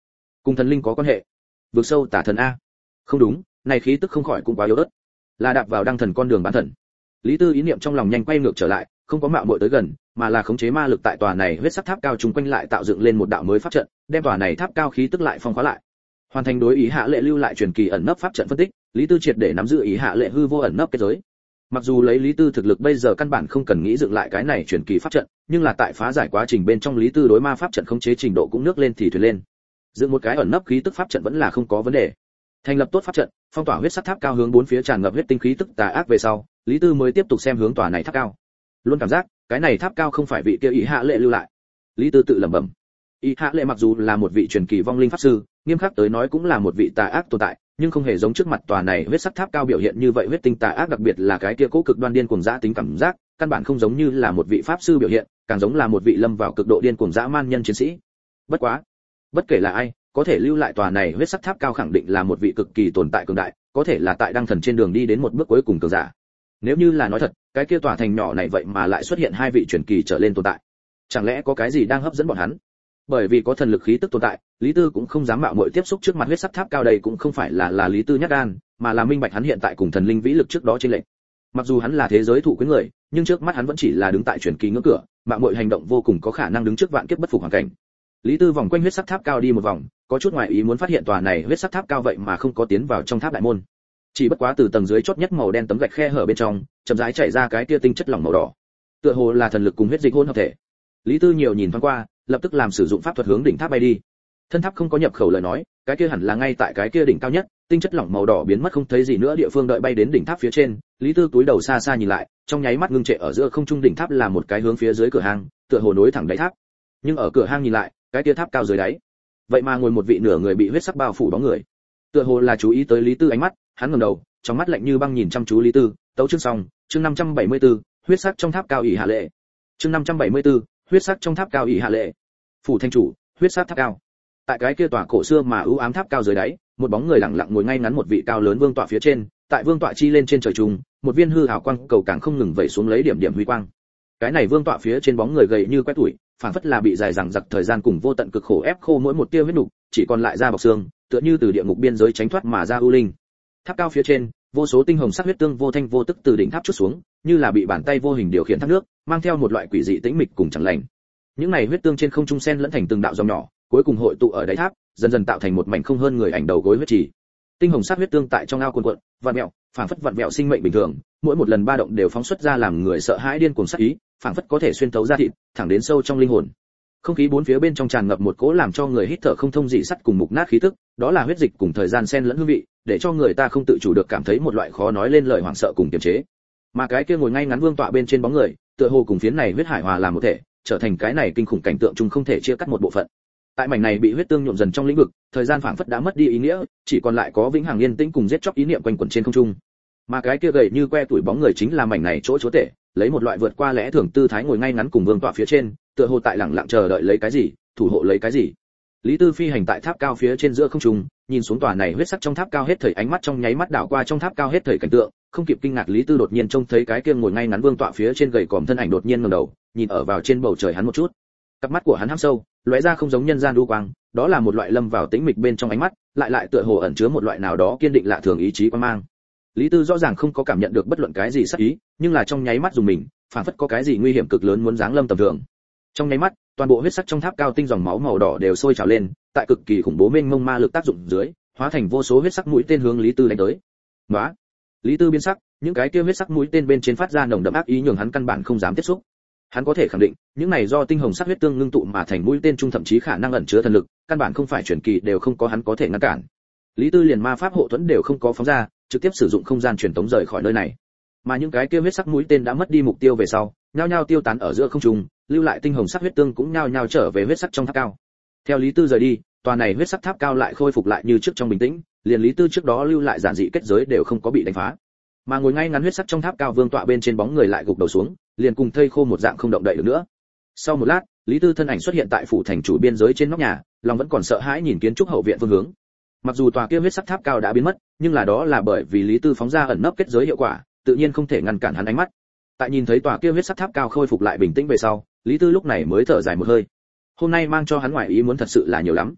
Cùng thần linh có quan hệ? Vượt sâu tả thần a? Không đúng, này khí tức không khỏi cũng quá yếu ớt. Là đạp vào đăng thần con đường bán thần. Lý Tư ý niệm trong lòng nhanh quay ngược trở lại, không có mạo muội tới gần, mà là khống chế ma lực tại tòa này huyết sắc tháp cao chung quanh lại tạo dựng lên một đạo mới pháp trận, đem tòa này tháp cao khí tức lại phong khóa lại. Hoàn thành đối ý hạ lệ lưu lại truyền kỳ ẩn nấp pháp trận phân tích, Lý Tư triệt để nắm giữ ý hạ lệ hư vô ẩn nấp kết giới. Mặc dù lấy Lý Tư thực lực bây giờ căn bản không cần nghĩ dựng lại cái này truyền kỳ pháp trận, nhưng là tại phá giải quá trình bên trong Lý Tư đối ma pháp trận khống chế trình độ cũng nước lên thì thuyền lên. Dựng một cái ẩn nấp khí tức pháp trận vẫn là không có vấn đề. Thành lập tốt pháp trận, phong tỏa huyết sắc tháp cao hướng bốn phía tràn ngập huyết tinh khí tức tà ác về sau, Lý Tư mới tiếp tục xem hướng tòa này tháp cao. Luôn cảm giác, cái này tháp cao không phải vị kia ý hạ lệ lưu lại. Lý Tư tự lẩm bẩm. Ý hạ lệ mặc dù là một vị truyền kỳ vong linh pháp sư, nghiêm khắc tới nói cũng là một vị tà ác tồn tại, nhưng không hề giống trước mặt tòa này huyết sắc tháp cao biểu hiện như vậy huyết tinh tà ác, đặc biệt là cái kia cố cực đoan điên cuồng dã tính cảm giác, căn bản không giống như là một vị pháp sư biểu hiện, càng giống là một vị lâm vào cực độ điên cuồng dã man nhân chiến sĩ. Bất quá, bất kể là ai, có thể lưu lại tòa này huyết sắc tháp cao khẳng định là một vị cực kỳ tồn tại cường đại, có thể là tại đăng thần trên đường đi đến một bước cuối cùng cường giả. Nếu như là nói thật, cái kia tòa thành nhỏ này vậy mà lại xuất hiện hai vị truyền kỳ trở lên tồn tại. Chẳng lẽ có cái gì đang hấp dẫn bọn hắn? Bởi vì có thần lực khí tức tồn tại, Lý Tư cũng không dám mạo muội tiếp xúc trước mặt huyết sắc tháp cao, đây cũng không phải là Lý Tư nhát gan, mà là minh bạch hắn hiện tại cùng thần linh vĩ lực trước đó trên lệnh. Mặc dù hắn là thế giới thụ quyến người, nhưng trước mắt hắn vẫn chỉ là đứng tại truyền kỳ ngưỡng cửa, mạo muội hành động vô cùng có khả năng đứng trước vạn kiếp bất phục hoàn cảnh. Lý Tư vòng quanh huyết sắc tháp cao đi một vòng, có chút ngoài ý muốn phát hiện tòa này huyết sắc tháp cao vậy mà không có tiến vào trong tháp đại môn. Chỉ bất quá từ tầng dưới chót nhất màu đen tấm gạch khe hở bên trong, chậm rãi chảy ra cái tia tinh chất lỏng màu đỏ. Tựa hồ là thần lực cùng huyết dịch hỗn hợp thể. Lý Tư nhiều nhìn thoáng qua, lập tức làm sử dụng pháp thuật hướng đỉnh tháp bay đi. Thân tháp không có nhập khẩu lời nói, cái kia hẳn là ngay tại cái kia đỉnh cao nhất, tinh chất lỏng màu đỏ biến mất không thấy gì nữa địa phương, đợi bay đến đỉnh tháp phía trên, Lý Tư túi đầu xa xa nhìn lại, trong nháy mắt ngưng trệ ở giữa không trung đỉnh tháp là một cái hướng phía dưới cửa hang, tựa hồ nối thẳng đáy tháp. Nhưng ở cửa hang nhìn lại, cái kia tháp cao dưới đáy, vậy mà ngồi một vị nửa người bị huyết sắc bao phủ bóng người. Tựa hồ là chú ý tới Lý Tư ánh mắt, hắn ngẩng đầu, trong mắt lạnh như băng nhìn chăm chú Lý Tư. Tấu chương xong, chương 574, huyết sắc trong tháp cao ỷ hạ lệ. Chương 574, huyết sắc trong tháp cao ỷ hạ lệ. Phủ thanh chủ, huyết sắc tháp cao. Tại cái kia tòa cổ xưa mà u ám tháp cao dưới đáy, một bóng người lặng lặng ngồi ngay ngắn một vị cao lớn vương tọa phía trên, tại vương tọa chi lên trên trời trùng, một viên hư ảo quang cầu càng không ngừng vẩy xuống lấy điểm điểm huy quang. Cái này vương tọa phía trên bóng người gầy như quét tuổi, phản phất là bị dài dằng dặc thời gian cùng vô tận cực khổ ép khô mỗi một tia huyết nục, chỉ còn lại da bọc xương, tựa như từ địa ngục biên giới tránh thoát mà ra u linh. Tháp cao phía trên, vô số tinh hồng sắc huyết tương vô thanh vô tức từ đỉnh tháp chút xuống, như là bị bàn tay vô hình điều khiển thác nước, mang theo một loại quỷ dị tĩnh mịch cùng chẳng lành. Những này huyết tương trên không trung xen lẫn thành từng đạo dòng nhỏ, cuối cùng hội tụ ở đáy tháp, dần dần tạo thành một mảnh không hơn người ảnh đầu gối huyết trì. Tinh hồng sắc huyết tương tại trong ao cuồn cuộn, vặn vẹo, phảng phất vặn vẹo sinh mệnh bình thường, mỗi một lần ba động đều phóng xuất ra làm người sợ hãi điên cuồng sát ý, phảng phất có thể xuyên thấu da thịt, thẳng đến sâu trong linh hồn. Không khí bốn phía bên trong tràn ngập một cỗ làm cho người hít thở không thông dị sắt cùng mục nát khí tức, đó là huyết dịch cùng thời gian xen lẫn hương vị, để cho người ta không tự chủ được cảm thấy một loại khó nói lên lời hoảng sợ cùng kiềm chế. Mà cái kia ngồi ngay ngắn vương tọa bên trên bóng người, tựa hồ cùng phiến này huyết hải hòa làm một thể, trở thành cái này kinh khủng cảnh tượng chung không thể chia cắt một bộ phận. Tại mảnh này bị huyết tương nhuộm dần trong lĩnh vực, thời gian phảng phất đã mất đi ý nghĩa, chỉ còn lại có vĩnh hằng yên tĩnh cùng giết chóc ý niệm quanh quẩn trên không trung. Mà cái kia gầy như que tuổi bóng người chính là mảnh này chỗ chúa tể, lấy một loại vượt qua lẽ thường tư thái ngồi ngay ngắn cùng vương tọa phía trên, tựa hồ tại lẳng lặng chờ đợi lấy cái gì, thủ hộ lấy cái gì. Lý Tư phi hành tại tháp cao phía trên giữa không trung, nhìn xuống tòa này huyết sắc trong tháp cao hết thảy, ánh mắt trong nháy mắt đảo qua trong tháp cao hết thảy cảnh tượng, không kịp kinh ngạc Lý Tư đột nhiên trông thấy cái kia ngồi ngay ngắn vương tọa phía trên gầy còm thân ảnh đột nhiên ngẩng đầu, nhìn ở vào trên bầu trời hắn một chút. Cặp mắt của hắn hăm sâu, lóe ra không giống nhân gian đu quang, đó là một loại lâm vào tĩnh mịch bên trong ánh mắt, lại tựa hồ ẩn chứa một loại nào đó kiên định lạ thường ý chí quan mang. Lý Tư rõ ràng không có cảm nhận được bất luận cái gì sắc ý, nhưng là trong nháy mắt dùng mình, phản phất có cái gì nguy hiểm cực lớn muốn giáng lâm tầm thường. Trong nháy mắt, toàn bộ huyết sắc trong tháp cao tinh dòng máu màu đỏ đều sôi trào lên, tại cực kỳ khủng bố mênh mông ma lực tác dụng dưới, hóa thành vô số huyết sắc mũi tên hướng Lý Tư đánh tới. Nóa! Lý Tư biến sắc, những cái kia huyết sắc mũi tên bên trên phát ra nồng đậm ác ý nhường hắn căn bản không dám tiếp xúc. Hắn có thể khẳng định, những này do tinh hồng sắc huyết tương ngưng tụ mà thành mũi tên trung thậm chí khả năng ẩn chứa thần lực, căn bản không phải truyền kỳ đều không có hắn có thể ngăn cản. Lý Tư liền ma pháp hộ thuẫn đều không có phóng ra, trực tiếp sử dụng không gian truyền tống rời khỏi nơi này. Mà những cái kia huyết sắc mũi tên đã mất đi mục tiêu về sau, nhao nhao tiêu tán ở giữa không trung, lưu lại tinh hồng sắc huyết tương cũng nhao nhao trở về huyết sắc trong tháp cao. Theo Lý Tư rời đi, tòa này huyết sắc tháp cao lại khôi phục lại như trước trong bình tĩnh, liền Lý Tư trước đó lưu lại giản dị kết giới đều không có bị đánh phá. Mà ngồi ngay ngắn huyết sắc trong tháp cao vương tọa bên trên bóng người lại gục đầu xuống, liền cùng thây khô một dạng không động đậy được nữa. Sau một lát, Lý Tư thân ảnh xuất hiện tại phủ thành chủ biên giới trên nóc nhà, lòng vẫn còn sợ hãi nhìn kiến trúc hậu viện phương hướng. Mặc dù tòa kia huyết sắc tháp cao đã biến mất, nhưng là đó là bởi vì Lý Tư phóng ra ẩn nấp kết giới hiệu quả, tự nhiên không thể ngăn cản hắn ánh mắt. Tại nhìn thấy tòa kia huyết sắc tháp cao khôi phục lại bình tĩnh về sau, Lý Tư lúc này mới thở dài một hơi. Hôm nay mang cho hắn ngoại ý muốn thật sự là nhiều lắm.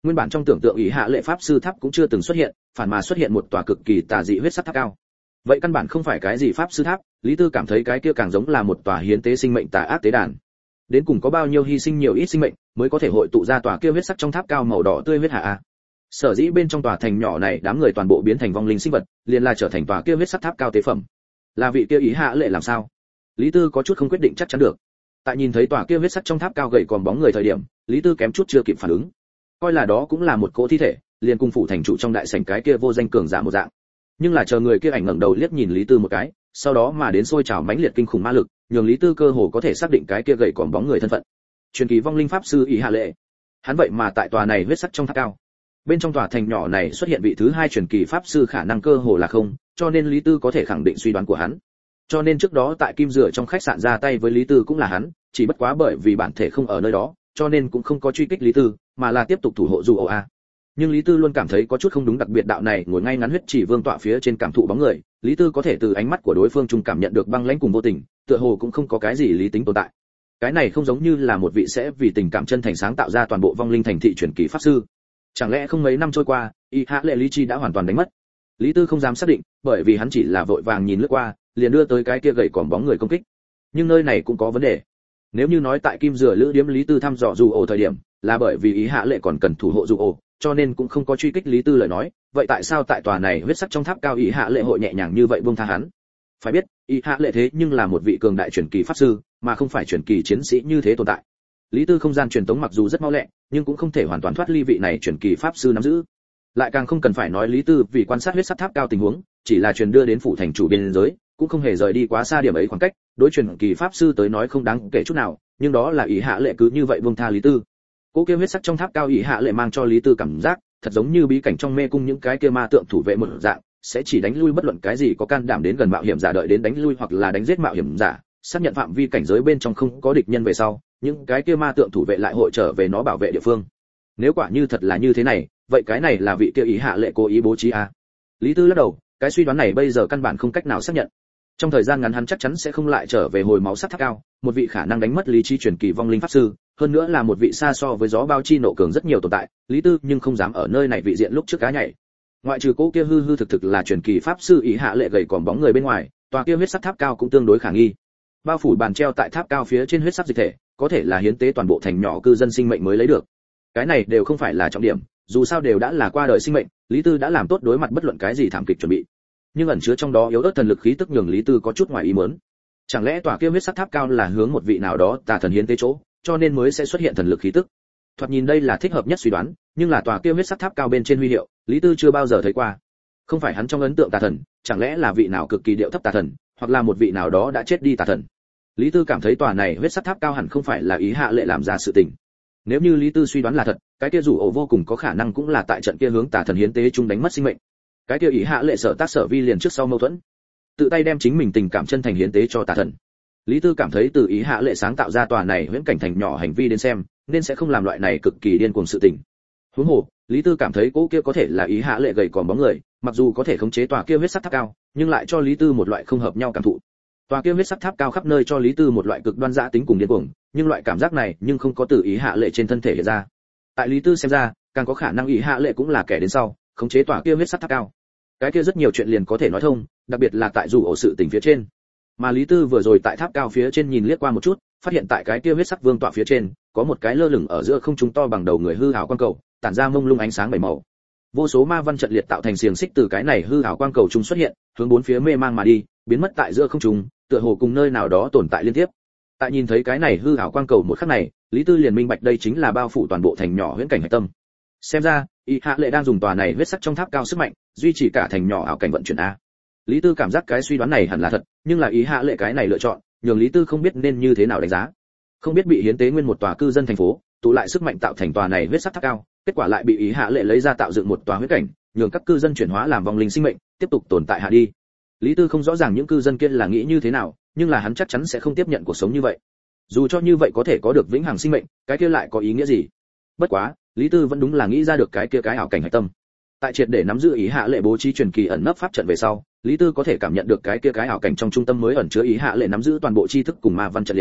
Nguyên bản trong tưởng tượng ý hạ lệ pháp sư tháp cũng chưa từng xuất hiện, phản mà xuất hiện một tòa cực kỳ tà dị huyết sắc tháp cao. Vậy căn bản không phải cái gì pháp sư tháp, Lý Tư cảm thấy cái kia càng giống là một tòa hiến tế sinh mệnh tà ác tế đàn. Đến cùng có bao nhiêu hy sinh nhiều ít sinh mệnh mới có thể hội tụ ra tòa kia huyết sắc trong tháp cao màu đỏ tươi huyết hạ a. Sở dĩ bên trong tòa thành nhỏ này đám người toàn bộ biến thành vong linh sinh vật, liền là trở thành tòa kia huyết sắc tháp cao tế phẩm. Là vị kia ý hạ lệ làm sao? Lý Tư có chút không quyết định chắc chắn được. Tại nhìn thấy tòa kia huyết sắc trong tháp cao gầy còn bóng người thời điểm, Lý Tư kém chút chưa kịp phản ứng. Coi là đó cũng là một cỗ thi thể, liền cùng phủ thành chủ trong đại sảnh cái kia vô danh cường giả một dạng. Nhưng là chờ người kia ảnh ngẩng đầu liếc nhìn Lý Tư một cái, sau đó mà đến sôi trào mãnh liệt kinh khủng ma lực, nhường Lý Tư cơ hồ có thể xác định cái kia gầy còn bóng người thân phận. Truyền kỳ vong linh pháp sư ý hạ lệ. Hắn vậy mà tại tòa này huyết sắc trong tháp cao. Bên trong tòa thành nhỏ này xuất hiện vị thứ hai truyền kỳ pháp sư khả năng cơ hồ là không, cho nên Lý Tư có thể khẳng định suy đoán của hắn. Cho nên trước đó tại Kim Dựa trong khách sạn ra tay với Lý Tư cũng là hắn, chỉ bất quá bởi vì bản thể không ở nơi đó, cho nên cũng không có truy kích Lý Tư, mà là tiếp tục thủ hộ dù a. Nhưng Lý Tư luôn cảm thấy có chút không đúng, đặc biệt đạo này ngồi ngay ngắn huyết chỉ vương tọa phía trên cảm thụ bóng người, Lý Tư có thể từ ánh mắt của đối phương trung cảm nhận được băng lãnh cùng vô tình, tựa hồ cũng không có cái gì lý tính tồn tại. Cái này không giống như là một vị sẽ vì tình cảm chân thành sáng tạo ra toàn bộ vong linh thành thị truyền kỳ pháp sư. Chẳng lẽ không mấy năm trôi qua, y hạ lệ lý chi đã hoàn toàn đánh mất? Lý Tư không dám xác định, bởi vì hắn chỉ là vội vàng nhìn lướt qua, liền đưa tới cái kia gầy còm bóng người công kích. Nhưng nơi này cũng có vấn đề. Nếu như nói tại Kim Dừa Lữ Điếm Lý Tư thăm dò dù ổ thời điểm, là bởi vì ý hạ lệ còn cần thủ hộ dù ổ, cho nên cũng không có truy kích Lý Tư lời nói, vậy tại sao tại tòa này huyết sắc trong tháp cao ý hạ lệ hội nhẹ nhàng như vậy buông tha hắn? Phải biết, ý hạ lệ thế nhưng là một vị cường đại truyền kỳ pháp sư, mà không phải truyền kỳ chiến sĩ như thế tồn tại. Lý Tư không gian truyền tống mặc dù rất mau lẹ, nhưng cũng không thể hoàn toàn thoát ly vị này truyền kỳ pháp sư nắm giữ. Lại càng không cần phải nói Lý Tư vì quan sát huyết sắc tháp cao tình huống, chỉ là truyền đưa đến phủ thành chủ biên giới, cũng không hề rời đi quá xa điểm ấy khoảng cách, đối truyền kỳ pháp sư tới nói không đáng kể chút nào, nhưng đó là ý hạ lệ cứ như vậy buông tha Lý Tư. Cố kia huyết sắc trong tháp cao ý hạ lệ mang cho Lý Tư cảm giác thật giống như bí cảnh trong mê cung những cái kia ma tượng thủ vệ một dạng, sẽ chỉ đánh lui bất luận cái gì có can đảm đến gần mạo hiểm giả, đợi đến đánh lui hoặc là đánh giết mạo hiểm giả, xác nhận phạm vi cảnh giới bên trong không có địch nhân về sau, những cái kia ma tượng thủ vệ lại hội trở về nó bảo vệ địa phương. Nếu quả như thật là như thế này, vậy cái này là vị kia ý hạ lệ cố ý bố trí à? Lý Tư lắc đầu, cái suy đoán này bây giờ căn bản không cách nào xác nhận. Trong thời gian ngắn hắn chắc chắn sẽ không lại trở về hồi máu sắc tháp cao, một vị khả năng đánh mất lý trí truyền kỳ vong linh pháp sư, hơn nữa là một vị xa so với gió bao chi nộ cường rất nhiều tồn tại, Lý Tư nhưng không dám ở nơi này vị diện lúc trước cá nhảy. Ngoại trừ cố kia hư thực là truyền kỳ pháp sư ý hạ lệ gầy còn bóng người bên ngoài, tòa kia huyết sắc tháp cao cũng tương đối khả nghi. Bao phủ bàn treo tại tháp cao phía trên huyết sắc dịch thể, có thể là hiến tế toàn bộ thành nhỏ cư dân sinh mệnh mới lấy được. Cái này đều không phải là trọng điểm, dù sao đều đã là qua đời sinh mệnh, Lý Tư đã làm tốt đối mặt bất luận cái gì thảm kịch chuẩn bị. Nhưng ẩn chứa trong đó yếu ớt thần lực khí tức nhường Lý Tư có chút ngoài ý muốn. Chẳng lẽ tòa kia huyết sắc tháp cao là hướng một vị nào đó tà thần hiến tế chỗ, cho nên mới sẽ xuất hiện thần lực khí tức? Thoạt nhìn đây là thích hợp nhất suy đoán, nhưng là tòa kia huyết sắc tháp cao bên trên huy hiệu, Lý Tư chưa bao giờ thấy qua. Không phải hắn trong ấn tượng tà thần, chẳng lẽ là vị nào cực kỳ điệu thấp tà thần, hoặc là một vị nào đó đã chết đi tà thần? Lý Tư cảm thấy tòa này huyết sắc tháp cao hẳn không phải là ý hạ lệ làm ra sự tình. Nếu như Lý Tư suy đoán là thật, cái kia rủ ổ vô cùng có khả năng cũng là tại trận kia hướng tà thần hiến tế chung đánh mất sinh mệnh. Cái kia ý hạ lệ sở tác sở vi liền trước sau mâu thuẫn, tự tay đem chính mình tình cảm chân thành hiến tế cho tà thần. Lý Tư cảm thấy từ ý hạ lệ sáng tạo ra tòa này huyễn cảnh thành nhỏ hành vi đến xem, nên sẽ không làm loại này cực kỳ điên cuồng sự tình. Huống hồ, Lý Tư cảm thấy cô kia có thể là ý hạ lệ gầy còn bóng người, mặc dù có thể khống chế tòa kia huyết sắc tháp cao, nhưng lại cho Lý Tư một loại không hợp nhau cảm thụ. Tòa kia huyết sắc tháp cao khắp nơi cho Lý Tư một loại cực đoan dã tính cùng điên cuồng, nhưng loại cảm giác này nhưng không có từ ý hạ lệ trên thân thể hiện ra. Tại Lý Tư xem ra, càng có khả năng ý hạ lệ cũng là kẻ đến sau, khống chế tòa kia huyết sắc tháp cao. Cái kia rất nhiều chuyện liền có thể nói thông, đặc biệt là tại dù ổ sự tình phía trên. Mà Lý Tư vừa rồi tại tháp cao phía trên nhìn liếc qua một chút, phát hiện tại cái kia huyết sắc vương tọa phía trên, có một cái lơ lửng ở giữa không trung to bằng đầu người hư ảo quang cầu, tản ra mông lung ánh sáng bảy màu. Vô số ma văn trận liệt tạo thành xiềng xích từ cái này hư ảo quang cầu trung xuất hiện, hướng bốn phía mê mang mà đi, biến mất tại giữa không trung, tựa hồ cùng nơi nào đó tồn tại liên tiếp. Tại nhìn thấy cái này hư ảo quang cầu một khắc này, Lý Tư liền minh bạch đây chính là bao phủ toàn bộ thành nhỏ huyễn cảnh hải tâm. Xem ra, ý hạ lệ đang dùng tòa này huyết sắc trong tháp cao sức mạnh, duy trì cả thành nhỏ ảo cảnh vận chuyển a. Lý Tư cảm giác cái suy đoán này hẳn là thật, nhưng là ý hạ lệ cái này lựa chọn, nhường Lý Tư không biết nên như thế nào đánh giá. Không biết bị hiến tế nguyên một tòa cư dân thành phố, tụ lại sức mạnh tạo thành tòa này huyết sắc tháp cao, kết quả lại bị ý hạ lệ lấy ra tạo dựng một tòa huyết cảnh, nhường các cư dân chuyển hóa làm vong linh sinh mệnh, tiếp tục tồn tại hạ đi. Lý Tư không rõ ràng những cư dân kia là nghĩ như thế nào, nhưng là hắn chắc chắn sẽ không tiếp nhận cuộc sống như vậy. Dù cho như vậy có thể có được vĩnh hằng sinh mệnh, cái kia lại có ý nghĩa gì? Bất quá, Lý Tư vẫn đúng là nghĩ ra được cái kia cái ảo cảnh hạch tâm. Tại triệt để nắm giữ ý hạ lệ bố trí truyền kỳ ẩn nấp pháp trận về sau, Lý Tư có thể cảm nhận được cái kia cái ảo cảnh trong trung tâm mới ẩn chứa ý hạ lệ nắm giữ toàn bộ tri thức cùng ma văn trận liệt.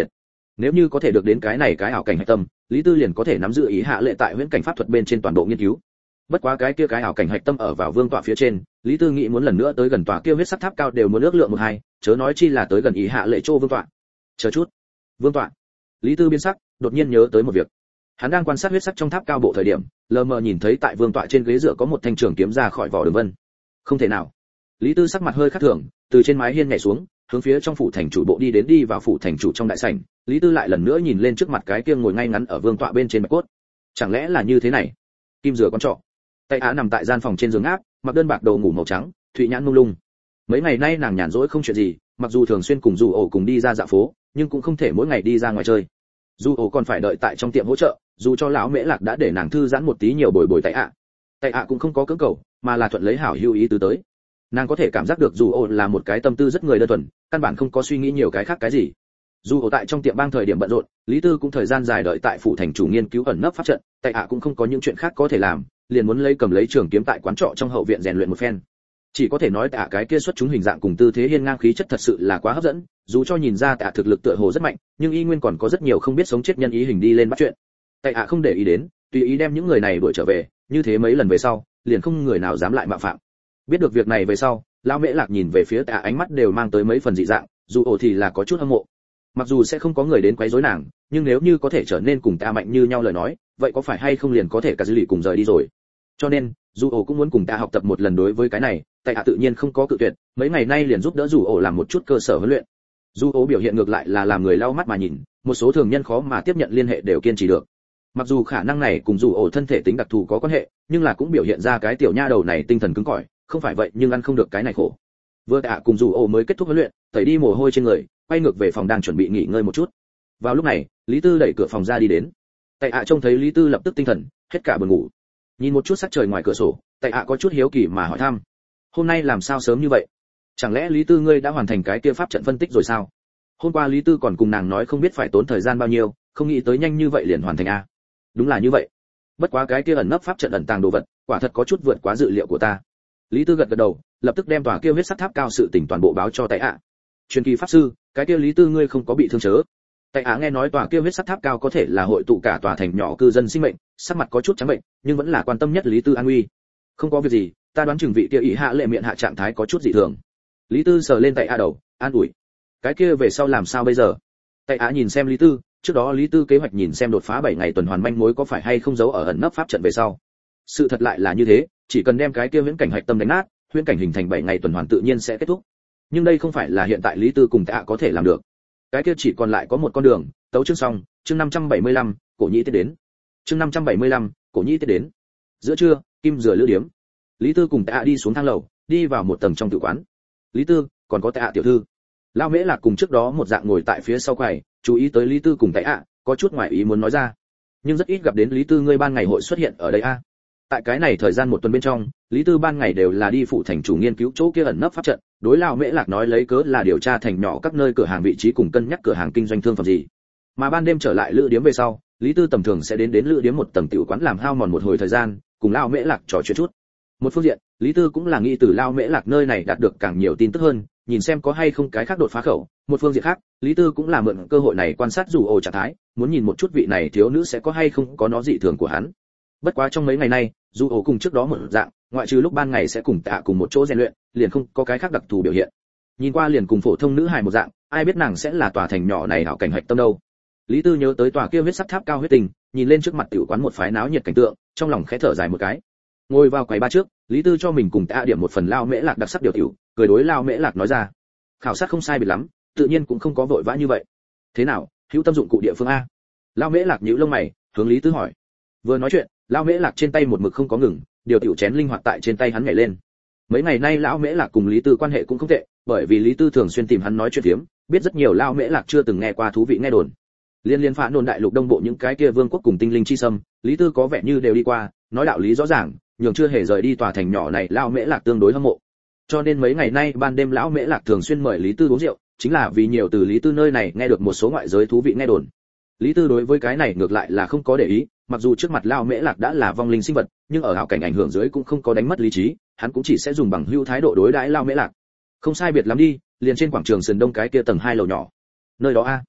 Nếu như có thể được đến cái này cái ảo cảnh hạch tâm, Lý Tư liền có thể nắm giữ ý hạ lệ tại huyễn cảnh pháp thuật bên trên toàn bộ nghiên cứu. Bất quá cái kia cái ảo cảnh hạch tâm ở vào vương tọa phía trên, Lý Tư nghĩ muốn lần nữa tới gần tòa kia huyết sắc tháp cao đều muốn ước lượng một hai, chớ nói chi là tới gần ý hạ lệ chỗ vương tọa. Chờ chút. Vương tọa. Lý Tư biến sắc, đột nhiên nhớ tới một việc. Hắn đang quan sát huyết sắc trong tháp cao bộ thời điểm, lờ mờ nhìn thấy tại vương tọa trên ghế dựa có một thanh trường kiếm ra khỏi vỏ đường vân. Không thể nào. Lý Tư sắc mặt hơi khác thường, từ trên mái hiên nhảy xuống, hướng phía trong phủ thành chủ bộ đi vào phủ thành chủ trong đại sảnh. Lý Tư lại lần nữa nhìn lên trước mặt cái kia ngồi ngay ngắn ở vương tọa bên trên bạch cốt. Chẳng lẽ là như thế này? Kim rửa con trọ. Tay Á nằm tại gian phòng trên giường áp, mặc đơn bạc đồ ngủ màu trắng, thụy nhãn mông lung. Mấy ngày nay nàng nhàn rỗi không chuyện gì, mặc dù thường xuyên cùng dù ổ cùng đi ra dạo phố, nhưng cũng không thể mỗi ngày đi ra ngoài chơi. Dù ổ còn phải đợi tại trong tiệm hỗ trợ, dù cho lão Mễ Lạc đã để nàng thư giãn một tí nhiều bồi Tay Á. Tay Á cũng không có cưỡng cầu, mà là thuận lấy hảo hữu ý tứ tới. Nàng có thể cảm giác được dù ổ là một cái tâm tư rất người đơn thuần, căn bản không có suy nghĩ nhiều cái khác cái gì. Dù ổ tại trong tiệm bang thời điểm bận rộn, Lý Tư cũng thời gian dài đợi tại phủ thành chủ nghiên cứu ẩn nấp pháp trận, Tay Á cũng không có những chuyện khác có thể làm, liền muốn cầm lấy trường kiếm tại quán trọ trong hậu viện rèn luyện một phen. Chỉ có thể nói Tạ cái kia xuất chúng hình dạng cùng tư thế hiên ngang khí chất thật sự là quá hấp dẫn, dù cho nhìn ra Tạ thực lực tựa hồ rất mạnh, nhưng y nguyên còn có rất nhiều không biết sống chết nhân ý hình đi lên bắt chuyện. Tạ không để ý đến, tùy ý đem những người này đuổi trở về, như thế mấy lần về sau, liền không người nào dám lại mạo phạm. Biết được việc này về sau, lão Mễ Lạc nhìn về phía Tạ ánh mắt đều mang tới mấy phần dị dạng, dù ổ thì là có chút hâm mộ. Mặc dù sẽ không có người đến quấy rối nàng, nhưng nếu như có thể trở nên cùng Tạ mạnh như nhau lời nói, vậy có phải hay không liền có thể cả dư lì cùng rời đi rồi. Cho nên dù ổ cũng muốn cùng ta học tập một lần đối với cái này, Tay Hạ tự nhiên không có cự tuyệt, mấy ngày nay liền giúp đỡ dù ổ làm một chút cơ sở huấn luyện. Dù ổ biểu hiện ngược lại là làm người lau mắt mà nhìn, một số thường nhân khó mà tiếp nhận liên hệ đều kiên trì được. Mặc dù khả năng này cùng dù ổ thân thể tính đặc thù có quan hệ, nhưng là cũng biểu hiện ra cái tiểu nha đầu này tinh thần cứng cỏi, không phải vậy nhưng ăn không được cái này khổ. Vừa Tạ cùng dù ổ mới kết thúc huấn luyện, tẩy đi mồ hôi trên người, quay ngược về phòng đang chuẩn bị nghỉ ngơi một chút. Vào lúc này, Lý Tư đẩy cửa phòng ra đi đến. Tay Hạ trông thấy Lý Tư lập tức tinh thần, hết cả buồn ngủ. Nhìn một chút sắc trời ngoài cửa sổ, Tay Hạ có chút hiếu kỳ mà hỏi thăm: hôm nay làm sao sớm như vậy? Chẳng lẽ Lý Tư ngươi đã hoàn thành cái kia pháp trận phân tích rồi sao? Hôm qua Lý Tư còn cùng nàng nói không biết phải tốn thời gian bao nhiêu, không nghĩ tới nhanh như vậy liền hoàn thành a. Đúng là như vậy. Bất quá cái kia ẩn nấp pháp trận ẩn tàng đồ vật, quả thật có chút vượt quá dự liệu của ta. Lý Tư gật gật đầu, lập tức đem tòa kia huyết sắc tháp cao sự tình toàn bộ báo cho Tay Hạ. Truyền kỳ pháp sư, cái kia Lý Tư ngươi không có bị thương chớ? Tay Hạ nghe nói tòa kia huyết sắc tháp cao có thể là hội tụ cả tòa thành nhỏ cư dân sinh mệnh, sắc mặt có chút trắng bệnh, nhưng vẫn là quan tâm nhất Lý Tư an nguy. Không có việc gì, ta đoán chừng vị kia ỷ hạ lệ miệng hạ trạng thái có chút dị thường. Lý Tư sờ lên Tay Hạ đầu, an ủi. Cái kia về sau làm sao bây giờ? Tay Hạ nhìn xem Lý Tư, trước đó Lý Tư kế hoạch nhìn xem đột phá 7 ngày tuần hoàn manh mối có phải hay không giấu ở ẩn nấp pháp trận về sau. Sự thật lại là như thế, chỉ cần đem cái kia huyễn cảnh hạch tâm đánh nát, huyễn cảnh hình thành 7 ngày tuần hoàn tự nhiên sẽ kết thúc. Nhưng đây không phải là hiện tại Lý Tư cùng Tay Hạ có thể làm được. Cái kia chỉ còn lại có một con đường, tấu chương xong, chương 575, cổ nhĩ tiết đến. Chương 575, cổ nhĩ tiết đến. Giữa trưa, Kim rửa lữ điếm. Lý Tư cùng Tạ Hạ đi xuống thang lầu, đi vào một tầng trong tử quán. Lý Tư, còn có Tạ Hạ tiểu thư. Lão Mễ Lạc cùng trước đó một dạng ngồi tại phía sau quầy, chú ý tới Lý Tư cùng Tạ Hạ, có chút ngoài ý muốn nói ra. Nhưng rất ít gặp đến Lý Tư ngươi ban ngày hội xuất hiện ở đây a. Tại cái này thời gian một tuần bên trong, Lý Tư ban ngày đều là đi phụ thành chủ nghiên cứu chỗ kia ẩn nấp pháp trận, đối lão Mễ Lạc nói lấy cớ là điều tra thành nhỏ các nơi cửa hàng vị trí cùng cân nhắc cửa hàng kinh doanh thương phẩm gì. Mà ban đêm trở lại lữ điếm về sau, Lý Tư tầm thường sẽ đến lữ điếm một tầng tiểu quán làm hao mòn một hồi thời gian, cùng lão Mễ Lạc trò chuyện chút. Một phương diện, Lý Tư cũng là nghĩ từ lão Mễ Lạc nơi này đạt được càng nhiều tin tức hơn, nhìn xem có hay không cái khác đột phá khẩu. Một phương diện khác, Lý Tư cũng là mượn cơ hội này quan sát dù ổ trạng thái, muốn nhìn một chút vị này thiếu nữ sẽ có hay không có nó dị thường của hắn. Bất quá trong mấy ngày nay, dù ổ cùng trước đó một dạng, ngoại trừ lúc ban ngày sẽ cùng Tạ cùng một chỗ rèn luyện, liền không có cái khác đặc thù biểu hiện. Nhìn qua liền cùng phổ thông nữ hài một dạng, ai biết nàng sẽ là tòa thành nhỏ này hảo cảnh hạch tâm đâu. Lý Tư nhớ tới tòa kia huyết sắc tháp cao huyết tình, nhìn lên trước mặt tiểu quán một phái náo nhiệt cảnh tượng, trong lòng khẽ thở dài một cái. Ngồi vào quầy ba trước, Lý Tư cho mình cùng Tạ điểm một phần lao Mễ Lạc đặc sắc điều tiểu, cười đối lao Mễ Lạc nói ra. Khảo sát không sai biệt lắm, tự nhiên cũng không có vội vã như vậy. Thế nào, hữu tâm dụng cụ địa phương a? Lao Mễ Lạc nhíu lông mày, hướng Lý Tư hỏi. Vừa nói chuyện, lão Mễ Lạc trên tay một mực không có ngừng, điều tiểu chén linh hoạt tại trên tay hắn nhảy lên. Mấy ngày nay lão Mễ Lạc cùng Lý Tư quan hệ cũng không tệ, bởi vì Lý Tư thường xuyên tìm hắn nói chuyện phiếm, biết rất nhiều lão Mễ Lạc chưa từng nghe qua thú vị nghe đồn. Liên phá nôn đại lục đông bộ những cái kia vương quốc cùng tinh linh chi sâm, Lý Tư có vẻ như đều đi qua, nói đạo lý rõ ràng, nhường chưa hề rời đi tòa thành nhỏ này lão Mễ Lạc tương đối hâm mộ. Cho nên mấy ngày nay ban đêm lão Mễ Lạc thường xuyên mời Lý Tư uống rượu, chính là vì nhiều từ Lý Tư nơi này nghe được một số ngoại giới thú vị nghe đồn. Lý Tư đối với cái này ngược lại là không có để ý, mặc dù trước mặt lão Mễ Lạc đã là vong linh sinh vật, nhưng ở hảo cảnh ảnh hưởng dưới cũng không có đánh mất lý trí, hắn cũng chỉ sẽ dùng bằng hữu thái độ đối đãi lão Mễ Lạc. Không sai biệt lắm đi, liền trên quảng trường sườn đông cái kia tầng 2 lầu nhỏ. Nơi đó a.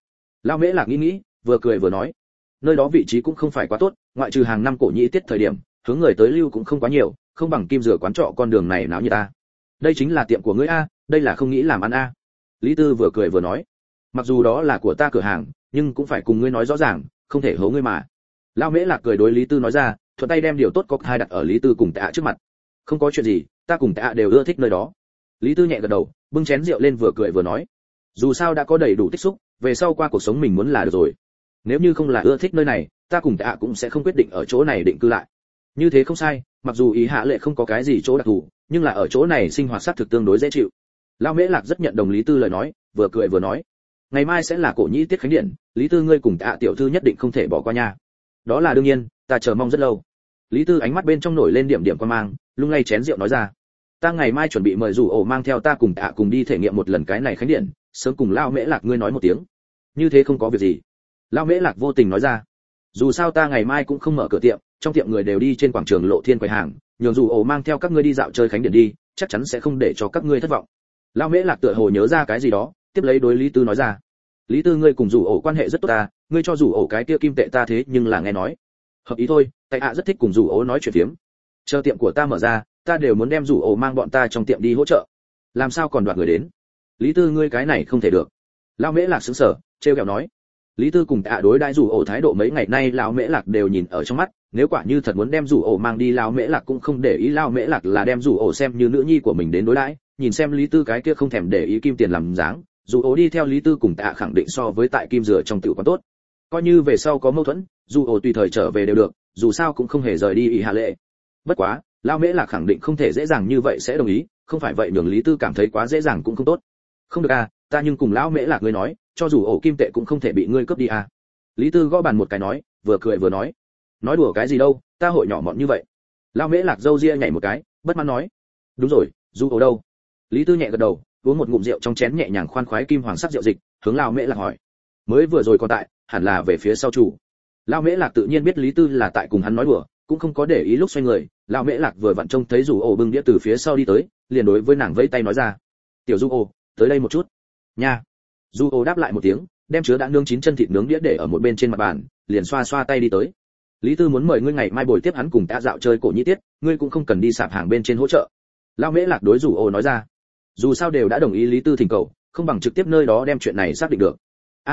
Lão Mễ Lạc nghĩ nghĩ, vừa cười vừa nói, nơi đó vị trí cũng không phải quá tốt, ngoại trừ hàng năm cổ nhĩ tiết thời điểm, hướng người tới lưu cũng không quá nhiều, không bằng Kim Dừa quán trọ con đường này náo như ta. Đây chính là tiệm của ngươi a, đây là không nghĩ làm ăn a. Lý Tư vừa cười vừa nói, mặc dù đó là của ta cửa hàng, nhưng cũng phải cùng ngươi nói rõ ràng, không thể hố ngươi mà. Lão Mễ Lạc cười đối Lý Tư nói ra, thuận tay đem điều tốt có hai đặt ở Lý Tư cùng Tạ trước mặt. Không có chuyện gì, ta cùng Tạ đều ưa thích nơi đó. Lý Tư nhẹ gật đầu, bưng chén rượu lên vừa cười vừa nói, dù sao đã có đầy đủ tích xúc, về sau qua cuộc sống mình muốn là được rồi. Nếu như không là ưa thích nơi này, ta cùng Tạ cũng sẽ không quyết định ở chỗ này định cư lại. Như thế không sai, mặc dù ý hạ lệ không có cái gì chỗ đặc thù, nhưng là ở chỗ này sinh hoạt xác thực tương đối dễ chịu. Lão Mễ Lạc rất nhận đồng Lý Tư lời nói, vừa cười vừa nói, ngày mai sẽ là cổ nhĩ tiết khánh điện, Lý Tư ngươi cùng Tạ tiểu thư nhất định không thể bỏ qua nha. Đó là đương nhiên, ta chờ mong rất lâu. Lý Tư ánh mắt bên trong nổi lên điểm điểm quan mang, lung lay chén rượu nói ra, ta ngày mai chuẩn bị mời rủ ổ mang theo ta cùng Tạ cùng đi thể nghiệm một lần cái này khánh điện, sớm cùng Lão Mễ Lạc ngươi nói một tiếng. Như thế không có việc gì. Lão Mễ Lạc vô tình nói ra, dù sao ta ngày mai cũng không mở cửa tiệm, trong tiệm người đều đi trên quảng trường Lộ Thiên quầy hàng, nhường rủ ổ mang theo các ngươi đi dạo chơi khánh điện đi, chắc chắn sẽ không để cho các ngươi thất vọng. Lão Mễ Lạc tựa hồ nhớ ra cái gì đó, tiếp lấy đối Lý Tư nói ra, Lý Tư ngươi cùng rủ ổ quan hệ rất tốt ta, ngươi cho rủ ổ cái kia kim tệ ta thế nhưng là nghe nói. Hợp ý thôi, tại hạ rất thích cùng rủ ổ nói chuyện phiếm. Chờ tiệm của ta mở ra, ta đều muốn đem rủ ổ mang bọn ta trong tiệm đi hỗ trợ. Làm sao còn đoạt người đến? Lý Tư ngươi cái này không thể được. Lão Mễ Lạc sững sờ, trêu ghẹo nói. Lý Tư cùng Tạ đối đãi rủ ổ thái độ mấy ngày nay lão Mễ Lạc đều nhìn ở trong mắt, nếu quả như thật muốn đem rủ ổ mang đi lão Mễ Lạc cũng không để ý, lão Mễ Lạc là đem rủ ổ xem như nữ nhi của mình đến đối đãi, nhìn xem Lý Tư cái kia không thèm để ý kim tiền làm dáng, dù ổ đi theo Lý Tư cùng Tạ khẳng định so với tại Kim Dừa trong tiểu quán tốt. Coi như về sau có mâu thuẫn, dù ổ tùy thời trở về đều được, dù sao cũng không hề rời đi ý hạ lệ. Bất quá, lão Mễ Lạc khẳng định không thể dễ dàng như vậy sẽ đồng ý, không phải vậy nhường Lý Tư cảm thấy quá dễ dàng cũng không tốt. Không được à, ta nhưng cùng lão Mễ Lạc ngươi nói, cho dù ổ kim tệ cũng không thể bị ngươi cướp đi à. Lý Tư gõ bàn một cái nói, vừa cười vừa nói, nói đùa cái gì đâu, ta hội nhỏ mọn như vậy. Lão Mễ Lạc râu ria nhảy một cái, bất mãn nói, đúng rồi, dù ổ đâu? Lý Tư nhẹ gật đầu, uống một ngụm rượu trong chén nhẹ nhàng khoan khoái kim hoàng sắc rượu dịch, hướng lão Mễ Lạc hỏi, mới vừa rồi còn tại, hẳn là về phía sau chủ. Lão Mễ Lạc tự nhiên biết Lý Tư là tại cùng hắn nói đùa, cũng không có để ý lúc xoay người. Lão Mễ Lạc vừa vặn trông thấy rủ ổ bưng đĩa từ phía sau đi tới, liền đối với nàng vẫy tay nói ra, tiểu du ổ, tới đây một chút. Nha. Du ổ đáp lại một tiếng, đem chứa đã nướng chín chân thịt nướng đĩa để ở một bên trên mặt bàn, liền xoa xoa tay đi tới. Lý Tư muốn mời ngươi ngày mai buổi tiếp hắn cùng ta dạo chơi cổ nhĩ tiết, ngươi cũng không cần đi sạp hàng bên trên hỗ trợ. Lão Mễ Lạc đối rủ ổ nói ra, dù sao đều đã đồng ý Lý Tư thỉnh cầu, không bằng trực tiếp nơi đó đem chuyện này xác định được.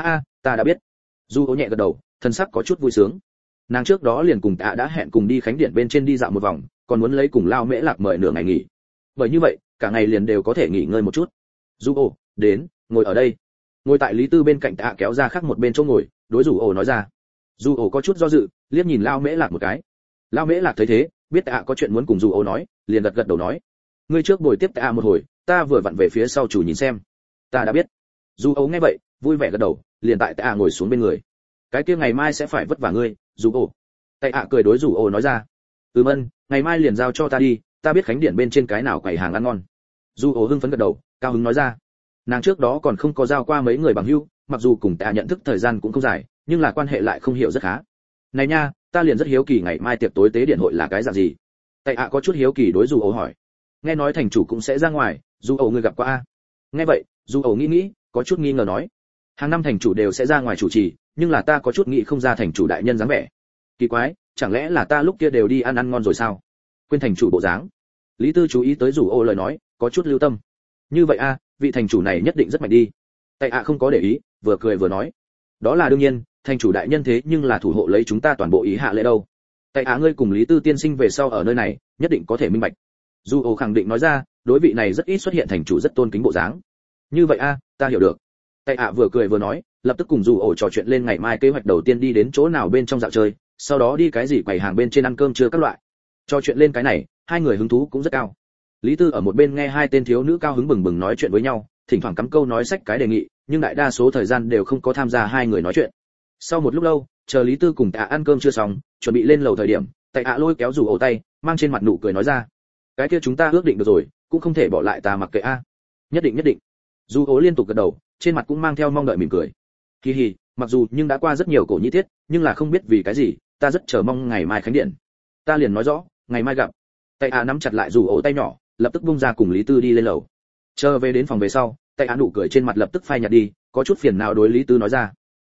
Ta đã biết. Du ổ nhẹ gật đầu, thân sắc có chút vui sướng. Nàng trước đó liền cùng Tạ đã hẹn cùng đi khánh điện bên trên đi dạo một vòng, còn muốn lấy cùng Lão Mễ Lạc mời nửa ngày nghỉ. Bởi như vậy, cả ngày liền đều có thể nghỉ ngơi một chút. Du ổ, đến, ngồi ở đây. Ngồi tại Lý Tư bên cạnh Tạ kéo ra khác một bên chỗ ngồi, đối rủ ổ nói ra. Du ổ có chút do dự, liếc nhìn Lão Mễ Lạc một cái. Lão Mễ Lạc thấy thế, biết Tạ có chuyện muốn cùng du ổ nói, liền gật gật đầu nói, ngươi trước bồi tiếp Tạ một hồi, ta vừa vặn về phía sau chủ nhìn xem. Ta đã biết. Du ổ nghe vậy, vui vẻ gật đầu, liền tại Tạ ngồi xuống bên người. Cái kia ngày mai sẽ phải vất vả ngươi, du ổ. Tạ cười đối rủ ổ nói ra. Ân, ngày mai liền giao cho ta đi, ta biết khánh điện bên trên cái nào quầy hàng ăn ngon. Du ổ hưng phấn gật đầu, cao hứng nói ra. Nàng trước đó còn không có giao qua mấy người bằng hữu, mặc dù cùng Tạ nhận thức thời gian cũng không dài, nhưng là quan hệ lại không hiểu rất khá. Này nha, ta liền rất hiếu kỳ ngày mai tiệc tối tế điện hội là cái dạng gì. Tạ có chút hiếu kỳ đối du ổ hỏi. Nghe nói thành chủ cũng sẽ ra ngoài, du ổ ngươi gặp qua a? Nghe vậy, du ổ nghĩ, có chút nghi ngờ nói. Hàng năm thành chủ đều sẽ ra ngoài chủ trì, nhưng là ta có chút nghĩ không ra thành chủ đại nhân dáng vẻ. Kỳ quái, chẳng lẽ là ta lúc kia đều đi ăn ngon rồi sao? Quên thành chủ bộ dáng. Lý Tư chú ý tới rủ ô lời nói, có chút lưu tâm. Như vậy a, vị thành chủ này nhất định rất mạnh đi. Tạ không có để ý, vừa cười vừa nói. Đó là đương nhiên, thành chủ đại nhân thế nhưng là thủ hộ lấy chúng ta toàn bộ ý hạ lệ đâu. Tạ ngươi cùng Lý Tư tiên sinh về sau ở nơi này, nhất định có thể minh bạch. Du ô khẳng định nói ra, đối vị này rất ít xuất hiện thành chủ rất tôn kính bộ dáng. Như vậy a, ta hiểu được. Tạ vừa cười vừa nói, lập tức cùng Du ổ trò chuyện lên ngày mai kế hoạch đầu tiên đi đến chỗ nào bên trong dạo chơi, sau đó đi cái gì quầy hàng bên trên ăn cơm trưa các loại. Trò chuyện lên cái này, hai người hứng thú cũng rất cao. Lý Tư ở một bên nghe hai tên thiếu nữ cao hứng bừng bừng nói chuyện với nhau, thỉnh thoảng cắm câu nói sách cái đề nghị, nhưng đại đa số thời gian đều không có tham gia hai người nói chuyện. Sau một lúc lâu, chờ Lý Tư cùng Tạ ăn cơm chưa xong, chuẩn bị lên lầu thời điểm, Tạ lôi kéo rủ ổ tay, mang trên mặt nụ cười nói ra, cái kia chúng ta ước định được rồi, cũng không thể bỏ lại ta mặc kệ a. Nhất định. Rủ ổ liên tục gật đầu, trên mặt cũng mang theo mong đợi mỉm cười. Hi hi, mặc dù nhưng đã qua rất nhiều cổ nhĩ tiết, nhưng là không biết vì cái gì, ta rất chờ mong ngày mai khánh điện. Ta liền nói rõ, ngày mai gặp. Tạ nắm chặt lại rủ ổ tay nhỏ, lập tức bung ra cùng Lý Tư đi lên lầu. Chờ về đến phòng về sau, Tạ nụ cười trên mặt lập tức phai nhạt đi, có chút phiền não đối Lý Tư nói ra,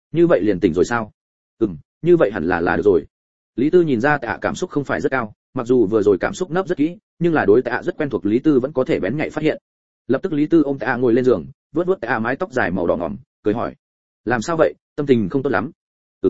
Như vậy liền tỉnh rồi sao? Như vậy hẳn là được rồi. Lý Tư nhìn ra Tạ cảm xúc không phải rất cao, mặc dù vừa rồi cảm xúc nấp rất kỹ, nhưng là đối Tạ rất quen thuộc Lý Tư vẫn có thể bén nhạy phát hiện. Lập tức Lý Tư ôm Tạ ngồi lên giường, vuốt vuốt Tạ mái tóc dài màu đỏ ngỏm, cười hỏi: "Làm sao vậy, tâm tình không tốt lắm?"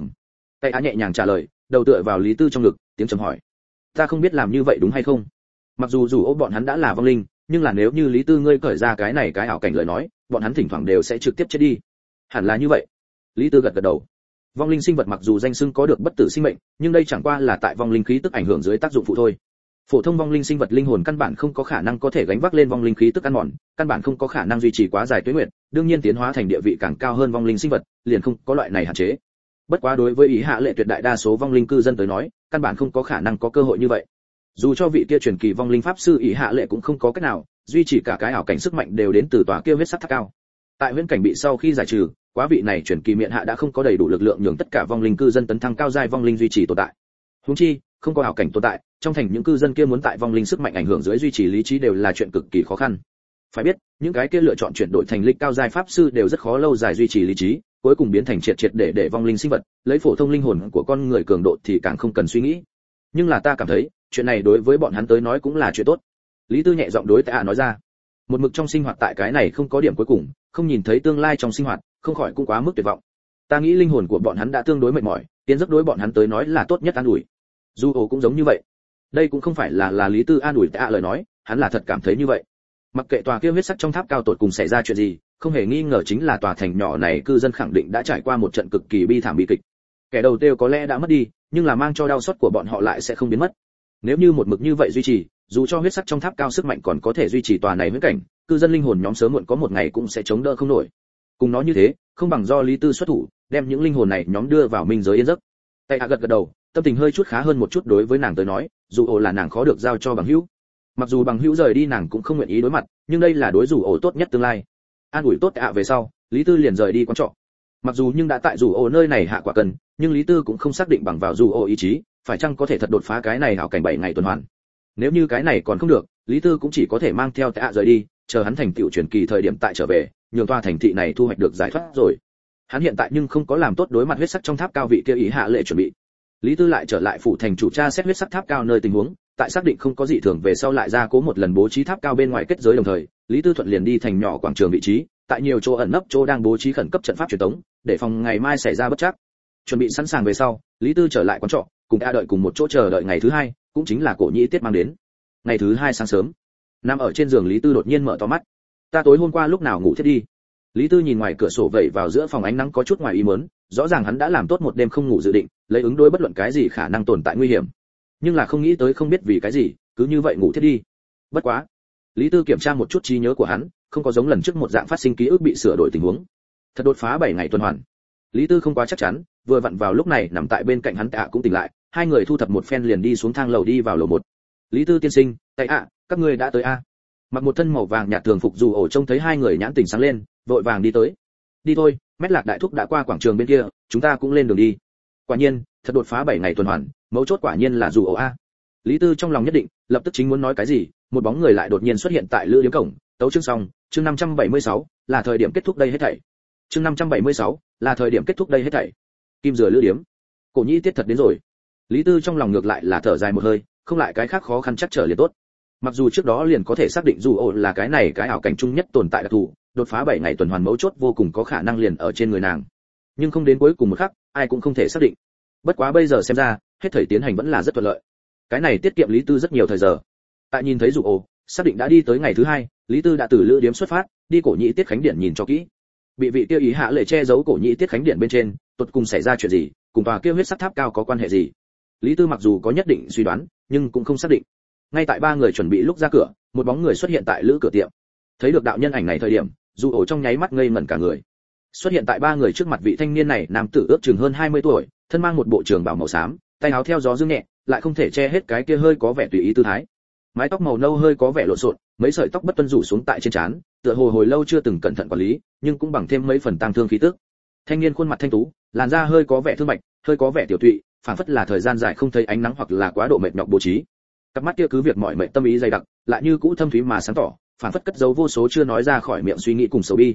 Tạ nhẹ nhàng trả lời, đầu tựa vào Lý Tư trong ngực, tiếng trầm hỏi: "Ta không biết làm như vậy đúng hay không? Mặc dù dù bọn hắn đã là vong linh, nhưng là nếu như Lý Tư ngươi cởi ra cái này cái ảo cảnh lời nói, bọn hắn thỉnh thoảng đều sẽ trực tiếp chết đi." "Hẳn là như vậy." Lý Tư gật gật đầu. Vong linh sinh vật mặc dù danh xưng có được bất tử sinh mệnh, nhưng đây chẳng qua là tại vong linh khí tức ảnh hưởng dưới tác dụng phụ thôi. Phổ thông vong linh sinh vật linh hồn căn bản không có khả năng có thể gánh vác lên vong linh khí tức ăn mòn, căn bản không có khả năng duy trì quá dài tuế nguyệt, đương nhiên tiến hóa thành địa vị càng cao hơn vong linh sinh vật, liền không có loại này hạn chế. Bất quá đối với ý hạ lệ tuyệt đại đa số vong linh cư dân tới nói, căn bản không có khả năng có cơ hội như vậy. Dù cho vị kia truyền kỳ vong linh pháp sư ý hạ lệ cũng không có cách nào, duy trì cả cái ảo cảnh sức mạnh đều đến từ tòa kia huyết sắc tháp cao. Tại huyễn cảnh bị sau khi giải trừ, quá vị này truyền kỳ miệng hạ đã không có đầy đủ lực lượng nhường tất cả vong linh cư dân tấn thăng cao giai vong linh duy trì tồn tại. Huống chi, không có ảo cảnh tồn tại, trong thành những cư dân kia muốn tại vong linh sức mạnh ảnh hưởng dưới duy trì lý trí đều là chuyện cực kỳ khó khăn. Phải biết, những cái kia lựa chọn chuyển đổi thành linh cao giai pháp sư đều rất khó lâu dài duy trì lý trí, cuối cùng biến thành triệt để vong linh sinh vật, lấy phổ thông linh hồn của con người cường độ thì càng không cần suy nghĩ. Nhưng là ta cảm thấy, chuyện này đối với bọn hắn tới nói cũng là chuyện tốt. Lý Tư nhẹ giọng đối Tạ nói ra. Một mực trong sinh hoạt tại cái này không có điểm cuối cùng, không nhìn thấy tương lai trong sinh hoạt, không khỏi cũng quá mức tuyệt vọng. Ta nghĩ linh hồn của bọn hắn đã tương đối mệt mỏi, tiến giấc đối bọn hắn tới nói là tốt nhất an ủi. Du ổ cũng giống như vậy. Đây cũng không phải là Lý Tư an ủi Tạ lời nói, hắn là thật cảm thấy như vậy. Mặc kệ tòa kia huyết sắc trong tháp cao tột cùng xảy ra chuyện gì, không hề nghi ngờ chính là tòa thành nhỏ này cư dân khẳng định đã trải qua một trận cực kỳ bi thảm bi kịch. Kẻ đầu tiêu có lẽ đã mất đi, nhưng là mang cho đau xót của bọn họ lại sẽ không biến mất. Nếu như một mực như vậy duy trì, dù cho huyết sắc trong tháp cao sức mạnh còn có thể duy trì tòa này huyễn cảnh, cư dân linh hồn nhóm sớm muộn có một ngày cũng sẽ chống đỡ không nổi. Cùng nó như thế, không bằng do Lý Tư xuất thủ, đem những linh hồn này nhóm đưa vào minh giới yên giấc. Tay hạ gật gật đầu, tâm tình hơi chút khá hơn một chút đối với nàng tới nói, dù ổ là nàng khó được giao cho bằng hữu. Mặc dù bằng hữu rời đi nàng cũng không nguyện ý đối mặt, nhưng đây là đối dù ổ tốt nhất tương lai. An ủi tốt về sau, Lý Tư liền rời đi quán trọ. Mặc dù nhưng đã tại dù ổ nơi này hạ quả cần, nhưng Lý Tư cũng không xác định bằng vào dù ổ ý chí, phải chăng có thể thật đột phá cái này hảo cảnh 7 ngày tuần hoàn. Nếu như cái này còn không được, Lý Tư cũng chỉ có thể mang theo Tạ rời đi, chờ hắn thành tựu truyền kỳ thời điểm tại trở về, nhường tòa thành thị này thu hoạch được giải thoát rồi. Hắn hiện tại nhưng không có làm tốt đối mặt huyết sắc trong tháp cao vị kia ý hạ lệ chuẩn bị. Lý Tư lại trở lại phủ thành chủ tra xét huyết sắc tháp cao nơi tình huống, tại xác định không có dị thường về sau lại ra cố một lần bố trí tháp cao bên ngoài kết giới đồng thời, Lý Tư thuận liền đi thành nhỏ quảng trường vị trí, tại nhiều chỗ ẩn nấp chỗ đang bố trí khẩn cấp trận pháp truyền tống, để phòng ngày mai xảy ra bất trắc. Chuẩn bị sẵn sàng về sau, Lý Tư trở lại quán trọ, cùng A đợi cùng một chỗ chờ đợi ngày thứ hai, cũng chính là Cổ Nhĩ Tiết mang đến. Ngày thứ hai sáng sớm, nằm ở trên giường Lý Tư đột nhiên mở to mắt. Ta tối hôm qua lúc nào ngủ thiết đi? Lý Tư nhìn ngoài cửa sổ vẩy vào giữa phòng ánh nắng có chút ngoài ý muốn, rõ ràng hắn đã làm tốt một đêm không ngủ dự định, lấy ứng đối bất luận cái gì khả năng tồn tại nguy hiểm. Nhưng là không nghĩ tới không biết vì cái gì, cứ như vậy ngủ thiết đi. Bất quá, Lý Tư kiểm tra một chút trí nhớ của hắn, không có giống lần trước một dạng phát sinh ký ức bị sửa đổi tình huống. Thật đột phá 7 ngày tuần hoàn. Lý Tư không quá chắc chắn, vừa vặn vào lúc này nằm tại bên cạnh hắn Tạ cũng tỉnh lại, hai người thu thập một phen liền đi xuống thang lầu đi vào lầu 1. Lý Tư tiên sinh, Tay các ngươi đã tới a? Mặc một thân màu vàng nhạt thường phục dù ổ trông thấy hai người nhãn tỉnh sáng lên, vội vàng đi tới. Đi thôi, Mét Lạc đại thúc đã qua quảng trường bên kia, chúng ta cũng lên đường đi. Quả nhiên, thật đột phá 7 ngày tuần hoàn, mấu chốt quả nhiên là dù ổ a. Lý Tư trong lòng nhất định, lập tức chính muốn nói cái gì, một bóng người lại đột nhiên xuất hiện tại lữ điếm cổng. Tấu chương xong, chương 576, là thời điểm kết thúc đây hết thảy. Chương 576, là thời điểm kết thúc đây hết thảy. Kim Dừa lữ điếm. Cổ Nhĩ Tiết thật đến rồi. Lý Tư trong lòng ngược lại là thở dài một hơi, không lại cái khác khó khăn chắc trở liền tốt. Mặc dù trước đó liền có thể xác định dù ổ là cái này cái ảo cảnh chung nhất tồn tại đặc thù, đột phá 7 ngày tuần hoàn mấu chốt vô cùng có khả năng liền ở trên người nàng. Nhưng không đến cuối cùng một khắc, ai cũng không thể xác định. Bất quá bây giờ xem ra, hết thảy tiến hành vẫn là rất thuận lợi. Cái này tiết kiệm Lý Tư rất nhiều thời giờ. Tại nhìn thấy dù ổ, xác định đã đi tới ngày thứ hai, Lý Tư đã từ lữ điếm xuất phát, đi Cổ Nhĩ Tiết khánh điện nhìn cho kỹ. Bị vị tiêu ý hạ lệ che giấu Cổ Nhĩ Tiết khánh điện bên trên, tuột cùng xảy ra chuyện gì, cùng tòa kia huyết sắc tháp cao có quan hệ gì? Lý Tư mặc dù có nhất định suy đoán, nhưng cũng không xác định. Ngay tại ba người chuẩn bị lúc ra cửa, một bóng người xuất hiện tại lữ cửa tiệm. Thấy được đạo nhân ảnh này thời điểm, dù ổ trong nháy mắt ngây ngẩn cả người. Xuất hiện tại ba người trước mặt vị thanh niên này, nam tử ước chừng hơn 20 tuổi, thân mang một bộ trường bào màu xám, tay áo theo gió dương nhẹ, lại không thể che hết cái kia hơi có vẻ tùy ý tư thái. Mái tóc màu nâu hơi có vẻ lộn xộn, mấy sợi tóc bất tuân rủ xuống tại trên trán, tựa hồ hồi lâu chưa từng cẩn thận quản lý, nhưng cũng bằng thêm mấy phần tang thương khí tức. Thanh niên khuôn mặt thanh tú, làn da hơi có vẻ thương bạch, hơi có vẻ tiểu tụy, phảng phất là thời gian dài không thấy ánh nắng hoặc là quá độ mệt nhọc bố trí. Cặp mắt kia cứ việc mỏi mệt tâm ý dày đặc, lại như cũ thâm thúy mà sáng tỏ, phảng phất cất giấu vô số chưa nói ra khỏi miệng suy nghĩ cùng sầu bi.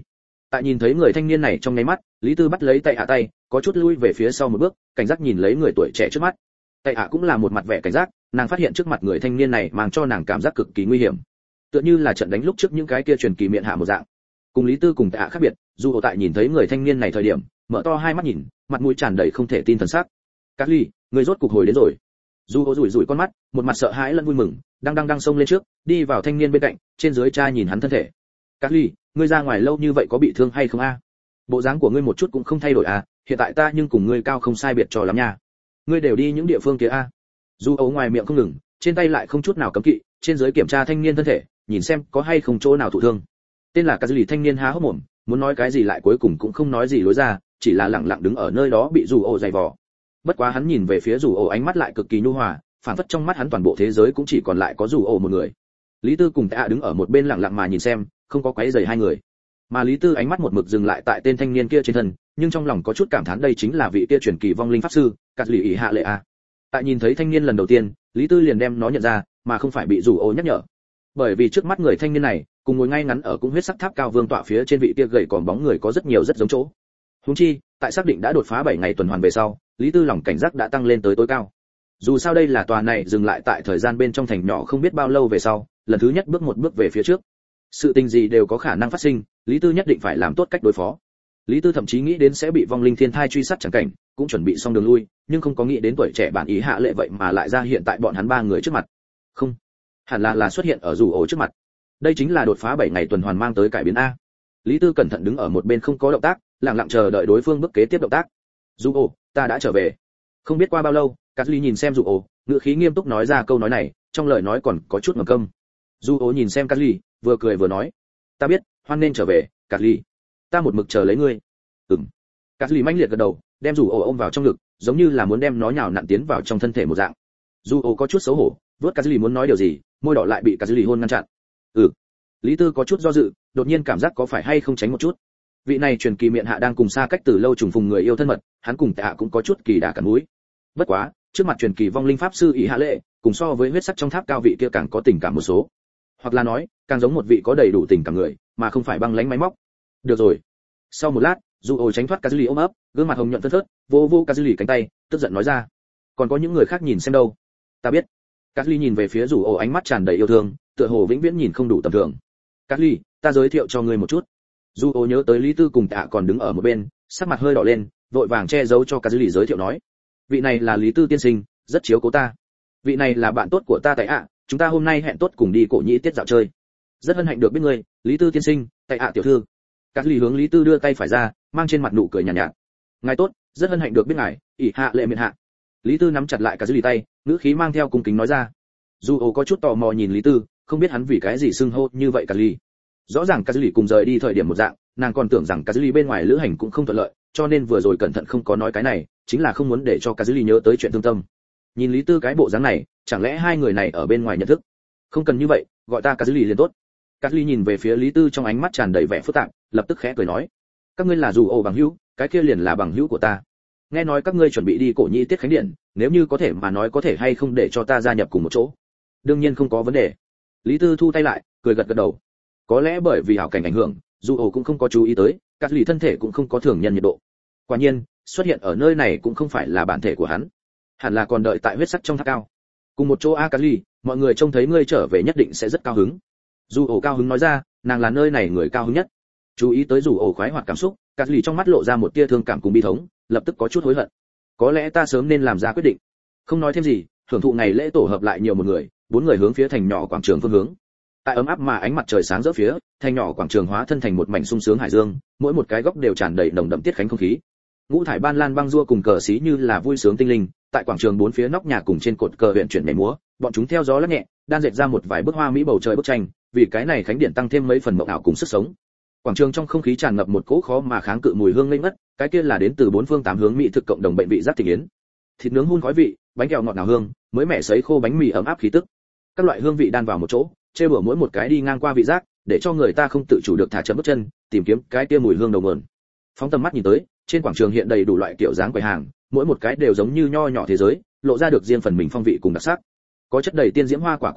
Tại nhìn thấy người thanh niên này trong nháy mắt, Lý Tư bắt lấy Tệ Ạ tay, có chút lui về phía sau một bước, cảnh giác nhìn lấy người tuổi trẻ trước mắt. Tệ Ạ cũng là một mặt vẻ cảnh giác, nàng phát hiện trước mặt người thanh niên này mang cho nàng cảm giác cực kỳ nguy hiểm, tựa như là trận đánh lúc trước những cái kia truyền kỳ miệng hạ một dạng. Cùng Lý Tư cùng Tệ Ạ khác biệt, dù ở tại nhìn thấy người thanh niên này thời điểm, mở to hai mắt nhìn, mặt mũi tràn đầy không thể tin thần sắc. Cát Ly, người rốt cục hồi đến rồi. Dù ở rủi rủi con mắt, một mặt sợ hãi lẫn vui mừng, đang xông lên trước, đi vào thanh niên bên cạnh, trên dưới tra nhìn hắn thân thể. Cát Ly, ngươi ra ngoài lâu như vậy có bị thương hay không a? Bộ dáng của ngươi một chút cũng không thay đổi à, hiện tại ta nhưng cùng ngươi cao không sai biệt trò lắm nha. Ngươi đều đi những địa phương kia a? Dù ấu ngoài miệng không ngừng, trên tay lại không chút nào cấm kỵ, trên dưới kiểm tra thanh niên thân thể, nhìn xem có hay không chỗ nào thụ thương. Tên là Cát Ly thanh niên há hốc mồm, muốn nói cái gì lại cuối cùng cũng không nói gì lối ra, chỉ là lặng lặng đứng ở nơi đó bị dù ổ dày vò. Bất quá hắn nhìn về phía dù ổ ánh mắt lại cực kỳ nhu hòa, phản phất trong mắt hắn toàn bộ thế giới cũng chỉ còn lại có dù ổ một người. Lý Tư cùng Tạ đứng ở một bên lặng lặng mà nhìn xem, không có quấy rầy hai người. Mà Lý Tư ánh mắt một mực dừng lại tại tên thanh niên kia trên thân, nhưng trong lòng có chút cảm thán đây chính là vị kia truyền kỳ vong linh pháp sư, Cát Lì ỷ hạ lệ a. Tại nhìn thấy thanh niên lần đầu tiên, Lý Tư liền đem nó nhận ra, mà không phải bị dù ổ nhắc nhở. Bởi vì trước mắt người thanh niên này, cùng ngồi ngay ngắn ở cung huyết sắc tháp cao vương tọa phía trên vị kia gầy còm bóng người có rất nhiều rất giống chỗ. Huống chi, tại xác định đã đột phá 7 ngày tuần hoàn về sau, Lý Tư lòng cảnh giác đã tăng lên tới tối cao. Dù sao đây là tòa này dừng lại tại thời gian bên trong thành nhỏ không biết bao lâu về sau, lần thứ nhất bước một bước về phía trước. Sự tình gì đều có khả năng phát sinh, Lý Tư nhất định phải làm tốt cách đối phó. Lý Tư thậm chí nghĩ đến sẽ bị vong linh thiên thai truy sát chẳng cảnh, cũng chuẩn bị xong đường lui, nhưng không có nghĩ đến tuổi trẻ bản ý hạ lệ vậy mà lại ra hiện tại bọn hắn ba người trước mặt. Không, hẳn là xuất hiện ở dù ổ trước mặt. Đây chính là đột phá 7 ngày tuần hoàn mang tới cải biến a. Lý Tư cẩn thận đứng ở một bên không có động tác, lặng lặng chờ đợi đối phương bước kế tiếp động tác. Dù ổ, ta đã trở về. Không biết qua bao lâu, Cát Ly nhìn xem dù ổ, ngữ khí nghiêm túc nói ra câu nói này, trong lời nói còn có chút ngầm câm. Dù ổ nhìn xem Cát Ly, vừa cười vừa nói, ta biết, hoan nên trở về, Cát Ly. Ta một mực chờ lấy ngươi. Cát Ly mãnh liệt gật đầu, đem dù ổ ôm vào trong ngực, giống như là muốn đem nó nhào nặn tiến vào trong thân thể một dạng. Dù ổ có chút xấu hổ, vớt Cát Ly muốn nói điều gì, môi đỏ lại bị Cát Ly hôn ngăn chặn. Lý Tư có chút do dự, đột nhiên cảm giác có phải hay không tránh một chút. Vị này truyền kỳ miệng hạ đang cùng xa cách từ lâu trùng phùng người yêu thân mật, hắn cùng Tạ cũng có chút kỳ đà cắn mũi. Bất quá, trước mặt truyền kỳ vong linh pháp sư ỷ hạ lệ, cùng so với huyết sắc trong tháp cao vị kia càng có tình cảm một số. Hoặc là nói, càng giống một vị có đầy đủ tình cảm người, mà không phải băng lãnh máy móc. Được rồi. Sau một lát, dù ổ tránh thoát Cát Ly ôm ấp, gương mặt hồng nhuận phớt phớt, vô Cát Ly cánh tay, tức giận nói ra, còn có những người khác nhìn xem đâu. Ta biết. Cát Ly nhìn về phía dù ổ ánh mắt tràn đầy yêu thương, tựa hồ vĩnh viễn nhìn không đủ tầm thường. Cát Ly, ta giới thiệu cho ngươi một chút. Dù ổ nhớ tới Lý Tư cùng Tạ còn đứng ở một bên, sắc mặt hơi đỏ lên, vội vàng che giấu cho Cát Ly giới thiệu nói, vị này là Lý Tư tiên sinh, rất chiếu cố ta. Vị này là bạn tốt của ta Tại ạ, chúng ta hôm nay hẹn tốt cùng đi Cổ Nhĩ tiết dạo chơi. Rất hân hạnh được biết ngươi, Lý Tư tiên sinh, Tại ạ tiểu thư. Cát Ly hướng Lý Tư đưa tay phải ra, mang trên mặt nụ cười nhàn nhạt. Ngài tốt, rất hân hạnh được biết ngài, ỷ hạ lệ miện hạ. Lý Tư nắm chặt lại Cát Ly tay, ngữ khí mang theo cung kính nói ra. Dù ổ có chút tò mò nhìn Lý Tư, không biết hắn vì cái gì xưng hô như vậy Cát Ly. Rõ ràng Cát Ly cùng rời đi thời điểm một dạng, nàng còn tưởng rằng Cát Ly bên ngoài lữ hành cũng không thuận lợi, cho nên vừa rồi cẩn thận không có nói cái này, chính là không muốn để cho Cát Ly nhớ tới chuyện thương tâm. Nhìn Lý Tư cái bộ dáng này, chẳng lẽ hai người này ở bên ngoài nhận thức? Không cần như vậy, gọi ta Cát Ly liền tốt. Cát Ly nhìn về phía Lý Tư trong ánh mắt tràn đầy vẻ phức tạp, lập tức khẽ cười nói, các ngươi là dù ổ bằng hữu, cái kia liền là bằng hữu của ta. Nghe nói các ngươi chuẩn bị đi Cổ Nhĩ tiết khánh điện, nếu như có thể mà nói có thể hay không để cho ta gia nhập cùng một chỗ. Đương nhiên không có vấn đề. Lý Tư thu tay lại, cười gật gật đầu. Có lẽ bởi vì hảo cảnh ảnh hưởng, dù ổ cũng không có chú ý tới, Cát Ly thân thể cũng không có thường nhân nhiệt độ. Quả nhiên, xuất hiện ở nơi này cũng không phải là bản thể của hắn, hẳn là còn đợi tại huyết sắc trong tháp cao. Cùng một chỗ a Cát Ly, mọi người trông thấy ngươi trở về nhất định sẽ rất cao hứng. Dù ổ cao hứng nói ra, nàng là nơi này người cao hứng nhất. Chú ý tới dù ổ khoái hoạt cảm xúc, Cát Ly trong mắt lộ ra một tia thương cảm cùng bi thống, lập tức có chút hối hận. Có lẽ ta sớm nên làm ra quyết định. Không nói thêm gì, hưởng thụ ngày lễ tổ hợp lại nhiều một người, 4 người hướng phía thành nhỏ quảng trường phương hướng. Tại ấm áp mà ánh mặt trời sáng rỡ phía, thành nhỏ quảng trường hóa thân thành một mảnh sung sướng hải dương, mỗi một cái góc đều tràn đầy nồng đậm tiết khánh không khí. Ngũ thải ban lan băng rua cùng cờ xí như là vui sướng tinh linh, tại quảng trường 4 phía nóc nhà cùng trên cột cờ huyện chuyển nhảy múa, bọn chúng theo gió lắc nhẹ, đan dệt ra một vài bức hoa mỹ bầu trời bức tranh, vì cái này khánh điện tăng thêm mấy phần mộng ảo cùng sức sống. Quảng trường trong không khí tràn ngập một cỗ khó mà kháng cự mùi hương ngây ngất, cái kia là đến từ 4 phương 8 hướng mỹ thực cộng đồng bệnh vị giác thị yến. Thịt nướng hun khói vị, bánh kẹo ngọt ngào hương, mới mẻ sấy khô bánh mì ấm áp khí tức. Các loại hương vị đan vào một chỗ, chê bửa mỗi một cái đi ngang qua vị giác, để cho người ta không tự chủ được thả chậm bước chân, tìm kiếm cái kia mùi hương đầu nguồn. Phóng tầm mắt nhìn tới, trên quảng trường hiện đầy đủ loại kiểu dáng quầy hàng, mỗi một cái đều giống như nho nhỏ thế giới, lộ ra được riêng phần mình phong vị cùng đặc sắc. Có chất đầy tiên diễm hoa quả bày,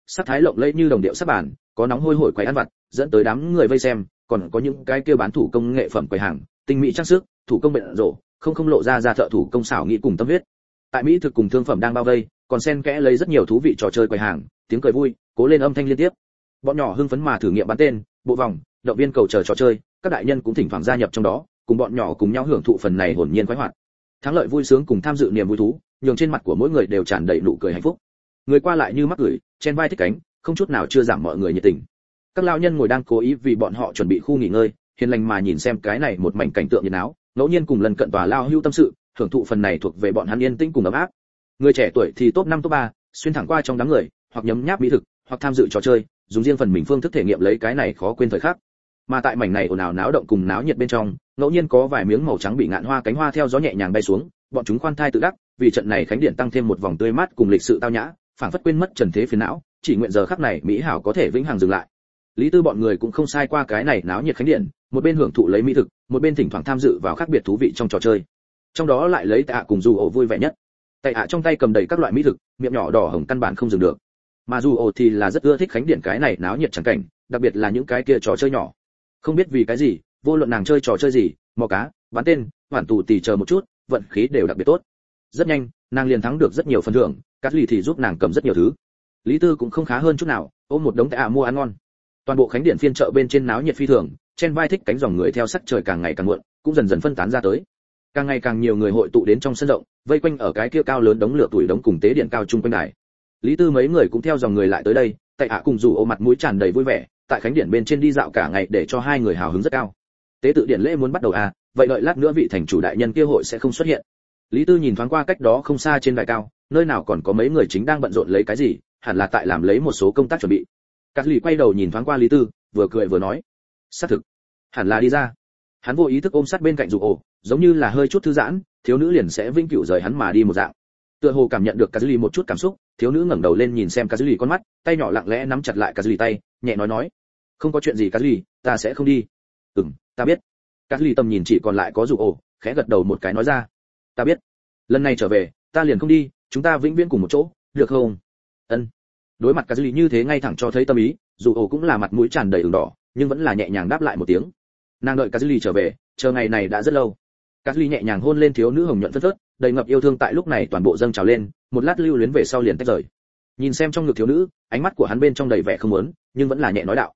sắc thái lộng lẫy như đồng điệu sắp bàn, có nóng hôi hổi quầy ăn vặt, dẫn tới đám người vây xem, còn có những cái kia bán thủ công nghệ phẩm quầy hàng, tinh mỹ trang sức, thủ công bện rộ, không lộ ra thợ thủ công xảo nghĩ cùng tâm huyết. Tại mỹ thực cùng thương phẩm đang bao vây, còn xen kẽ lấy rất nhiều thú vị trò chơi quầy hàng, tiếng cười vui, cố lên âm thanh liên tiếp. Bọn nhỏ hưng phấn mà thử nghiệm bắn tên, bộ vòng, động viên cầu chờ trò chơi, các đại nhân cũng thỉnh thoảng gia nhập trong đó, cùng bọn nhỏ cùng nhau hưởng thụ phần này hồn nhiên khoái hoạt. Thắng lợi vui sướng cùng tham dự niềm vui thú, nhường trên mặt của mỗi người đều tràn đầy nụ cười hạnh phúc. Người qua lại như mắc gửi, chen vai thích cánh, không chút nào chưa giảm mọi người nhiệt tình. Các lão nhân ngồi đang cố ý vì bọn họ chuẩn bị khu nghỉ ngơi, hiền lành mà nhìn xem cái này một mảnh cảnh tượng nhiệt náo, ngẫu nhiên cùng lần cận tòa lao hưu tâm sự, hưởng thụ phần này thuộc về bọn hắn yên tĩnh cùng ấm áp. Người trẻ tuổi thì top 5 top 3, xuyên thẳng qua trong đám người, hoặc nhấm nháp mỹ thực, hoặc tham dự trò chơi, dùng riêng phần mình phương thức thể nghiệm lấy cái này khó quên thời khắc. Mà tại mảnh này ồn ào náo động cùng náo nhiệt bên trong, ngẫu nhiên có vài miếng màu trắng bị ngạn hoa cánh hoa theo gió nhẹ nhàng bay xuống, bọn chúng khoan thai tự đắc, vì trận này khánh điện tăng thêm một vòng tươi mát cùng lịch sự tao nhã, phảng phất quên mất trần thế phiền não, chỉ nguyện giờ khắc này mỹ hảo có thể vĩnh hằng dừng lại. Lý Tư bọn người cũng không sai qua cái này náo nhiệt khánh điện, một bên hưởng thụ lấy mỹ thực, một bên thỉnh thoảng tham dự vào khác biệt thú vị trong trò chơi. Trong đó lại lấy Tạ cùng Dù Ổ vui vẻ nhất. Tạ trong tay cầm đầy các loại mỹ thực, miệng nhỏ đỏ hồng căn bản không dừng được. Mà Dù Ổ thì là rất ưa thích khánh điện cái này náo nhiệt chẳng cảnh, đặc biệt là những cái kia trò chơi nhỏ. Không biết vì cái gì, vô luận nàng chơi trò chơi gì, mò cá, bắn tên, hoàn tù tì chờ một chút, vận khí đều đặc biệt tốt. Rất nhanh, nàng liền thắng được rất nhiều phần thưởng, Cát Lì thì giúp nàng cầm rất nhiều thứ. Lý Tư cũng không khá hơn chút nào, ôm một đống Tạ mua ăn ngon. Toàn bộ khánh điện phiên chợ bên trên náo nhiệt phi thường, chen vai thích cánh dòng người theo sắc trời càng ngày càng muộn, cũng dần dần phân tán ra tới. Càng ngày càng nhiều người hội tụ đến trong sân rộng, vây quanh ở cái kia cao lớn đống lửa tuổi đống cùng tế điện cao trung quanh đài. Lý Tư mấy người cũng theo dòng người lại tới đây, Tạ cùng Dù Ổ mặt mũi tràn đầy vui vẻ, tại khánh điện bên trên đi dạo cả ngày để cho hai người hào hứng rất cao. Tế tự điện lễ muốn bắt đầu à, vậy đợi lát nữa vị thành chủ đại nhân kia hội sẽ không xuất hiện. Lý Tư nhìn thoáng qua cách đó không xa trên đài cao, nơi nào còn có mấy người chính đang bận rộn lấy cái gì, hẳn là tại làm lấy một số công tác chuẩn bị. Cát Lì quay đầu nhìn thoáng qua Lý Tư, vừa cười vừa nói, xác thực, hẳn là đi ra. Hắn vô ý thức ôm sát bên cạnh Dù Ổ, giống như là hơi chút thư giãn, thiếu nữ liền sẽ vĩnh cửu rời hắn mà đi một dạng. Tựa hồ cảm nhận được Cát Lì một chút cảm xúc, thiếu nữ ngẩng đầu lên nhìn xem Cát Lì con mắt, tay nhỏ lặng lẽ nắm chặt lại Cát Lì tay, nhẹ nói, không có chuyện gì Cát Lì, ta sẽ không đi. Ta biết. Cát Lì tầm nhìn chỉ còn lại có Dù Ổ, khẽ gật đầu một cái nói ra, ta biết. Lần này trở về, ta liền không đi, chúng ta vĩnh viễn cùng một chỗ, được không? Ân. Đối mặt Cát Lì như thế ngay thẳng cho thấy tâm ý, Dù Ổ cũng là mặt mũi tràn đầy ửng đỏ, nhưng vẫn là nhẹ nhàng đáp lại một tiếng. Nàng đợi Cát Lì trở về, chờ ngày này đã rất lâu. Cát Lì nhẹ nhàng hôn lên thiếu nữ hồng nhuận phớt phớt, đầy ngập yêu thương tại lúc này toàn bộ dâng trào lên, một lát lưu luyến về sau liền tách rời. Nhìn xem trong ngực thiếu nữ, ánh mắt của hắn bên trong đầy vẻ không muốn, nhưng vẫn là nhẹ nói đạo,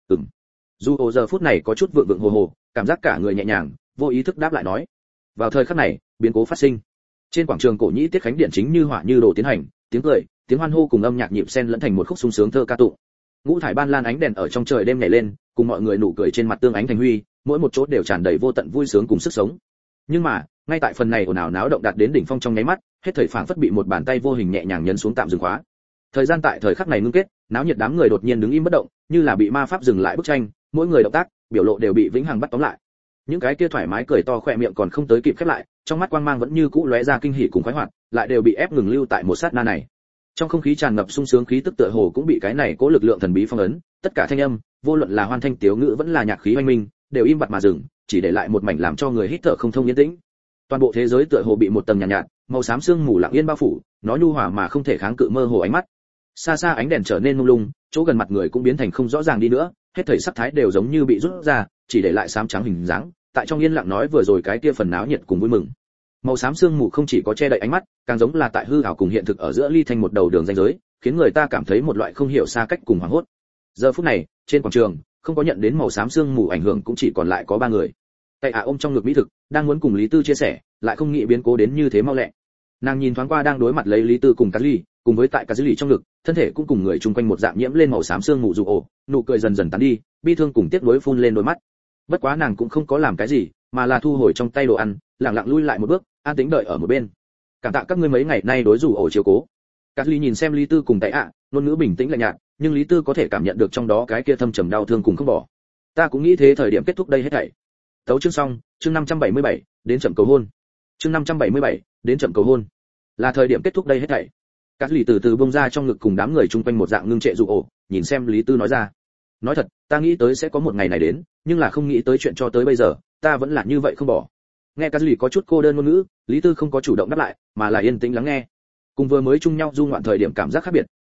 Dù Ổ giờ phút này có chút vượng vượng hồ hồ, cảm giác cả người nhẹ nhàng, vô ý thức đáp lại nói. Vào thời khắc này, biến cố phát sinh. Trên quảng trường cổ nhĩ tiết khánh điện chính như hỏa như đồ tiến hành, tiếng cười, tiếng hoan hô cùng âm nhạc nhịp xen lẫn thành một khúc sung sướng thơ ca tụng. Ngũ thải ban lan ánh đèn ở trong trời đêm nhảy lên, cùng mọi người nụ cười trên mặt tương ánh thành huy, mỗi một chỗ đều tràn đầy vô tận vui sướng cùng sức sống. Nhưng mà, ngay tại phần này ồn ào náo động đạt đến đỉnh phong trong nháy mắt, hết thảy phảng phất bị một bàn tay vô hình nhẹ nhàng nhấn xuống tạm dừng khóa. Thời gian tại thời khắc này ngưng kết, náo nhiệt đám người đột nhiên đứng im bất động, như là bị ma pháp dừng lại bức tranh, mỗi người động tác, biểu lộ đều bị vĩnh hằng bắt tóm lại. Những cái kia thoải mái cười to khỏe miệng còn không tới kịp khép lại, trong mắt quang mang vẫn như cũ lóe ra kinh hỉ cùng khoái hoạt, lại đều bị ép ngừng lưu tại một sát na này. Trong không khí tràn ngập sung sướng khí tức tựa hồ cũng bị cái này cố lực lượng thần bí phong ấn, tất cả thanh âm, vô luận là hoan thanh tiếu ngữ vẫn là nhạc khí oanh minh, đều im bặt mà dừng, chỉ để lại một mảnh làm cho người hít thở không thông yên tĩnh. Toàn bộ thế giới tựa hồ bị một tầng nhàn nhạt, màu xám sương mù lặng yên bao phủ, nó nhu hòa mà không thể kháng cự mơ hồ ánh mắt. Xa xa ánh đèn trở nên mông lung, chỗ gần mặt người cũng biến thành không rõ ràng đi nữa, hết thảy sắc thái đều giống như bị rút ra, chỉ để lại xám trắng hình dáng, tại trong yên lặng nói vừa rồi cái kia phần náo nhiệt cùng vui mừng. Màu xám sương mù không chỉ có che đậy ánh mắt, càng giống là tại hư ảo cùng hiện thực ở giữa ly thành một đầu đường ranh giới, khiến người ta cảm thấy một loại không hiểu xa cách cùng hoảng hốt. Giờ phút này, trên quảng trường, không có nhận đến màu xám sương mù ảnh hưởng cũng chỉ còn lại có ba người. Tay ôm trong ngực mỹ thực, đang muốn cùng Lý Tư chia sẻ, lại không nghĩ biến cố đến như thế mau lẹ. Nàng nhìn thoáng qua đang đối mặt lấy Lý Tư cùng Cát Lì, cùng với tại Cát Lì trong ngực, thân thể cũng cùng người chung quanh một dạng nhiễm lên màu xám sương mù Dù Ổ, nụ cười dần dần tán đi, bi thương cùng tiếc nuối phun lên đôi mắt. Bất quá nàng cũng không có làm cái gì, mà là thu hồi trong tay đồ ăn, lặng lặng lui lại một bước, an tĩnh đợi ở một bên. Cảm tạ các ngươi mấy ngày nay đối Dù Ổ chiếu cố. Cát Lì nhìn xem Lý Tư cùng Tay ngôn ngữ bình tĩnh lạnh nhạt, nhưng Lý Tư có thể cảm nhận được trong đó cái kia thâm trầm đau thương cùng không bỏ. Ta cũng nghĩ thế, thời điểm kết thúc đây hết thảy. Tấu chương xong, chương 577, đến chậm cầu hôn. Chương 577, đến chậm cầu hôn. Là thời điểm kết thúc đây hết thảy. Cát Lì từ từ bông ra trong ngực cùng đám người chung quanh một dạng ngưng trệ Dù Ổ, nhìn xem Lý Tư nói ra. Nói thật, ta nghĩ tới sẽ có một ngày này đến, nhưng là không nghĩ tới chuyện cho tới bây giờ, ta vẫn là như vậy không bỏ. Nghe Cát Lì có chút cô đơn ngôn ngữ, Lý Tư không có chủ động đáp lại, mà là yên tĩnh lắng nghe. Cùng vừa mới chung nhau du ngoạn thời điểm cảm giác khác biệt,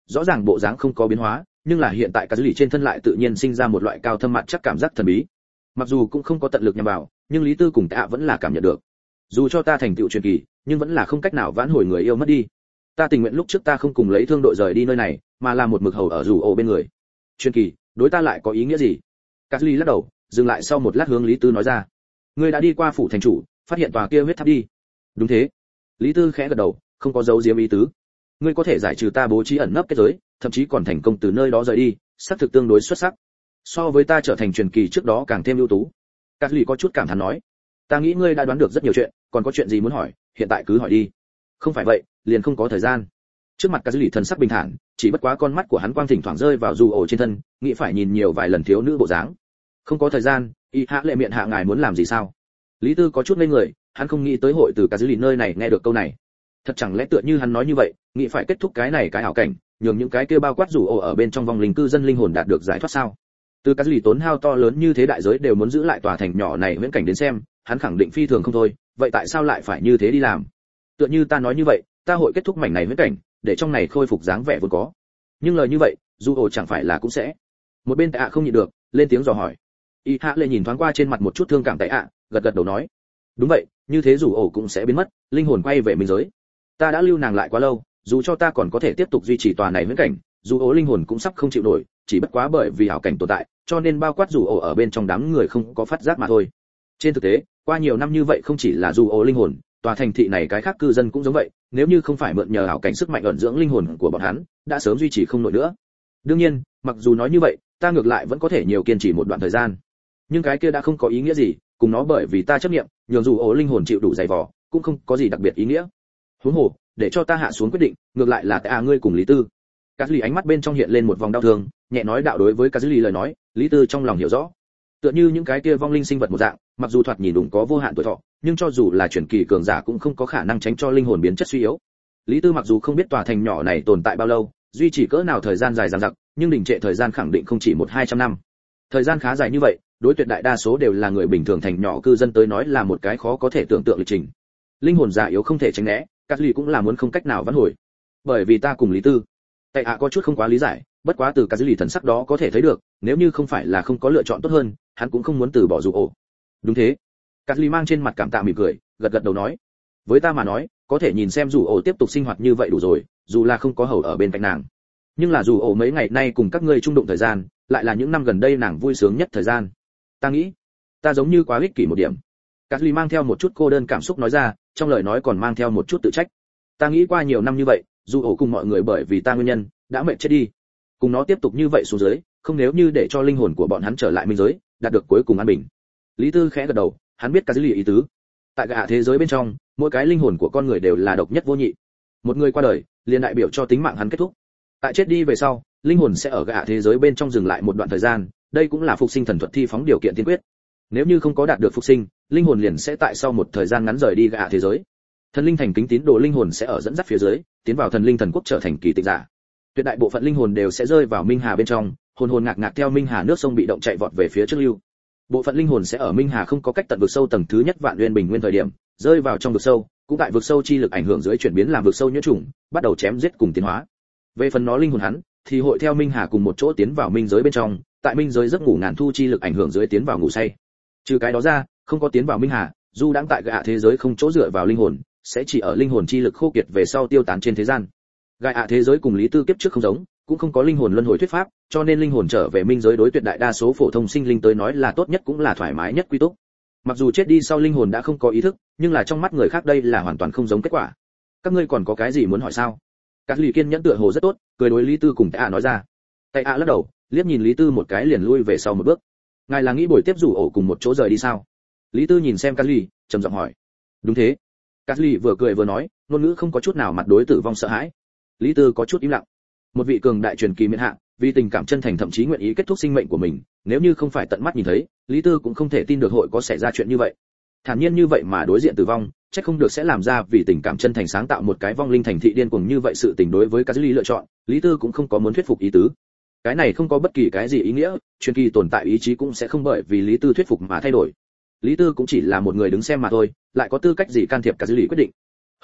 rõ ràng bộ dáng không có biến hóa, nhưng là hiện tại cả dữ lì trên thân lại tự nhiên sinh ra một loại cao thâm mặt chắc cảm giác thần bí. Mặc dù cũng không có tận lực nhằm vào, nhưng Lý Tư cùng Tạ vẫn là cảm nhận được. Dù cho ta thành tựu truyền kỳ, nhưng vẫn là không cách nào vãn hồi người yêu mất đi. Ta tình nguyện lúc trước ta không cùng lấy thương đội rời đi nơi này, mà là một mực hầu ở dù ổ bên người. Truyền kỳ, đối ta lại có ý nghĩa gì? Cả dữ lì lắc đầu, dừng lại sau một lát hướng Lý Tư nói ra. Ngươi đã đi qua phủ thành chủ, phát hiện tòa kia huyết tháp đi. Đúng thế. Lý Tư khẽ gật đầu, không có dấu diếm ý tứ. Ngươi có thể giải trừ ta bố trí ẩn nấp kết giới, thậm chí còn thành công từ nơi đó rời đi, xác thực tương đối xuất sắc. So với ta trở thành truyền kỳ trước đó càng thêm ưu tú. Cát Lì có chút cảm thán nói, ta nghĩ ngươi đã đoán được rất nhiều chuyện, còn có chuyện gì muốn hỏi, hiện tại cứ hỏi đi. Không phải vậy, liền không có thời gian. Trước mặt Cát Lì thần sắc bình thản, chỉ bất quá con mắt của hắn quang thỉnh thoảng rơi vào dù ổ trên thân, nghĩ phải nhìn nhiều vài lần thiếu nữ bộ dáng. Không có thời gian, y hạ lệ miệng hạ ngài muốn làm gì sao? Lý Tư có chút ngây người, hắn không nghĩ tới hội từ Cát Lì nơi này nghe được câu này. Thật chẳng lẽ tựa như hắn nói như vậy, nghĩ phải kết thúc cái này cái ảo cảnh, nhường những cái kia bao quát rủ ổ ở bên trong vòng linh cư dân linh hồn đạt được giải thoát sao? Từ Cát Lì tốn hao to lớn như thế đại giới đều muốn giữ lại tòa thành nhỏ này viễn cảnh đến xem, hắn khẳng định phi thường không thôi, vậy tại sao lại phải như thế đi làm? Tựa như ta nói như vậy, ta hội kết thúc mảnh này viễn cảnh, để trong này khôi phục dáng vẻ vốn có. Nhưng lời như vậy, dù ổ chẳng phải là cũng sẽ. Một bên Tạ không nhịn được, lên tiếng dò hỏi. Y Hạ Lệ nhìn thoáng qua trên mặt một chút thương cảm tại ạ, gật gật đầu nói, đúng vậy, như thế dù ổ cũng sẽ biến mất, linh hồn quay về minh giới. Ta đã lưu nàng lại quá lâu, dù cho ta còn có thể tiếp tục duy trì tòa này viễn cảnh, dù ổ linh hồn cũng sắp không chịu nổi, chỉ bất quá bởi vì ảo cảnh tồn tại, cho nên bao quát dù ổ ở bên trong đám người không có phát giác mà thôi. Trên thực tế, qua nhiều năm như vậy không chỉ là dù ổ linh hồn, tòa thành thị này cái khác cư dân cũng giống vậy, nếu như không phải mượn nhờ ảo cảnh sức mạnh ẩn dưỡng linh hồn của bọn hắn, đã sớm duy trì không nổi nữa. Đương nhiên, mặc dù nói như vậy, ta ngược lại vẫn có thể nhiều kiên trì một đoạn thời gian. Nhưng cái kia đã không có ý nghĩa gì, cùng nó bởi vì ta chấp niệm, nhường dù ổ linh hồn chịu đủ dày vò, cũng không có gì đặc biệt ý nghĩa. Huống hồ, để cho ta hạ xuống quyết định, ngược lại là tại ngươi cùng Lý Tư. Cát Lì ánh mắt bên trong hiện lên một vòng đau thương, nhẹ nói đạo đối với Cát Lì lời nói, Lý Tư trong lòng hiểu rõ. Tựa như những cái kia vong linh sinh vật một dạng, mặc dù thoạt nhìn đúng có vô hạn tuổi thọ, nhưng cho dù là truyền kỳ cường giả cũng không có khả năng tránh cho linh hồn biến chất suy yếu. Lý Tư mặc dù không biết tòa thành nhỏ này tồn tại bao lâu, duy trì cỡ nào thời gian dài dằng dặc, nhưng đình trệ thời gian khẳng định không chỉ 100-200 năm. Thời gian khá dài như vậy, đối tuyệt đại đa số đều là người bình thường thành nhỏ cư dân tới nói là một cái khó có thể tưởng tượng lịch trình. Linh hồn già yếu không thể tránh né, Cát Lì cũng là muốn không cách nào vãn hồi. Bởi vì ta cùng Lý Tư, tại hạ có chút không quá lý giải, bất quá từ Cát Lì thần sắc đó có thể thấy được, nếu như không phải là không có lựa chọn tốt hơn, hắn cũng không muốn từ bỏ dù ổ. Đúng thế. Cát Lì mang trên mặt cảm tạ mỉm cười, gật gật đầu nói, với ta mà nói, có thể nhìn xem dù ổ tiếp tục sinh hoạt như vậy đủ rồi, dù là không có hầu ở bên cạnh nàng. Nhưng là dù ổ mấy ngày nay cùng các ngươi chung đụng thời gian, lại là những năm gần đây nàng vui sướng nhất thời gian. Ta nghĩ, ta giống như quá ích kỷ một điểm. Cát Lì mang theo một chút cô đơn cảm xúc nói ra, trong lời nói còn mang theo một chút tự trách. Ta nghĩ qua nhiều năm như vậy, dù ổ cùng mọi người bởi vì ta nguyên nhân đã mệt chết đi, cùng nó tiếp tục như vậy xuống dưới, không nếu như để cho linh hồn của bọn hắn trở lại minh giới, đạt được cuối cùng an bình. Lý Tư khẽ gật đầu, hắn biết Cát Lì ý tứ. Tại cả thế giới bên trong, mỗi cái linh hồn của con người đều là độc nhất vô nhị. Một người qua đời, liền đại biểu cho tính mạng hắn kết thúc. Tại chết đi về sau, linh hồn sẽ ở cả thế giới bên trong dừng lại một đoạn thời gian, đây cũng là phục sinh thần thuật thi phóng điều kiện tiên quyết. Nếu như không có đạt được phục sinh, linh hồn liền sẽ tại sau một thời gian ngắn rời đi cả thế giới. Thần linh thành kính tín đồ linh hồn sẽ ở dẫn dắt phía dưới, tiến vào thần linh thần quốc trở thành kỳ tịch giả. Tuyệt đại bộ phận linh hồn đều sẽ rơi vào minh hà bên trong, hồn hồn ngạc ngạc theo minh hà nước sông bị động chạy vọt về phía trước lưu. Bộ phận linh hồn sẽ ở minh hà không có cách tận vực sâu tầng thứ nhất vạn nguyên bình nguyên thời điểm, rơi vào trong vực sâu, cũng tại vực sâu chi lực ảnh hưởng dưới chuyển biến làm vực sâu nhiễm trùng, bắt đầu chém giết cùng tiến hóa. Về phần nó linh hồn hắn, thì hội theo minh hà cùng một chỗ tiến vào minh giới bên trong, tại minh giới giấc ngủ ngàn thu chi lực ảnh hưởng dưới tiến vào ngủ say. Trừ cái đó ra, không có tiến vào minh hà, dù đang tại gạ thế giới không chỗ dựa vào linh hồn, sẽ chỉ ở linh hồn chi lực khô kiệt về sau tiêu tán trên thế gian. Gạ thế giới cùng Lý Tư kiếp trước không giống, cũng không có linh hồn luân hồi thuyết pháp, cho nên linh hồn trở về minh giới đối tuyệt đại đa số phổ thông sinh linh tới nói là tốt nhất cũng là thoải mái nhất quy túc. Mặc dù chết đi sau linh hồn đã không có ý thức, nhưng là trong mắt người khác đây là hoàn toàn không giống kết quả. Các ngươi còn có cái gì muốn hỏi sao? Cát Lì kiên nhẫn tựa hồ rất tốt, cười đối Lý Tư cùng Tạ nói ra. Tạ lắc đầu, liếc nhìn Lý Tư một cái liền lui về sau một bước. Ngài là nghĩ buổi tiếp rủ ổ cùng một chỗ rời đi sao? Lý Tư nhìn xem Cát Lì, trầm giọng hỏi. Đúng thế. Cát Lì vừa cười vừa nói, ngôn ngữ không có chút nào mặt đối tử vong sợ hãi. Lý Tư có chút im lặng. Một vị cường đại truyền kỳ miễn hạ, vì tình cảm chân thành thậm chí nguyện ý kết thúc sinh mệnh của mình, nếu như không phải tận mắt nhìn thấy, Lý Tư cũng không thể tin được hội có xảy ra chuyện như vậy. Thản nhiên như vậy mà đối diện tử vong, chắc không được sẽ làm ra vì tình cảm chân thành sáng tạo một cái vong linh thành thị điên cuồng như vậy. Sự tình đối với Cát Lì lựa chọn, Lý Tư cũng không có muốn thuyết phục ý tứ. Cái này không có bất kỳ cái gì ý nghĩa, truyền kỳ tồn tại ý chí cũng sẽ không bởi vì Lý Tư thuyết phục mà thay đổi. Lý Tư cũng chỉ là một người đứng xem mà thôi, lại có tư cách gì can thiệp Cát Lì quyết định. Hơn nữa,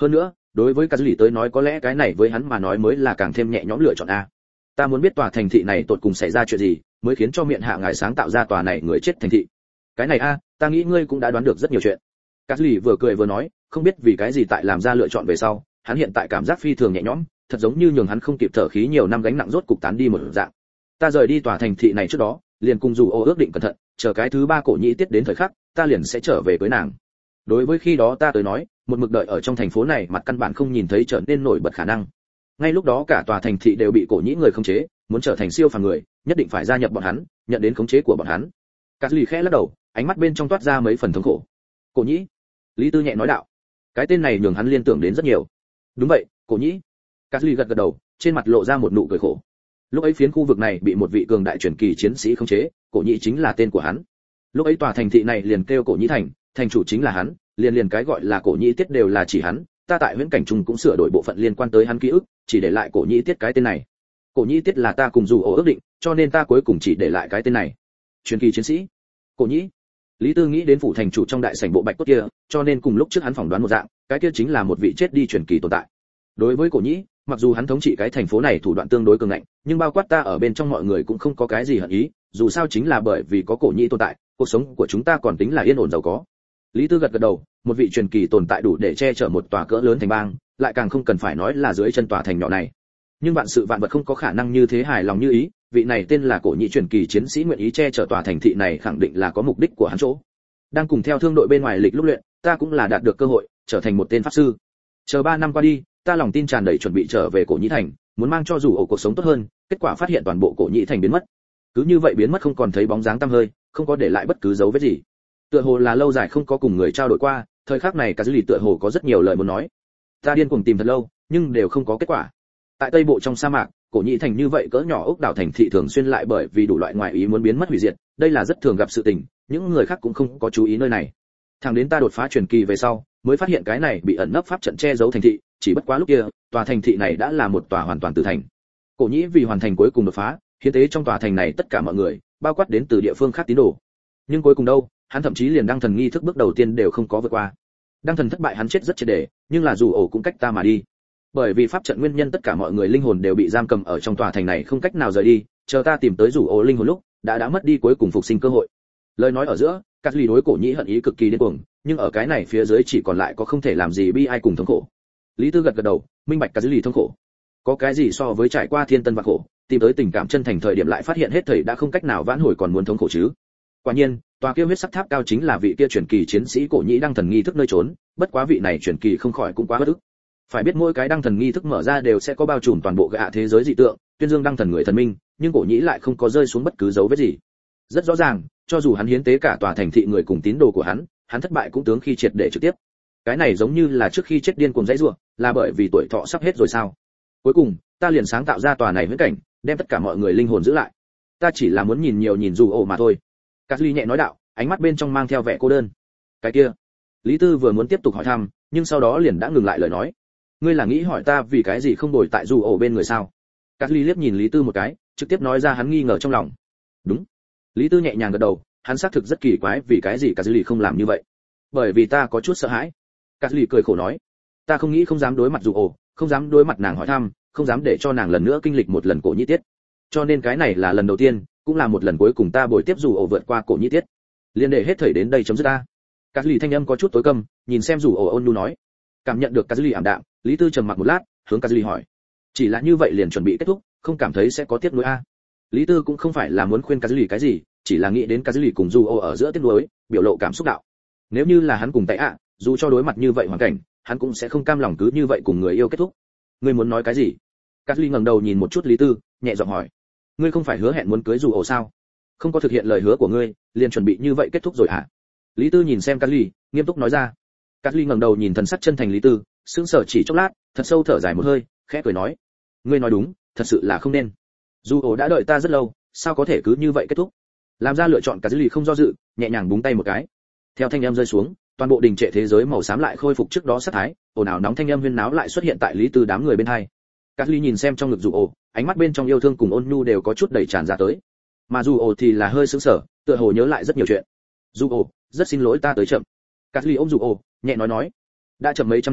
đối với Kazuli tới nói có lẽ cái này với hắn mà nói mới là càng thêm nhẹ nhõm lựa chọn a. Ta muốn biết tòa thành thị này tột cùng xảy ra chuyện gì, mới khiến cho miệng hạ ngài sáng tạo ra tòa này người chết thành thị. Cái này a, ta nghĩ ngươi cũng đã đoán được rất nhiều chuyện. Kazuli vừa cười vừa nói, không biết vì cái gì tại làm ra lựa chọn về sau, hắn hiện tại cảm giác phi thường nhẹ nhõm, thật giống như nhường hắn không kịp thở khí nhiều năm gánh nặng rốt cục tán đi một dạng. Ta rời đi tòa thành thị này trước đó, liền cùng dù ô ước định cẩn thận, chờ cái thứ 3 cổ nhĩ tiết đến thời khắc, ta liền sẽ trở về với nàng. Đối với khi đó ta tới nói, một mực đợi ở trong thành phố này mặt căn bản không nhìn thấy trở nên nổi bật khả năng. Ngay lúc đó cả tòa thành thị đều bị cổ nhĩ người khống chế, muốn trở thành siêu phàm người, nhất định phải gia nhập bọn hắn, nhận đến khống chế của bọn hắn. Kazuli khẽ lắc đầu, ánh mắt bên trong toát ra mấy phần thống khổ. Cổ nhĩ? Lý Tư nhẹ nói đạo. Cái tên này nhường hắn liên tưởng đến rất nhiều. Đúng vậy, cổ nhĩ. Kazuli gật gật đầu, trên mặt lộ ra một nụ cười khổ. Lúc ấy phiến khu vực này bị một vị cường đại truyền kỳ chiến sĩ khống chế, cổ nhĩ chính là tên của hắn. Lúc ấy tòa thành thị này liền kêu cổ nhĩ thành, thành chủ chính là hắn, liền cái gọi là cổ nhĩ tiết đều là chỉ hắn. Ta tại huyễn cảnh trung cũng sửa đổi bộ phận liên quan tới hắn ký ức, chỉ để lại cổ nhĩ tiết cái tên này. Cổ nhĩ tiết là ta cùng dù ước định, cho nên ta cuối cùng chỉ để lại cái tên này. Truyền kỳ chiến sĩ. Cổ nhĩ. Lý Tư nghĩ đến phủ thành chủ trong đại sảnh bộ bạch cốt kia, cho nên cùng lúc trước hắn phỏng đoán một dạng, cái kia chính là một vị chết đi truyền kỳ tồn tại. Đối với cổ nhĩ, mặc dù hắn thống trị cái thành phố này thủ đoạn tương đối cường ngạnh, nhưng bao quát ta ở bên trong mọi người cũng không có cái gì hận ý, dù sao chính là bởi vì có cổ nhĩ tồn tại, cuộc sống của chúng ta còn tính là yên ổn giàu có. Lý Tư gật gật đầu, một vị truyền kỳ tồn tại đủ để che chở một tòa cỡ lớn thành bang, lại càng không cần phải nói là dưới chân tòa thành nhỏ này. Nhưng vạn sự vạn vật không có khả năng như thế hài lòng như ý, vị này tên là cổ nhĩ truyền kỳ chiến sĩ nguyện ý che chở tòa thành thị này khẳng định là có mục đích của hắn chỗ. Đang cùng theo thương đội bên ngoài lịch lúc luyện, ta cũng là đạt được cơ hội trở thành một tên pháp sư. Chờ 3 năm qua đi, ta lòng tin tràn đầy chuẩn bị trở về cổ nhĩ thành, muốn mang cho dù ổ cuộc sống tốt hơn, kết quả phát hiện toàn bộ cổ nhĩ thành biến mất. Cứ như vậy biến mất không còn thấy bóng dáng tăm hơi, không có để lại bất cứ dấu vết gì. Tựa hồ là lâu dài không có cùng người trao đổi qua, thời khắc này Kazuli tựa hồ có rất nhiều lời muốn nói. Ta điên cuồng tìm thật lâu, nhưng đều không có kết quả. Tại Tây Bộ trong sa mạc, cổ nhĩ thành như vậy cỡ nhỏ ốc đảo thành thị thường xuyên lại bởi vì đủ loại ngoại ý muốn biến mất hủy diệt, đây là rất thường gặp sự tình, những người khác cũng không có chú ý nơi này. Thẳng đến ta đột phá truyền kỳ về sau, mới phát hiện cái này bị ẩn nấp pháp trận che giấu thành thị, chỉ bất quá lúc kia, tòa thành thị này đã là một tòa hoàn toàn tử thành. Cổ nhĩ vì hoàn thành cuối cùng đột phá, hiến tế trong tòa thành này tất cả mọi người, bao quát đến từ địa phương khác tín đồ. Nhưng cuối cùng đâu, hắn thậm chí liền đăng thần nghi thức bước đầu tiên đều không có vượt qua. Đăng thần thất bại hắn chết rất triệt để, nhưng là dù ổ cũng cách ta mà đi. Bởi vì pháp trận nguyên nhân tất cả mọi người linh hồn đều bị giam cầm ở trong tòa thành này không cách nào rời đi, chờ ta tìm tới dù ổ linh hồn lúc, đã mất đi cuối cùng phục sinh cơ hội. Lời nói ở giữa, các ly đối cổ nhĩ hận ý cực kỳ điên cuồng, nhưng ở cái này phía dưới chỉ còn lại có không thể làm gì bi ai cùng thống khổ. Lý Tư gật gật đầu, minh bạch các ly thống khổ. Có cái gì so với trải qua thiên tân vạn khổ, tìm tới tình cảm chân thành thời điểm lại phát hiện hết thảy đã không cách nào vãn hồi còn muốn thống khổ chứ? Quả nhiên, tòa kia huyết sắc tháp cao chính là vị kia truyền kỳ chiến sĩ cổ nhĩ đăng thần nghi thức nơi trốn, bất quá vị này truyền kỳ không khỏi cũng quá bất ức. Phải biết mỗi cái đăng thần nghi thức mở ra đều sẽ có bao trùm toàn bộ gạ thế giới dị tượng, tuyên dương đăng thần người thần minh, nhưng cổ nhĩ lại không có rơi xuống bất cứ dấu vết gì. Rất rõ ràng, cho dù hắn hiến tế cả tòa thành thị người cùng tín đồ của hắn thất bại cũng tướng khi triệt để trực tiếp. Cái này giống như là trước khi chết điên cuồng dãy rủa, là bởi vì tuổi thọ sắp hết rồi sao? Cuối cùng, ta liền sáng tạo ra tòa này huyễn cảnh, đem tất cả mọi người linh hồn giữ lại. Ta chỉ là muốn nhìn nhiều nhìn dù ổ mà thôi. Kazuli nhẹ nói đạo, ánh mắt bên trong mang theo vẻ cô đơn. Cái kia, Lý Tư vừa muốn tiếp tục hỏi thăm, nhưng sau đó liền đã ngừng lại lời nói. Ngươi là nghĩ hỏi ta vì cái gì không đổi tại dù ổ bên người sao? Kazuli liếc nhìn Lý Tư một cái, trực tiếp nói ra hắn nghi ngờ trong lòng. Đúng. Lý Tư nhẹ nhàng gật đầu, hắn xác thực rất kỳ quái vì cái gì Kazuli không làm như vậy. Bởi vì ta có chút sợ hãi. Kazuli cười khổ nói, ta không nghĩ không dám đối mặt dù ổ, không dám đối mặt nàng hỏi thăm, không dám để cho nàng lần nữa kinh lịch một lần cổ nhĩ tiết. Cho nên cái này là lần đầu tiên, cũng là một lần cuối cùng ta bồi tiếp dù ổ vượt qua cổ nhĩ tiết. Liên để hết thảy đến đây chấm dứt ta. Kazuli thanh âm có chút tối câm, nhìn xem dù ổ ôn nhu nói. Cảm nhận được Kazuli ảm đạm, Lý Tư trầm mặc một lát, hướng Kazuli hỏi, chỉ là như vậy liền chuẩn bị kết thúc, không cảm thấy sẽ có tiếc nuối a? Lý Tư cũng không phải là muốn khuyên Kazuli cái gì, chỉ là nghĩ đến Kazuli cùng dù ổ ở giữa tiếc nuối, biểu lộ cảm xúc đạo. Nếu như là hắn cùng Tại ạ, dù cho đối mặt như vậy hoàn cảnh, hắn cũng sẽ không cam lòng cứ như vậy cùng người yêu kết thúc. Ngươi muốn nói cái gì? Kazuli ngẩng đầu nhìn một chút Lý Tư, nhẹ giọng hỏi. Ngươi không phải hứa hẹn muốn cưới dù ổ sao? Không có thực hiện lời hứa của ngươi, liền chuẩn bị như vậy kết thúc rồi hả? Lý Tư nhìn xem Kazuli, nghiêm túc nói ra. Kazuli ngẩng đầu nhìn thần sắc chân thành Lý Tư, sững sờ chỉ chốc lát, thật sâu thở dài một hơi, khẽ cười nói. Ngươi nói đúng, thật sự là không nên. Dù ổ đã đợi ta rất lâu, sao có thể cứ như vậy kết thúc? Làm ra lựa chọn Kazuli không do dự, nhẹ nhàng búng tay một cái. Theo thanh âm rơi xuống, toàn bộ đình trệ thế giới màu xám lại khôi phục trước đó sát thái, ồn ào nóng thanh âm huyên náo lại xuất hiện tại Lý Tư đám người bên hai. Kazuli nhìn xem trong ngực dù ổ, ánh mắt bên trong yêu thương cùng ôn nhu đều có chút đầy tràn ra tới. Mà dù ổ thì là hơi sững sờ, tựa hồ nhớ lại rất nhiều chuyện. Dù ổ, rất xin lỗi ta tới chậm. Kazuli ôm dù ổ, nhẹ nói, đã chậm mấy trăm năm,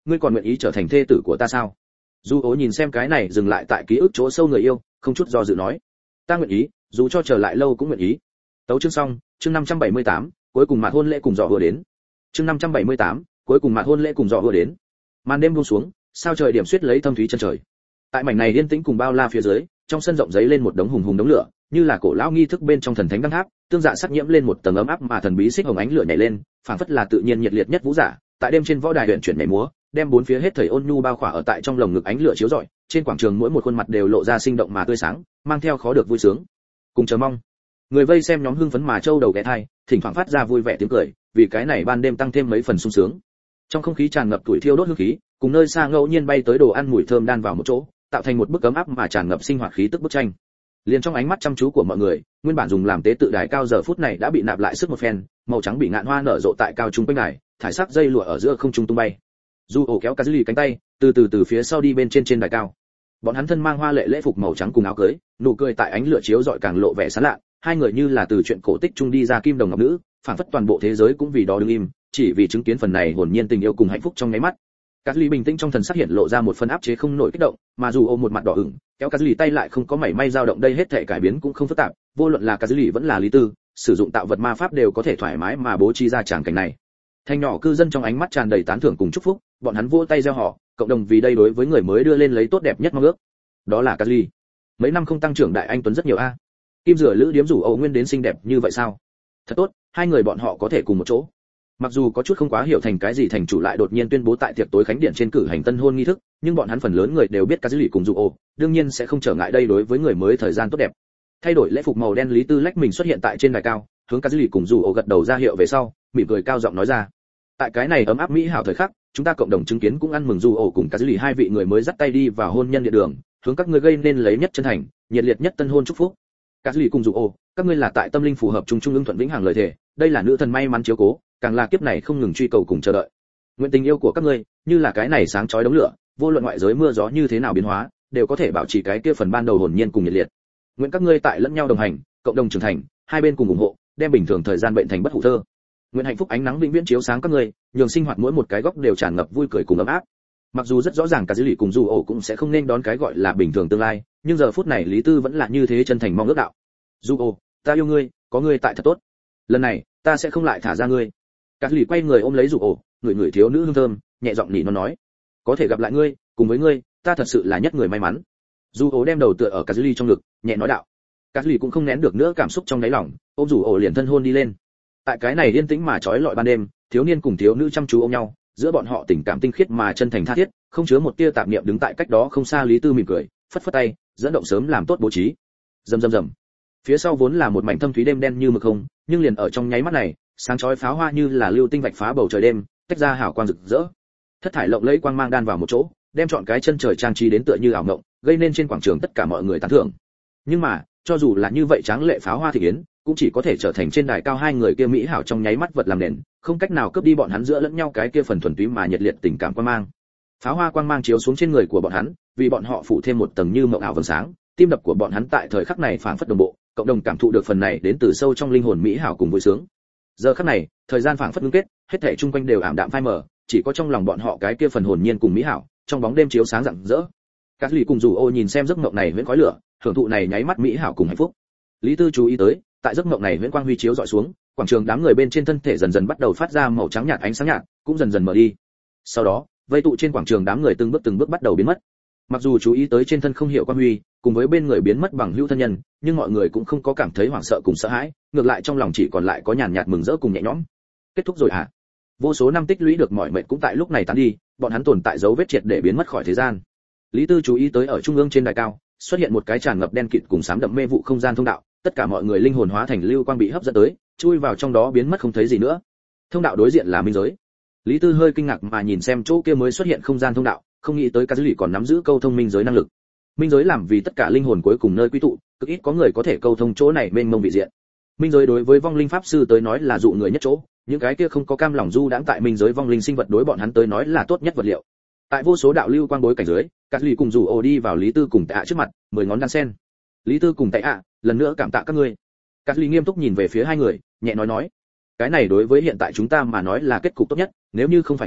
ngươi còn nguyện ý trở thành thê tử của ta sao? Du ố nhìn xem cái này dừng lại tại ký ức chỗ sâu người yêu, không chút do dự nói, ta nguyện ý, dù cho chờ lại lâu cũng nguyện ý. Tấu chương xong, chương 578, cuối cùng mạt hôn lễ cùng dọ vừa đến. Chương 578, cuối cùng mạt hôn lễ cùng dọ vừa đến. Màn đêm buông xuống, sao trời điểm xuyết lấy thâm thúy chân trời. Tại mảnh này yên tĩnh cùng bao la phía dưới, trong sân rộng giấy lên một đống hùng hùng đống lửa, như là cổ lão nghi thức bên trong thần thánh đăng tháp, tương dạ sắc nhiễm lên một tầng ấm áp mà thần bí xích hồng ánh lửa nhảy lên, phảng phất là tự nhiên nhiệt liệt nhất vũ giả, tại đêm trên võ đài luyện chuyển nhảy múa, đem bốn phía hết thảy ôn nhu bao khỏa ở tại trong lồng ngực ánh lửa chiếu rọi, trên quảng trường mỗi một khuôn mặt đều lộ ra sinh động mà tươi sáng, mang theo khó được vui sướng, cùng chờ mong. Người vây xem nhóm hưng phấn mà châu đầu ghé thai, thỉnh thoảng phát ra vui vẻ tiếng cười, vì cái này ban đêm tăng thêm mấy phần sung sướng. Trong không khí tràn ngập tuổi thiêu đốt hương khí, cùng nơi xa ngẫu nhiên bay tới đồ ăn mùi thơm đan vào một chỗ, tạo thành một bức ấm áp mà tràn ngập sinh hoạt khí tức bức tranh. Liền trong ánh mắt chăm chú của mọi người, nguyên bản dùng làm tế tự đài cao giờ phút này đã bị nạp lại sức một phen, màu trắng bị ngạn hoa nở rộ tại cao trung quanh đài, thải sắc dây lụa ở giữa không trung tung bay. Du ổ kéo Kazuli cánh tay, từ phía sau đi bên trên đài cao. Bọn hắn thân mang hoa lệ lễ phục màu trắng cùng áo cưới, nụ cười tại ánh lửa chiếu rọi càng lộ vẻ sáng lạ, hai người như là từ chuyện cổ tích trung đi ra kim đồng ngọc nữ, phảng phất toàn bộ thế giới cũng vì đó đứng im, chỉ vì chứng kiến phần này hồn nhiên tình yêu cùng hạnh phúc trong nháy mắt. Kazuli bình tĩnh trong thần sắc hiện lộ ra một phần áp chế không nổi kích động, mà dù ôm một mặt đỏ ửng, kéo Kazuli tay lại không có mảy may dao động, đây hết thảy cải biến cũng không phức tạp, vô luận là Kazuli vẫn là Lý Tư, sử dụng tạo vật ma pháp đều có thể thoải mái mà bố trí ra tràng cảnh này. Thành nhỏ cư dân trong ánh mắt tràn đầy tán thưởng cùng chúc phúc, bọn hắn vỗ tay reo hò, cộng đồng vì đây đối với người mới đưa lên lấy tốt đẹp nhất mong ước. Đó là Kazuli. Mấy năm không tăng trưởng đại anh tuấn rất nhiều a. Kim rửa lữ điếm rủ Âu Nguyên đến xinh đẹp như vậy sao? Thật tốt, hai người bọn họ có thể cùng một chỗ. Mặc dù có chút không quá hiểu thành cái gì thành chủ lại đột nhiên tuyên bố tại tiệc tối khánh điện trên cử hành tân hôn nghi thức, nhưng bọn hắn phần lớn người đều biết Kazuli cùng Dụ, đương nhiên sẽ không trở ngại đây đối với người mới thời gian tốt đẹp. Thay đổi lễ phục màu đen Lý Tư lách mình xuất hiện tại trên đài cao, hướng Kazuli cùng Dụ gật đầu ra hiệu về sau, mỉm cười cao giọng nói ra: tại cái này ấm áp mỹ hảo thời khắc, chúng ta cộng đồng chứng kiến cũng ăn mừng Dụ cùng Kazuli hai vị người mới dắt tay đi vào hôn nhân địa đường, hướng các ngươi gây nên lấy nhất chân thành, nhiệt liệt nhất tân hôn chúc phúc. Kazuli cùng Dụ, các ngươi là tại tâm linh phù hợp chung trung ưng thuận vĩnh hằng lời thề, đây là nữ thần may mắn chiếu cố, càng là kiếp này không ngừng truy cầu cùng chờ đợi. Nguyện tình yêu của các ngươi như là cái này sáng chói đống lửa, vô luận ngoại giới mưa gió như thế nào biến hóa, đều có thể bảo trì cái kia phần ban đầu hồn nhiên cùng nhiệt liệt. Nguyện các ngươi tại lẫn nhau đồng hành, cộng đồng trưởng thành, hai bên cùng ủng hộ, đem bình thường thời gian bệnh thành bất hủ thơ. Nguyện hạnh phúc ánh nắng vĩnh viễn chiếu sáng các ngươi, nhường sinh hoạt mỗi một cái góc đều tràn ngập vui cười cùng ấm áp. Mặc dù rất rõ ràng cả dữ lì cùng Dụ cũng sẽ không nên đón cái gọi là bình thường tương lai, nhưng giờ phút này Lý Tư vẫn là như thế chân thành mong ước đạo. Dụ, ta yêu ngươi, có ngươi tại thật tốt. Lần này, ta sẽ không lại thả ra ngươi. Cả lì quay người ôm lấy Dụ, người thiếu nữ hương thơm, nhẹ giọng nỉ nó nói, có thể gặp lại ngươi, cùng với ngươi, ta thật sự là nhất người may mắn. Dụ đem đầu tựa ở cả lì trong ngực, nhẹ nói đạo. Cả lì cũng không nén được nữa cảm xúc trong đáy lòng, ôm Dụ liền thân hôn đi lên. Tại cái này yên tĩnh mà trói lọi ban đêm, thiếu niên cùng thiếu nữ chăm chú ôm nhau, giữa bọn họ tình cảm tinh khiết mà chân thành tha thiết, không chứa một tia tạp niệm. Đứng tại cách đó không xa Lý Tư mỉm cười, phất phất tay, dẫn động sớm làm tốt bố trí. Rầm rầm rầm. Phía sau vốn là một mảnh thâm thúy đêm đen như mực không, nhưng liền ở trong nháy mắt này, sáng chói pháo hoa như là lưu tinh vạch phá bầu trời đêm, tách ra hào quang rực rỡ. Thất thải lộng lẫy quang mang đan vào một chỗ, đem trọn cái chân trời trang trí đến tựa như ảo ngộng, gây nên trên quảng trường tất cả mọi người tán thưởng. Nhưng mà, cho dù là như vậy tráng lệ pháo hoa thị yến, cũng chỉ có thể trở thành trên đài cao hai người kia mỹ hảo trong nháy mắt vật làm nền, không cách nào cướp đi bọn hắn giữa lẫn nhau cái kia phần thuần túy mà nhiệt liệt tình cảm quang mang. Pháo hoa quang mang chiếu xuống trên người của bọn hắn, vì bọn họ phủ thêm một tầng như mộng ảo vầng sáng, tim đập của bọn hắn tại thời khắc này phảng phất đồng bộ, cộng đồng cảm thụ được phần này đến từ sâu trong linh hồn mỹ hảo cùng vui sướng. Giờ khắc này, thời gian phảng phất ngưng kết, hết thảy chung quanh đều ảm đạm phai mờ, chỉ có trong lòng bọn họ cái kia phần hồn nhiên cùng mỹ hảo, trong bóng đêm chiếu sáng rạng rỡ. Các lì cùng Dụ nhìn xem giấc mộng này huyễn khói lửa, hưởng thụ này nháy mắt mỹ hảo cùng hạnh phúc. Lý Tư chú ý tới, tại giấc mộng này huyễn quang huy chiếu dọi xuống, quảng trường đám người bên trên thân thể dần dần bắt đầu phát ra màu trắng nhạt ánh sáng nhạt, cũng dần dần mở đi. Sau đó, vây tụ trên quảng trường đám người từng bước bắt đầu biến mất. Mặc dù chú ý tới trên thân không hiểu quang huy, cùng với bên người biến mất bằng hữu thân nhân, nhưng mọi người cũng không có cảm thấy hoảng sợ cùng sợ hãi, ngược lại trong lòng chỉ còn lại có nhàn nhạt mừng rỡ cùng nhẹ nhõm. Kết thúc rồi hả? Vô số năm tích lũy được mỏi mệt cũng tại lúc này tán đi, bọn hắn tồn tại dấu vết triệt để biến mất khỏi thế gian. Lý Tư chú ý tới ở trung ương trên đài cao, xuất hiện một cái tràn ngập đen kịt cùng xám đậm mê vụ không gian thông đạo, tất cả mọi người linh hồn hóa thành lưu quang bị hấp dẫn tới, chui vào trong đó biến mất không thấy gì nữa. Thông đạo đối diện là minh giới. Lý Tư hơi kinh ngạc mà nhìn xem chỗ kia mới xuất hiện không gian thông đạo, không nghĩ tới Kazuli còn nắm giữ câu thông minh giới năng lực. Minh giới làm vì tất cả linh hồn cuối cùng nơi quy tụ, cực ít có người có thể câu thông chỗ này mênh mông vị diện. Minh giới đối với vong linh pháp sư tới nói là dụ người nhất chỗ, những cái kia không có cam lòng du đãng tại minh giới vong linh sinh vật đối bọn hắn tới nói là tốt nhất vật liệu. Tại vô số đạo lưu quang bối cảnh dưới, Kazuli cùng Dụ đi vào Lý Tư cùng Tạ trước mặt, 10 ngón đan sen. Lý Tư cùng Tạ, lần nữa cảm tạ các ngươi. Kazuli nghiêm túc nhìn về phía hai người, nhẹ nói, cái này đối với hiện tại chúng ta mà nói là kết cục tốt nhất, nếu như không phải ngươi,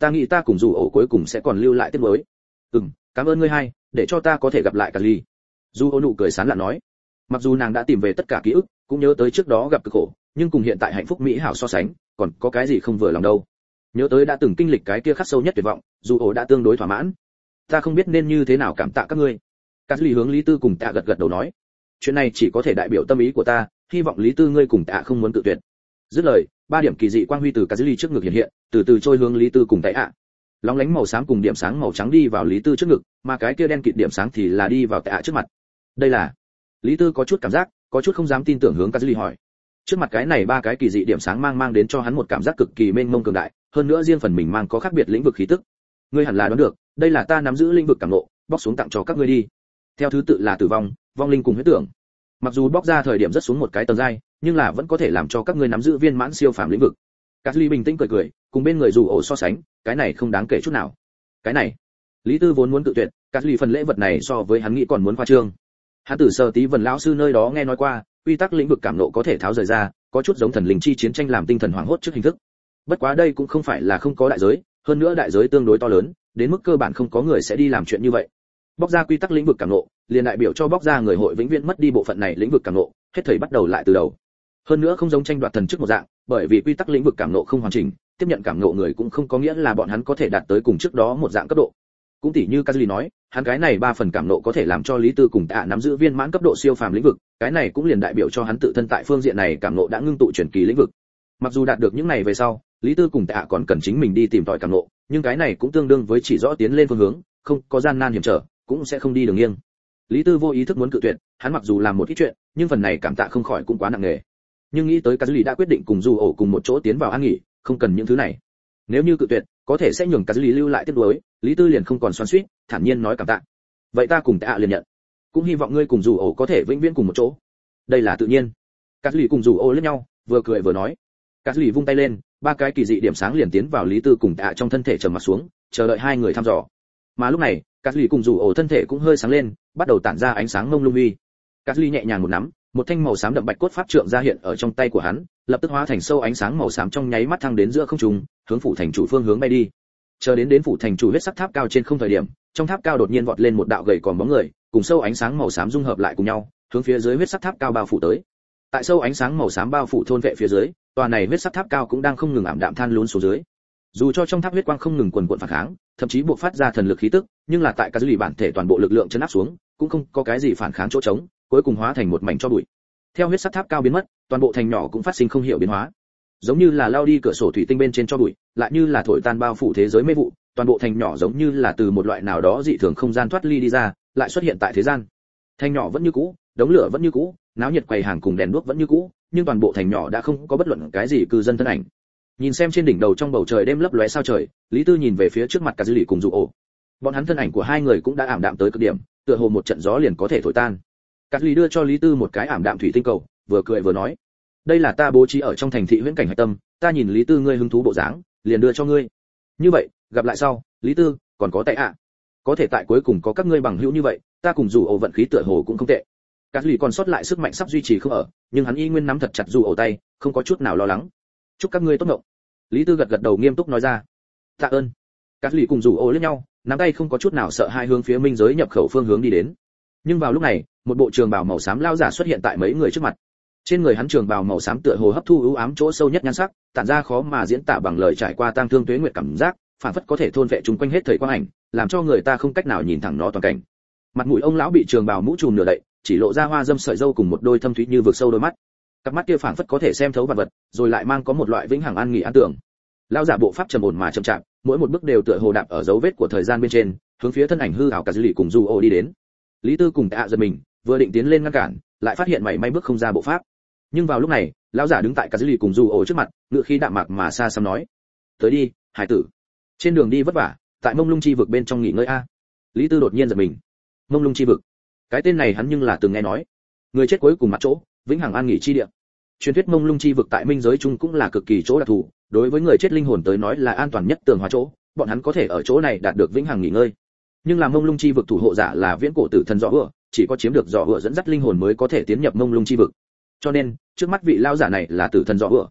ta nghĩ ta cùng dù ổ cuối cùng sẽ còn lưu lại tiếc nuối. Cảm ơn ngươi hai, để cho ta có thể gặp lại Kazli. Dù ổ nụ cười sán lạn nói. Mặc dù nàng đã tìm về tất cả ký ức, cũng nhớ tới trước đó gặp cực khổ, nhưng cùng hiện tại hạnh phúc mỹ hảo so sánh, còn có cái gì không vừa lòng đâu. Nhớ tới đã từng kinh lịch cái kia khắc sâu nhất tuyệt vọng, dù ổ đã tương đối thỏa mãn. Ta không biết nên như thế nào cảm tạ các ngươi. Kazli hướng Lý Tư cùng Tạ gật gật đầu nói. Chuyện này chỉ có thể đại biểu tâm ý của ta, hy vọng Lý Tư ngươi cùng Tạ không muốn tự tuyệt. Dứt lời, ba điểm kỳ dị quang huy từ Kazli trước ngực hiện hiện, từ từ trôi hướng Lý Tư cùng Tạ. Lóng lánh màu xám cùng điểm sáng màu trắng đi vào Lý Tư trước ngực, mà cái kia đen kịt điểm sáng thì là đi vào Tạ trước mặt. Đây là? Lý Tư có chút cảm giác, có chút không dám tin tưởng hướng Kazli hỏi. Trước mặt cái này ba cái kỳ dị điểm sáng mang đến cho hắn một cảm giác cực kỳ mênh mông cường đại, hơn nữa riêng phần mình mang có khác biệt lĩnh vực khí tức. Ngươi hẳn là đoán được, đây là ta nắm giữ lĩnh vực cảm ngộ, bóc xuống tặng cho các ngươi đi. Theo thứ tự là tử vong, vong linh cùng huyết tưởng. Mặc dù bóc ra thời điểm rất xuống một cái tầng giai, nhưng là vẫn có thể làm cho các ngươi nắm giữ viên mãn siêu phàm lĩnh vực. Kazli bình tĩnh cười, cùng bên người dù ổ so sánh, cái này không đáng kể chút nào. Cái này, Lý Tư vốn muốn tự tuyệt, Kazli phần lễ vật này so với hắn nghĩ còn muốn khoa trương. Hắn từ Sở Tí Vân lão sư nơi đó nghe nói qua, quy tắc lĩnh vực cảm nộ có thể tháo rời ra, có chút giống thần linh chi chiến tranh làm tinh thần hoảng hốt trước hình thức. Bất quá đây cũng không phải là không có đại giới, hơn nữa đại giới tương đối to lớn, đến mức cơ bản không có người sẽ đi làm chuyện như vậy. Bóc ra quy tắc lĩnh vực cảm nộ, liền đại biểu cho bóc ra người hội vĩnh viễn mất đi bộ phận này lĩnh vực cảm nộ, hết thảy bắt đầu lại từ đầu. Hơn nữa không giống tranh đoạt thần chức một dạng, bởi vì quy tắc lĩnh vực cảm nộ không hoàn chỉnh, tiếp nhận cảm nộ người cũng không có nghĩa là bọn hắn có thể đạt tới cùng trước đó một dạng cấp độ. Cũng tỉ như Kazli nói, hắn cái này 3 phần cảm nộ có thể làm cho Lý Tư cùng Tạ nắm giữ viên mãn cấp độ siêu phàm lĩnh vực, cái này cũng liền đại biểu cho hắn tự thân tại phương diện này cảm nộ đã ngưng tụ chuyển kỳ lĩnh vực. Mặc dù đạt được những này về sau, Lý Tư cùng Tạ còn cần chính mình đi tìm tòi cảm nộ, nhưng cái này cũng tương đương với chỉ rõ tiến lên phương hướng, không có gian nan hiểm trở, cũng sẽ không đi đường nghiêng. Lý Tư vô ý thức muốn cự tuyệt, hắn mặc dù làm một ít chuyện, nhưng phần này cảm tạ không khỏi cũng quá nặng nề. Nhưng nghĩ tới Kazli đã quyết định cùng dù ổ cùng một chỗ tiến vào an nghỉ, không cần những thứ này. Nếu như cự tuyệt, có thể sẽ nhường Kazli lưu lại tiếc nuối, Lý Tư liền không còn xoắn xuýt, thản nhiên nói cảm tạ. Vậy ta cùng Tạ liền nhận. Cũng hy vọng ngươi cùng dù ổ có thể vĩnh viễn cùng một chỗ. Đây là tự nhiên. Kazli cùng dù ổ liếc nhau, vừa cười vừa nói. Kazli vung tay lên, ba cái kỳ dị điểm sáng liền tiến vào Lý Tư cùng Tạ trong thân thể trầm mặt xuống, chờ đợi hai người thăm dò. Mà lúc này, Kazli cùng dù ổ thân thể cũng hơi sáng lên, bắt đầu tản ra ánh sáng mông lung uy. Kazli nhẹ nhàng một nắm, một thanh màu xám đậm bạch cốt pháp trượng ra hiện ở trong tay của hắn, lập tức hóa thành sâu ánh sáng màu xám trong nháy mắt thăng đến giữa không trung, hướng phủ thành chủ phương hướng bay đi. Chờ đến phủ thành chủ huyết sắc tháp cao trên không thời điểm, trong tháp cao đột nhiên vọt lên một đạo gầy còm bóng người, cùng sâu ánh sáng màu xám dung hợp lại cùng nhau, hướng phía dưới huyết sắc tháp cao bao phủ tới. Tại sâu ánh sáng màu xám bao phủ thôn vệ phía dưới, tòa này huyết sắc tháp cao cũng đang không ngừng ảm đạm than lún xuống dưới. Dù cho trong tháp huyết quang không ngừng quần quần phản kháng, thậm chí buộc phát ra thần lực khí tức, nhưng là tại Kazli bản thể toàn bộ lực lượng chấn áp xuống, cũng không có cái gì phản kháng chỗ trống, cuối cùng hóa thành một mảnh tro bụi. Theo huyết sắc tháp cao biến mất, toàn bộ thành nhỏ cũng phát sinh không hiểu biến hóa, giống như là lao đi cửa sổ thủy tinh bên trên tro bụi, lại như là thổi tan bao phủ thế giới mê vụ, toàn bộ thành nhỏ giống như là từ một loại nào đó dị thường không gian thoát ly đi ra, lại xuất hiện tại thế gian. Thành nhỏ vẫn như cũ, đống lửa vẫn như cũ, náo nhiệt quầy hàng cùng đèn đuốc vẫn như cũ, nhưng toàn bộ thành nhỏ đã không có bất luận cái gì cư dân thân ảnh. Nhìn xem trên đỉnh đầu trong bầu trời đêm lấp lóe sao trời, Lý Tư nhìn về phía trước mặt Kazli cùng Dụ ổ. Bọn hắn thân ảnh của hai người cũng đã ảm đạm tới cực điểm, tựa hồ một trận gió liền có thể thổi tan. Kazli đưa cho Lý Tư một cái ảm đạm thủy tinh cầu, vừa cười vừa nói: "Đây là ta bố trí ở trong thành thị huyễn cảnh hải tâm, ta nhìn Lý Tư ngươi hứng thú bộ dáng, liền đưa cho ngươi. Như vậy, gặp lại sau, Lý Tư, còn có Tại ạ. Có thể tại cuối cùng có các ngươi bằng hữu như vậy, ta cùng Dụ ổ vận khí tựa hồ cũng không tệ." Kazli còn sót lại sức mạnh sắp duy trì không ở, nhưng hắn y nguyên nắm thật chặt Dụ ổ tay, không có chút nào lo lắng. "Chúc các ngươi tốt ngộng." Lý Tư gật gật đầu nghiêm túc nói ra. "Tạ ơn." Kazli cùng Dụ ổ liếc nhau, nắm tay không có chút nào sợ hai hướng phía minh giới nhập khẩu phương hướng đi đến. Nhưng vào lúc này, một bộ trường bào màu xám lao giả xuất hiện tại mấy người trước mặt. Trên người hắn trường bào màu xám tựa hồ hấp thu ưu ám chỗ sâu nhất nhan sắc, tản ra khó mà diễn tả bằng lời trải qua tang thương tuế nguyệt cảm giác, phản phất có thể thôn vệ chúng quanh hết thời quang ảnh, làm cho người ta không cách nào nhìn thẳng nó toàn cảnh. Mặt mũi ông lão bị trường bào mũ trùm nửa đậy, chỉ lộ ra hoa dâm sợi râu cùng một đôi thâm thúy như vực sâu đôi mắt. Cặp mắt kia phản phất có thể xem thấu vạn vật, rồi lại mang có một loại vĩnh hằng an nghỉ an tưởng. Lão giả bộ pháp trầm ổn mà chậm chạp, mỗi một bước đều tựa hồ đạp ở dấu vết của thời gian bên trên, hướng phía thân ảnh hư ảo Kazli cùng Dụ ổ đi đến. Lý Tư cùng Tạ giật mình, vừa định tiến lên ngăn cản, lại phát hiện mảy may bước không ra bộ pháp. Nhưng vào lúc này, lão giả đứng tại Kazli cùng Dụ ổ trước mặt, ngữ khí đạm mạc mà xa xăm nói: "Tới đi, hải tử. Trên đường đi vất vả, tại Mông Lung chi vực bên trong nghỉ ngơi a." Lý Tư đột nhiên giật mình. Mông Lung chi vực, cái tên này hắn nhưng là từng nghe nói. Người chết cuối cùng mặt chỗ, vĩnh hằng an nghỉ chi địa. Truyền thuyết Mông Lung chi vực tại minh giới chung cũng là cực kỳ chỗ đặc thù, đối với người chết linh hồn tới nói là an toàn nhất tường hóa chỗ, bọn hắn có thể ở chỗ này đạt được vĩnh hằng nghỉ ngơi. Nhưng là Mông Lung chi vực thủ hộ giả là viễn cổ tử thần Dọ Hựa, chỉ có chiếm được Dọ Hựa dẫn dắt linh hồn mới có thể tiến nhập Mông Lung chi vực. Cho nên, trước mắt vị lão giả này là tử thần Dọ Hựa.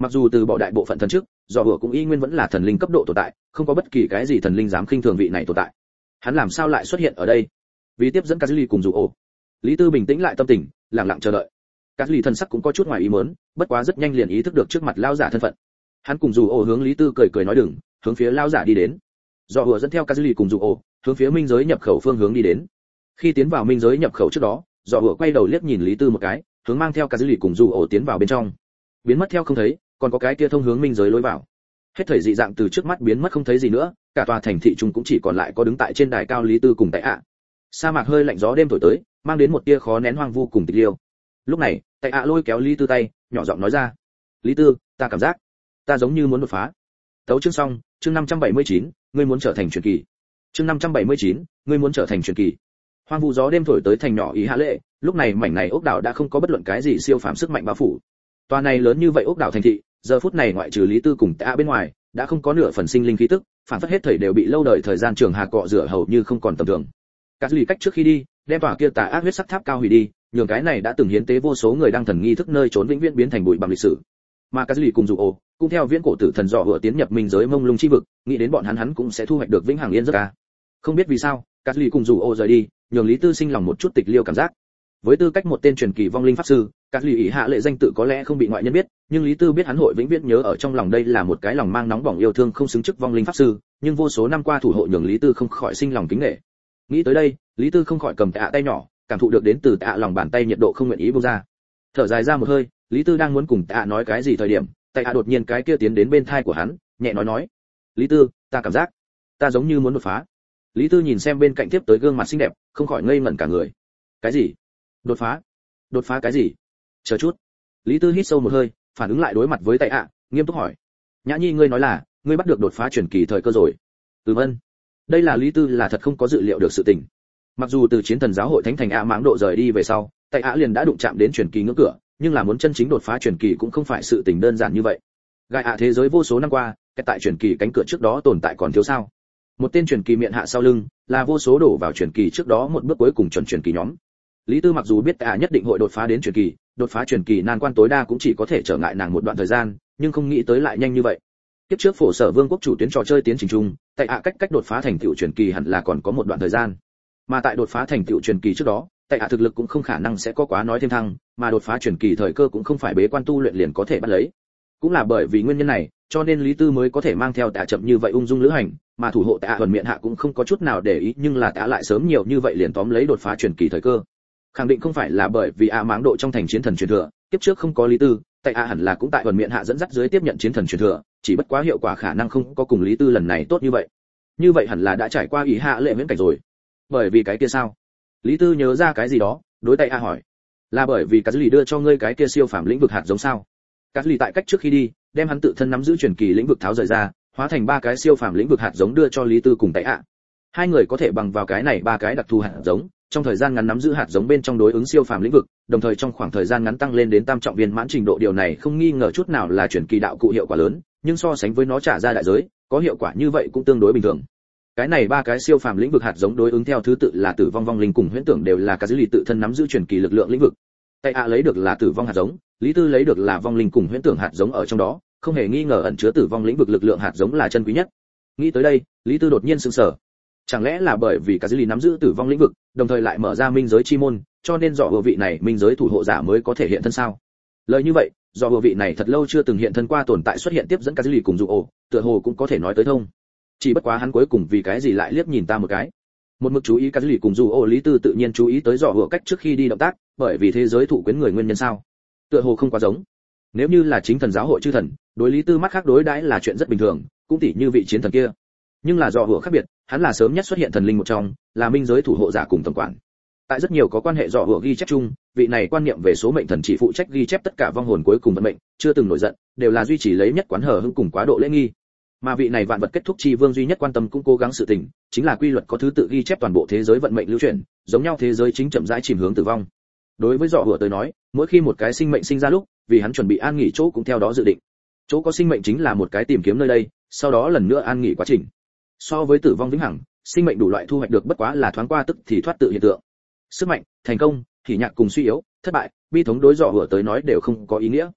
Mặc dù từ bỏ đại bộ phận thần chức, do vừa cũng y nguyên vẫn là thần linh cấp độ tồn tại, không có bất kỳ cái gì thần linh dám khinh thường vị này tồn tại. Hắn làm sao lại xuất hiện ở đây? Vì tiếp dẫn Kazuli cùng dù ổ. Lý Tư bình tĩnh lại tâm tình, lặng lặng chờ đợi. Kazuli thần sắc cũng có chút ngoài ý muốn, bất quá rất nhanh liền ý thức được trước mặt lão giả thân phận. Hắn cùng dù ổ hướng Lý Tư cười cười nói đừng, hướng phía lão giả đi đến. Do vừa dẫn theo Kazuli cùng dù ổ, hướng phía minh giới nhập khẩu phương hướng đi đến. Khi tiến vào minh giới nhập khẩu trước đó, do vừa quay đầu liếc nhìn Lý Tư một cái, hướng mang theo Kazuli cùng dù ổ tiến vào bên trong. Biến mất theo không thấy, còn có cái kia thông hướng minh giới lối vào. Hết thảy dị dạng từ trước mắt biến mất không thấy gì nữa, cả tòa thành thị trung cũng chỉ còn lại có đứng tại trên đài cao Lý Tư cùng Tại ạ. Sa mạc hơi lạnh gió đêm thổi tới, mang đến một tia khó nén hoang vu cùng tịch liêu. Lúc này, Tại ạ lôi kéo Lý Tư tay, nhỏ giọng nói ra: "Lý Tư, ta cảm giác, ta giống như muốn đột phá." Tấu chương xong, chương 579, ngươi muốn trở thành truyền kỳ. Chương 579, ngươi muốn trở thành truyền kỳ. Hoang vu gió đêm thổi tới thành nhỏ Ý Hạ Lệ, lúc này mảnh này ốc đảo đã không có bất luận cái gì siêu phàm sức mạnh bao phủ. Tòa này lớn như vậy ốc đảo thành thị, giờ phút này ngoại trừ Lý Tư cùng Tạ bên ngoài, đã không có nửa phần sinh linh khí tức, phản phất hết thảy đều bị lâu đời thời gian trường hà cọ rửa hầu như không còn tầm thường. Các lì cách trước khi đi, đem tòa kia tà ác huyết sắc tháp cao hủy đi, nhường cái này đã từng hiến tế vô số người đang thần nghi thức nơi trốn vĩnh viễn biến thành bụi bặm lịch sử. Mà các lì cùng dù ồ, cũng theo viễn cổ tử thần dọ vừa tiến nhập minh giới mông lung chi vực, nghĩ đến bọn hắn cũng sẽ thu hoạch được vĩnh hằng yên giấc ca. Không biết vì sao, các lì cùng dù ồ rời đi, nhường Lý Tư sinh lòng một chút tịch liêu cảm giác. Với tư cách một tên truyền kỳ vong linh pháp sư, các lì Ý Hạ Lệ danh tự có lẽ không bị ngoại nhân biết, nhưng Lý Tư biết hắn hội vĩnh viễn nhớ ở trong lòng đây là một cái lòng mang nóng bỏng yêu thương không xứng chức vong linh pháp sư, nhưng vô số năm qua thủ hộ nhường Lý Tư không khỏi sinh lòng kính nể. Nghĩ tới đây, Lý Tư không khỏi cầm Tạ tay nhỏ, cảm thụ được đến từ Tạ lòng bàn tay nhiệt độ không nguyện ý buông ra. Thở dài ra một hơi, Lý Tư đang muốn cùng Tạ nói cái gì thời điểm, Tạ đột nhiên cái kia tiến đến bên thai của hắn, nhẹ nói: "Lý Tư, ta cảm giác, ta giống như muốn đột phá." Lý Tư nhìn xem bên cạnh tiếp tới gương mặt xinh đẹp, không khỏi ngây ngẩn cả người. "Cái gì? Đột phá? Đột phá cái gì?" "Chờ chút." Lý Tư hít sâu một hơi, phản ứng lại đối mặt với Tạ, nghiêm túc hỏi: "Nhã Nhi ngươi nói là, ngươi bắt được đột phá truyền kỳ thời cơ rồi?" Vâng. Đây là Lý Tư là thật không có dự liệu được sự tình. Mặc dù từ chiến thần giáo hội thánh thành mãng độ rời đi về sau, Tạ liền đã đụng chạm đến truyền kỳ ngưỡng cửa, nhưng là muốn chân chính đột phá truyền kỳ cũng không phải sự tình đơn giản như vậy. Gai thế giới vô số năm qua, cái tại truyền kỳ cánh cửa trước đó tồn tại còn thiếu sao? Một tên truyền kỳ miệng hạ sau lưng, là vô số đổ vào truyền kỳ trước đó một bước cuối cùng chuẩn truyền kỳ nhóm. Lý Tư mặc dù biết Tạ nhất định hội đột phá đến truyền kỳ, đột phá truyền kỳ nan quan tối đa cũng chỉ có thể trở ngại nàng một đoạn thời gian, nhưng không nghĩ tới lại nhanh như vậy. Tiếp trước phổ sở vương quốc chủ tuyến trò chơi tiến trình chung, Tạ cách đột phá thành tựu truyền kỳ hẳn là còn có một đoạn thời gian. Mà tại đột phá thành tựu truyền kỳ trước đó, Tạ thực lực cũng không khả năng sẽ có quá nói thêm thăng, mà đột phá truyền kỳ thời cơ cũng không phải bế quan tu luyện liền có thể bắt lấy. Cũng là bởi vì nguyên nhân này, cho nên Lý Tư mới có thể mang theo Tạ chậm như vậy ung dung lữ hành, mà thủ hộ Tạ Huần miệng hạ cũng không có chút nào để ý, nhưng là Tạ lại sớm nhiều như vậy liền tóm lấy đột phá truyền kỳ thời cơ. Khẳng định không phải là bởi vì mãng độ trong thành chiến thần truyền thừa, tiếp trước không có Lý Tư, Tạ hẳn là cũng tại Huần miệng hạ dẫn dắt dưới tiếp nhận chiến thần truyền thừa, chỉ bất quá hiệu quả khả năng không có cùng Lý Tư lần này tốt như vậy. Như vậy hẳn là đã trải qua Ý Hạ Lệ miễn cảnh rồi. Bởi vì cái kia sao? Lý Tư nhớ ra cái gì đó, đối Tạ hỏi: "Là bởi vì cái gì đưa cho ngươi cái kia siêu phàm lĩnh vực hạt giống sao?" Cái gì tại cách trước khi đi, đem hắn tự thân nắm giữ truyền kỳ lĩnh vực tháo rời ra, hóa thành ba cái siêu phàm lĩnh vực hạt giống đưa cho Lý Tư cùng Tạ. Hai người có thể bằng vào cái này ba cái đặc thù hạt giống, trong thời gian ngắn nắm giữ hạt giống bên trong đối ứng siêu phàm lĩnh vực, đồng thời trong khoảng thời gian ngắn tăng lên đến tam trọng viên mãn trình độ, điều này không nghi ngờ chút nào là truyền kỳ đạo cụ hiệu quả lớn, nhưng so sánh với nó trả ra đại giới, có hiệu quả như vậy cũng tương đối bình thường. Cái này ba cái siêu phàm lĩnh vực hạt giống đối ứng theo thứ tự là tử vong vong linh cùng huyễn tưởng, đều là Kazuli tự thân nắm giữ truyền kỳ lực lượng lĩnh vực. Tạ lấy được là tử vong hạt giống, Lý Tư lấy được là vong linh cùng huyễn tưởng hạt giống, ở trong đó không hề nghi ngờ ẩn chứa tử vong lĩnh vực lực lượng hạt giống là chân quý nhất. Nghĩ tới đây, Lý Tư đột nhiên sửng sở. Chẳng lẽ là bởi vì Kazuli nắm giữ tử vong lĩnh vực, đồng thời lại mở ra minh giới chi môn, cho nên dọ vị này minh giới thủ hộ giả mới có thể hiện thân sao? Lời như vậy, dọ vị này thật lâu chưa từng hiện thân qua tồn tại xuất hiện tiếp dẫn Kazuli cùng dụ ổ, tựa hồ cũng có thể nói tới thông. Chỉ bất quá hắn cuối cùng vì cái gì lại liếc nhìn ta một cái. Một mực chú ý Kazuli cùng dụ ổ, Lý Tư tự nhiên chú ý tới dọ cách trước khi đi động tác, bởi vì thế giới thụ quyến người nguyên nhân sao? Tựa hồ không quá giống. Nếu như là chính thần giáo hội chư thần, đối Lý Tư mắt khác đối đãi là chuyện rất bình thường, cũng tỉ như vị chiến thần kia. Nhưng là dọ khác biệt, hắn là sớm nhất xuất hiện thần linh một trong, là minh giới thủ hộ giả cùng tổng quản. Tại rất nhiều có quan hệ dọ ghi chép chung, vị này quan niệm về số mệnh thần chỉ phụ trách ghi chép tất cả vong hồn cuối cùng vận mệnh, chưa từng nổi giận, đều là duy trì lấy nhất quán hờ hững cùng quá độ lễ nghi. Mà vị này vạn vật kết thúc chi vương duy nhất quan tâm cũng cố gắng sự tình, chính là quy luật có thứ tự ghi chép toàn bộ thế giới vận mệnh lưu chuyển, giống nhau thế giới chính chậm rãi chìm hướng tử vong. Đối với dọ tới nói, mỗi khi một cái sinh mệnh sinh ra lúc, vì hắn chuẩn bị an nghỉ chỗ cũng theo đó dự định. Chỗ có sinh mệnh chính là một cái tìm kiếm nơi đây, sau đó lần nữa an nghỉ quá trình. So với tử vong vĩnh hằng, sinh mệnh đủ loại thu hoạch được bất quá là thoáng qua tức thì thoát tự hiện tượng. Sức mạnh, thành công, hỉ nhạc cùng suy yếu, thất bại, bi thống đối dọ tới nói đều không có ý nghĩa.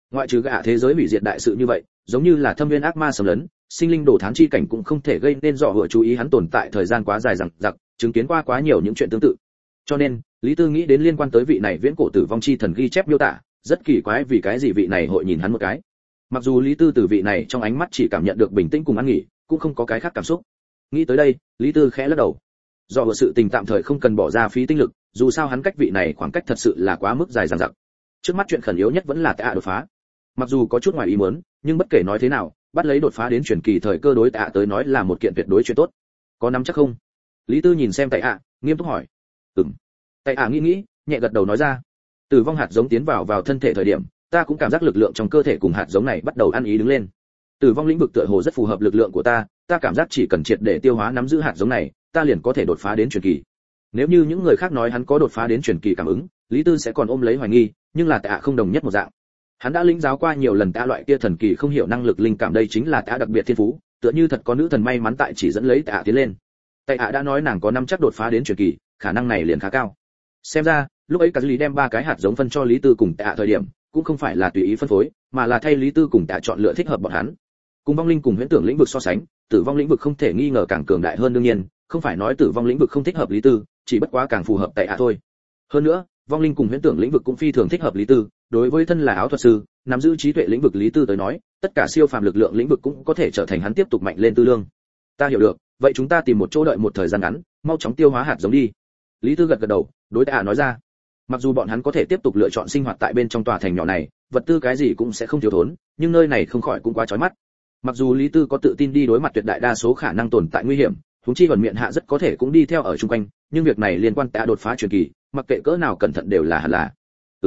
Ngoại trừ gã thế giới hủy diệt đại sự như vậy, giống như là thâm viên ác ma xâm lấn, sinh linh đồ thán chi cảnh cũng không thể gây nên dọ hựa chú ý hắn tồn tại thời gian quá dài dằng dặc, chứng kiến qua quá nhiều những chuyện tương tự. Cho nên, Lý Tư nghĩ đến liên quan tới vị này viễn cổ tử vong chi thần ghi chép miêu tả, rất kỳ quái vì cái gì vị này hội nhìn hắn một cái. Mặc dù Lý Tư từ vị này trong ánh mắt chỉ cảm nhận được bình tĩnh cùng an nghỉ, cũng không có cái khác cảm xúc. Nghĩ tới đây, Lý Tư khẽ lắc đầu. Do hựa sự tình tạm thời không cần bỏ ra phí tinh lực, dù sao hắn cách vị này khoảng cách thật sự là quá mức dài dằng dặc. Trước mắt chuyện khẩn yếu nhất vẫn là Tạ đột phá. Mặc dù có chút ngoài ý muốn, nhưng bất kể nói thế nào, bắt lấy đột phá đến truyền kỳ thời cơ đối Tạ tới nói là một kiện tuyệt đối chuyện tốt. Có nắm chắc không? Lý Tư nhìn xem Tạ, nghiêm túc hỏi. Tạ nghĩ, nhẹ gật đầu nói ra. Tử vong hạt giống tiến vào thân thể thời điểm, ta cũng cảm giác lực lượng trong cơ thể cùng hạt giống này bắt đầu ăn ý đứng lên. Tử vong lĩnh vực tựa hồ rất phù hợp lực lượng của ta cảm giác chỉ cần triệt để tiêu hóa nắm giữ hạt giống này, ta liền có thể đột phá đến truyền kỳ. Nếu như những người khác nói hắn có đột phá đến truyền kỳ cảm ứng, Lý Tư sẽ còn ôm lấy hoài nghi, nhưng là Tạ không đồng nhất một dạng. Hắn đã lĩnh giáo qua nhiều lần Tạ loại kia thần kỳ không hiểu năng lực linh cảm, đây chính là Tạ đặc biệt thiên phú, tựa như thật có nữ thần may mắn tại chỉ dẫn lấy Tạ tiến lên. Tạ đã nói nàng có năm chắc đột phá đến truyền kỳ, khả năng này liền khá cao. Xem ra, lúc ấy cả Lý đem 3 cái hạt giống phân cho Lý Tư cùng Tạ thời điểm, cũng không phải là tùy ý phân phối, mà là thay Lý Tư cùng Tạ chọn lựa thích hợp bọn hắn. Cùng vong linh cùng huyễn tưởng lĩnh vực so sánh, tử vong lĩnh vực không thể nghi ngờ càng cường đại hơn, đương nhiên, không phải nói tử vong lĩnh vực không thích hợp Lý Tư, chỉ bất quá càng phù hợp Tạ thôi. Hơn nữa, vong linh cùng huyễn tưởng lĩnh vực cũng phi thường thích hợp Lý Tư, đối với thân là áo thuật sư, nắm giữ trí tuệ lĩnh vực Lý Tư tới nói, tất cả siêu phàm lực lượng lĩnh vực cũng có thể trở thành hắn tiếp tục mạnh lên tư lương. Ta hiểu được, vậy chúng ta tìm một chỗ đợi một thời gian ngắn, mau chóng tiêu hóa hạt giống đi. Lý Tư gật gật đầu, đối Tạ nói ra. Mặc dù bọn hắn có thể tiếp tục lựa chọn sinh hoạt tại bên trong tòa thành nhỏ này, vật tư cái gì cũng sẽ không thiếu thốn, nhưng nơi này không khỏi cũng quá chói mắt. Mặc dù Lý Tư có tự tin đi đối mặt tuyệt đại đa số khả năng tồn tại nguy hiểm, huống chi Vân Miện Hạ rất có thể cũng đi theo ở chung quanh, nhưng việc này liên quan Tạ đột phá truyền kỳ, mặc kệ cỡ nào cẩn thận đều là hẳn là.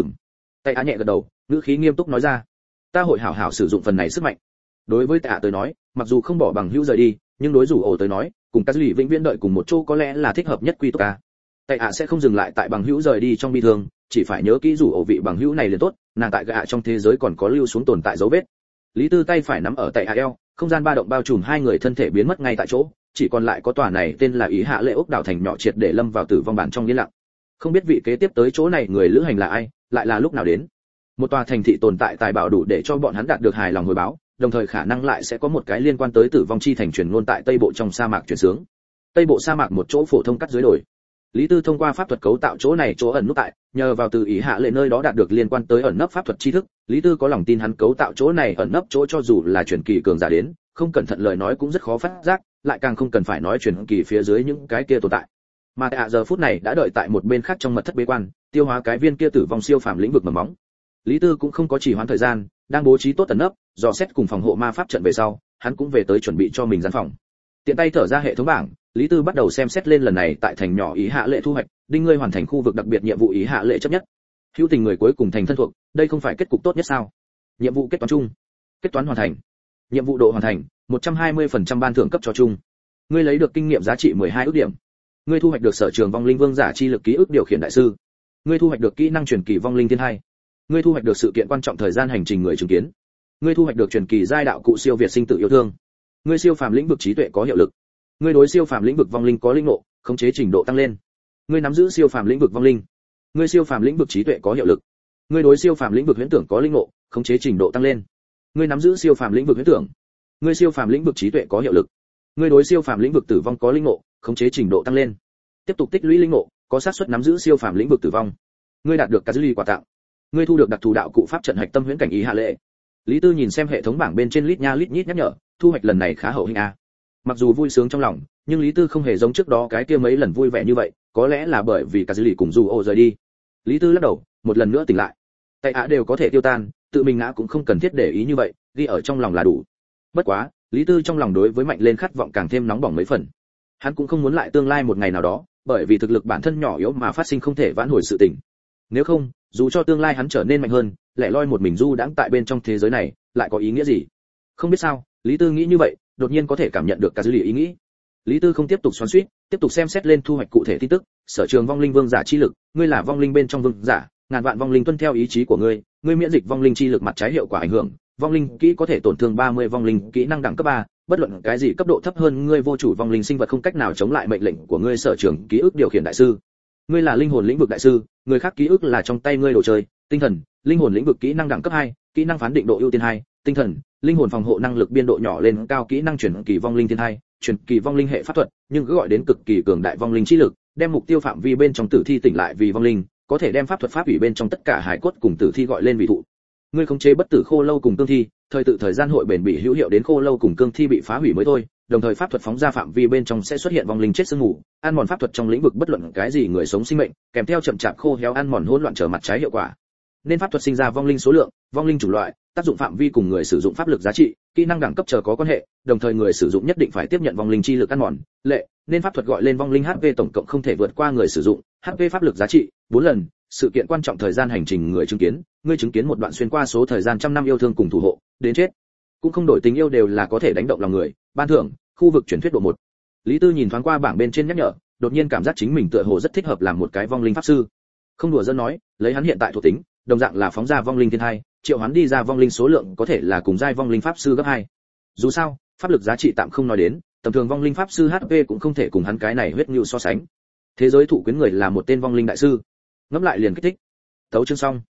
Tạ nhẹ gật đầu, ngữ khí nghiêm túc nói ra. Ta hội hảo hảo sử dụng phần này sức mạnh. Đối với Tạ tới nói, mặc dù không bỏ bằng hữu rời đi, nhưng đối rủ ổ tới nói, cùng các lì vĩnh viễn đợi cùng một chỗ có lẽ là thích hợp nhất quy túc ca. Tạ sẽ không dừng lại tại bằng hữu rời đi trong bi thương, chỉ phải nhớ kỹ rủ ổ vị bằng hữu này liền tốt, nàng tại gạ trong thế giới còn có lưu xuống tồn tại dấu vết. Lý Tư tay phải nắm ở Tạ eo, không gian ba động bao trùm hai người thân thể biến mất ngay tại chỗ, chỉ còn lại có tòa này tên là Ý Hạ Lệ ốc đảo thành nhỏ triệt để lâm vào tử vong bản trong yên lặng. Không biết vị kế tiếp tới chỗ này người lữ hành là ai, lại là lúc nào đến. Một tòa thành thị tồn tại tài bảo đủ để cho bọn hắn đạt được hài lòng hồi báo, đồng thời khả năng lại sẽ có một cái liên quan tới tử vong chi thành truyền ngôn tại Tây Bộ trong sa mạc truyền sướng. Tây Bộ sa mạc một chỗ phổ thông cắt dưới đồi. Lý Tư thông qua pháp thuật cấu tạo chỗ này chỗ ẩn núp tại, nhờ vào từ Ý Hạ Lệ nơi đó đạt được liên quan tới ẩn nấp pháp thuật tri thức, Lý Tư có lòng tin hắn cấu tạo chỗ này ẩn nấp chỗ cho dù là truyền kỳ cường giả đến, không cẩn thận lời nói cũng rất khó phát giác, lại càng không cần phải nói truyền kỳ phía dưới những cái kia tồn tại. Mà tại giờ phút này đã đợi tại một bên khác trong mật thất bế quan, tiêu hóa cái viên kia tử vong siêu phàm lĩnh vực mầm móng. Lý Tư cũng không có trì hoãn thời gian, đang bố trí tốt ẩn nấp, dò xét cùng phòng hộ ma pháp trận về sau, hắn cũng về tới chuẩn bị cho mình gian phòng. Tiện tay thở ra hệ thống bảng, Lý Tư bắt đầu xem xét lên lần này tại thành nhỏ Ý Hạ Lệ thu hoạch, đinh ngươi hoàn thành khu vực đặc biệt nhiệm vụ Ý Hạ Lệ chấp nhất. Hữu tình người cuối cùng thành thân thuộc, đây không phải kết cục tốt nhất sao? Nhiệm vụ kết toán chung. Kết toán hoàn thành. Nhiệm vụ độ hoàn thành, 120% ban thưởng cấp cho chung. Ngươi lấy được kinh nghiệm giá trị 12 ức điểm. Ngươi thu hoạch được sở trường vong linh vương giả chi lực ký ức điều khiển đại sư. Ngươi thu hoạch được kỹ năng truyền kỳ vong linh thiên hai. Ngươi thu hoạch được sự kiện quan trọng thời gian hành trình người chứng kiến. Ngươi thu hoạch được truyền kỳ giai đạo cụ siêu việt sinh tử yêu thương. Ngươi siêu phàm lĩnh vực trí tuệ có hiệu lực. Ngươi đối siêu phàm lĩnh vực vong linh có linh ngộ, khống chế trình độ tăng lên. Ngươi nắm giữ siêu phàm lĩnh vực vong linh. Ngươi siêu phàm lĩnh vực trí tuệ có hiệu lực. Ngươi đối siêu phàm lĩnh vực huyễn tưởng có linh ngộ, khống chế trình độ tăng lên. Ngươi nắm giữ siêu phàm lĩnh vực huyễn tưởng. Ngươi siêu phàm lĩnh vực trí tuệ có hiệu lực. Ngươi đối siêu phàm lĩnh vực tử vong có linh ngộ, khống chế trình độ tăng lên. Tiếp tục tích lũy linh ngộ, có xác suất nắm giữ siêu phàm lĩnh vực tử vong. Ngươi đạt được cả dữ liệu quà tặng. Ngươi thu được đặc thù đạo cụ pháp trận hạch tâm huyễn cảnh Ý Hạ Lệ. Lý Tư nhìn xem hệ thống bảng bên trên lít nha lít nhít nhắc nhở, thu hoạch lần này khá hậu hĩnh a. Mặc dù vui sướng trong lòng, nhưng Lý Tư không hề giống trước đó cái kia mấy lần vui vẻ như vậy, có lẽ là bởi vì cả dữ liệu cùng dù ô rời đi. Lý Tư lắc đầu, một lần nữa tỉnh lại. Tay ạ đều có thể tiêu tan, tự mình ngã cũng không cần thiết để ý như vậy, ghi ở trong lòng là đủ. Bất quá, Lý Tư trong lòng đối với mạnh lên khát vọng càng thêm nóng bỏng mấy phần. Hắn cũng không muốn lại tương lai một ngày nào đó, bởi vì thực lực bản thân nhỏ yếu mà phát sinh không thể vãn hồi sự tình. Nếu không, dù cho tương lai hắn trở nên mạnh hơn, lẻ loi một mình du đãng tại bên trong thế giới này, lại có ý nghĩa gì? Không biết sao, Lý Tư nghĩ như vậy, đột nhiên có thể cảm nhận được cả dữ liệu ý nghĩ. Lý Tư không tiếp tục xoắn xuýt, tiếp tục xem xét lên thu hoạch cụ thể tin tức, sở trường vong linh vương giả chi lực, ngươi là vong linh bên trong vương giả, ngàn vạn vong linh tuân theo ý chí của ngươi, ngươi miễn dịch vong linh chi lực mặt trái hiệu quả ảnh hưởng, vong linh kỹ có thể tổn thương 30 vong linh kỹ năng đẳng cấp 3, bất luận cái gì cấp độ thấp hơn ngươi vô chủ vong linh sinh vật không cách nào chống lại mệnh lệnh của ngươi sở trường ký ức điều khiển đại sư. Ngươi là linh hồn lĩnh vực đại sư, người khác ký ức là trong tay ngươi đồ chơi, tinh thần, linh hồn lĩnh vực kỹ năng đẳng cấp 2, kỹ năng phán định độ ưu tiên 2, tinh thần, linh hồn phòng hộ năng lực biên độ nhỏ lên cao, kỹ năng chuyển kỳ vong linh thiên 2, chuyển kỳ vong linh hệ pháp thuật, nhưng cứ gọi đến cực kỳ cường đại vong linh chi lực, đem mục tiêu phạm vi bên trong tử thi tỉnh lại vì vong linh, có thể đem pháp thuật pháp ủy bên trong tất cả hải cốt cùng tử thi gọi lên vị thụ. Ngươi khống chế bất tử khô lâu cùng cương thi, thời gian hội bền bỉ hữu hiệu đến khô lâu cùng cương thi bị phá hủy mới thôi, đồng thời pháp thuật phóng ra phạm vi bên trong sẽ xuất hiện vong linh chết sương mù, ăn mòn pháp thuật trong lĩnh vực bất luận cái gì người sống sinh mệnh, kèm theo chậm chạp khô héo ăn mòn hỗn loạn trở mặt trái hiệu quả. Nên pháp thuật sinh ra vong linh số lượng, vong linh chủng loại, tác dụng phạm vi cùng người sử dụng pháp lực giá trị, kỹ năng đẳng cấp chờ có quan hệ, đồng thời người sử dụng nhất định phải tiếp nhận vong linh chi lực ăn mòn. Lệ, nên pháp thuật gọi lên vong linh HP tổng cộng không thể vượt qua người sử dụng, HP pháp lực giá trị 4 lần. Sự kiện quan trọng thời gian hành trình người chứng kiến, ngươi chứng kiến một đoạn xuyên qua số thời gian trăm năm yêu thương cùng thủ hộ, đến chết. Cũng không đổi tình yêu đều là có thể đánh động lòng người, ban thưởng, khu vực truyền thuyết độ 1. Lý Tư nhìn thoáng qua bảng bên trên nhắc nhở, đột nhiên cảm giác chính mình tựa hồ rất thích hợp làm một cái vong linh pháp sư. Không đùa giỡn nói, lấy hắn hiện tại thuộc tính, đồng dạng là phóng ra vong linh thiên hai, triệu hoán đi ra vong linh số lượng có thể là cùng giai vong linh pháp sư gấp 2. Dù sao, pháp lực giá trị tạm không nói đến, tầm thường vong linh pháp sư HP cũng không thể cùng hắn cái này huyết nhu so sánh. Thế giới thụ quyến người là một tên vong linh đại sư. Ngẫm lại liền kích thích. Tấu chương xong.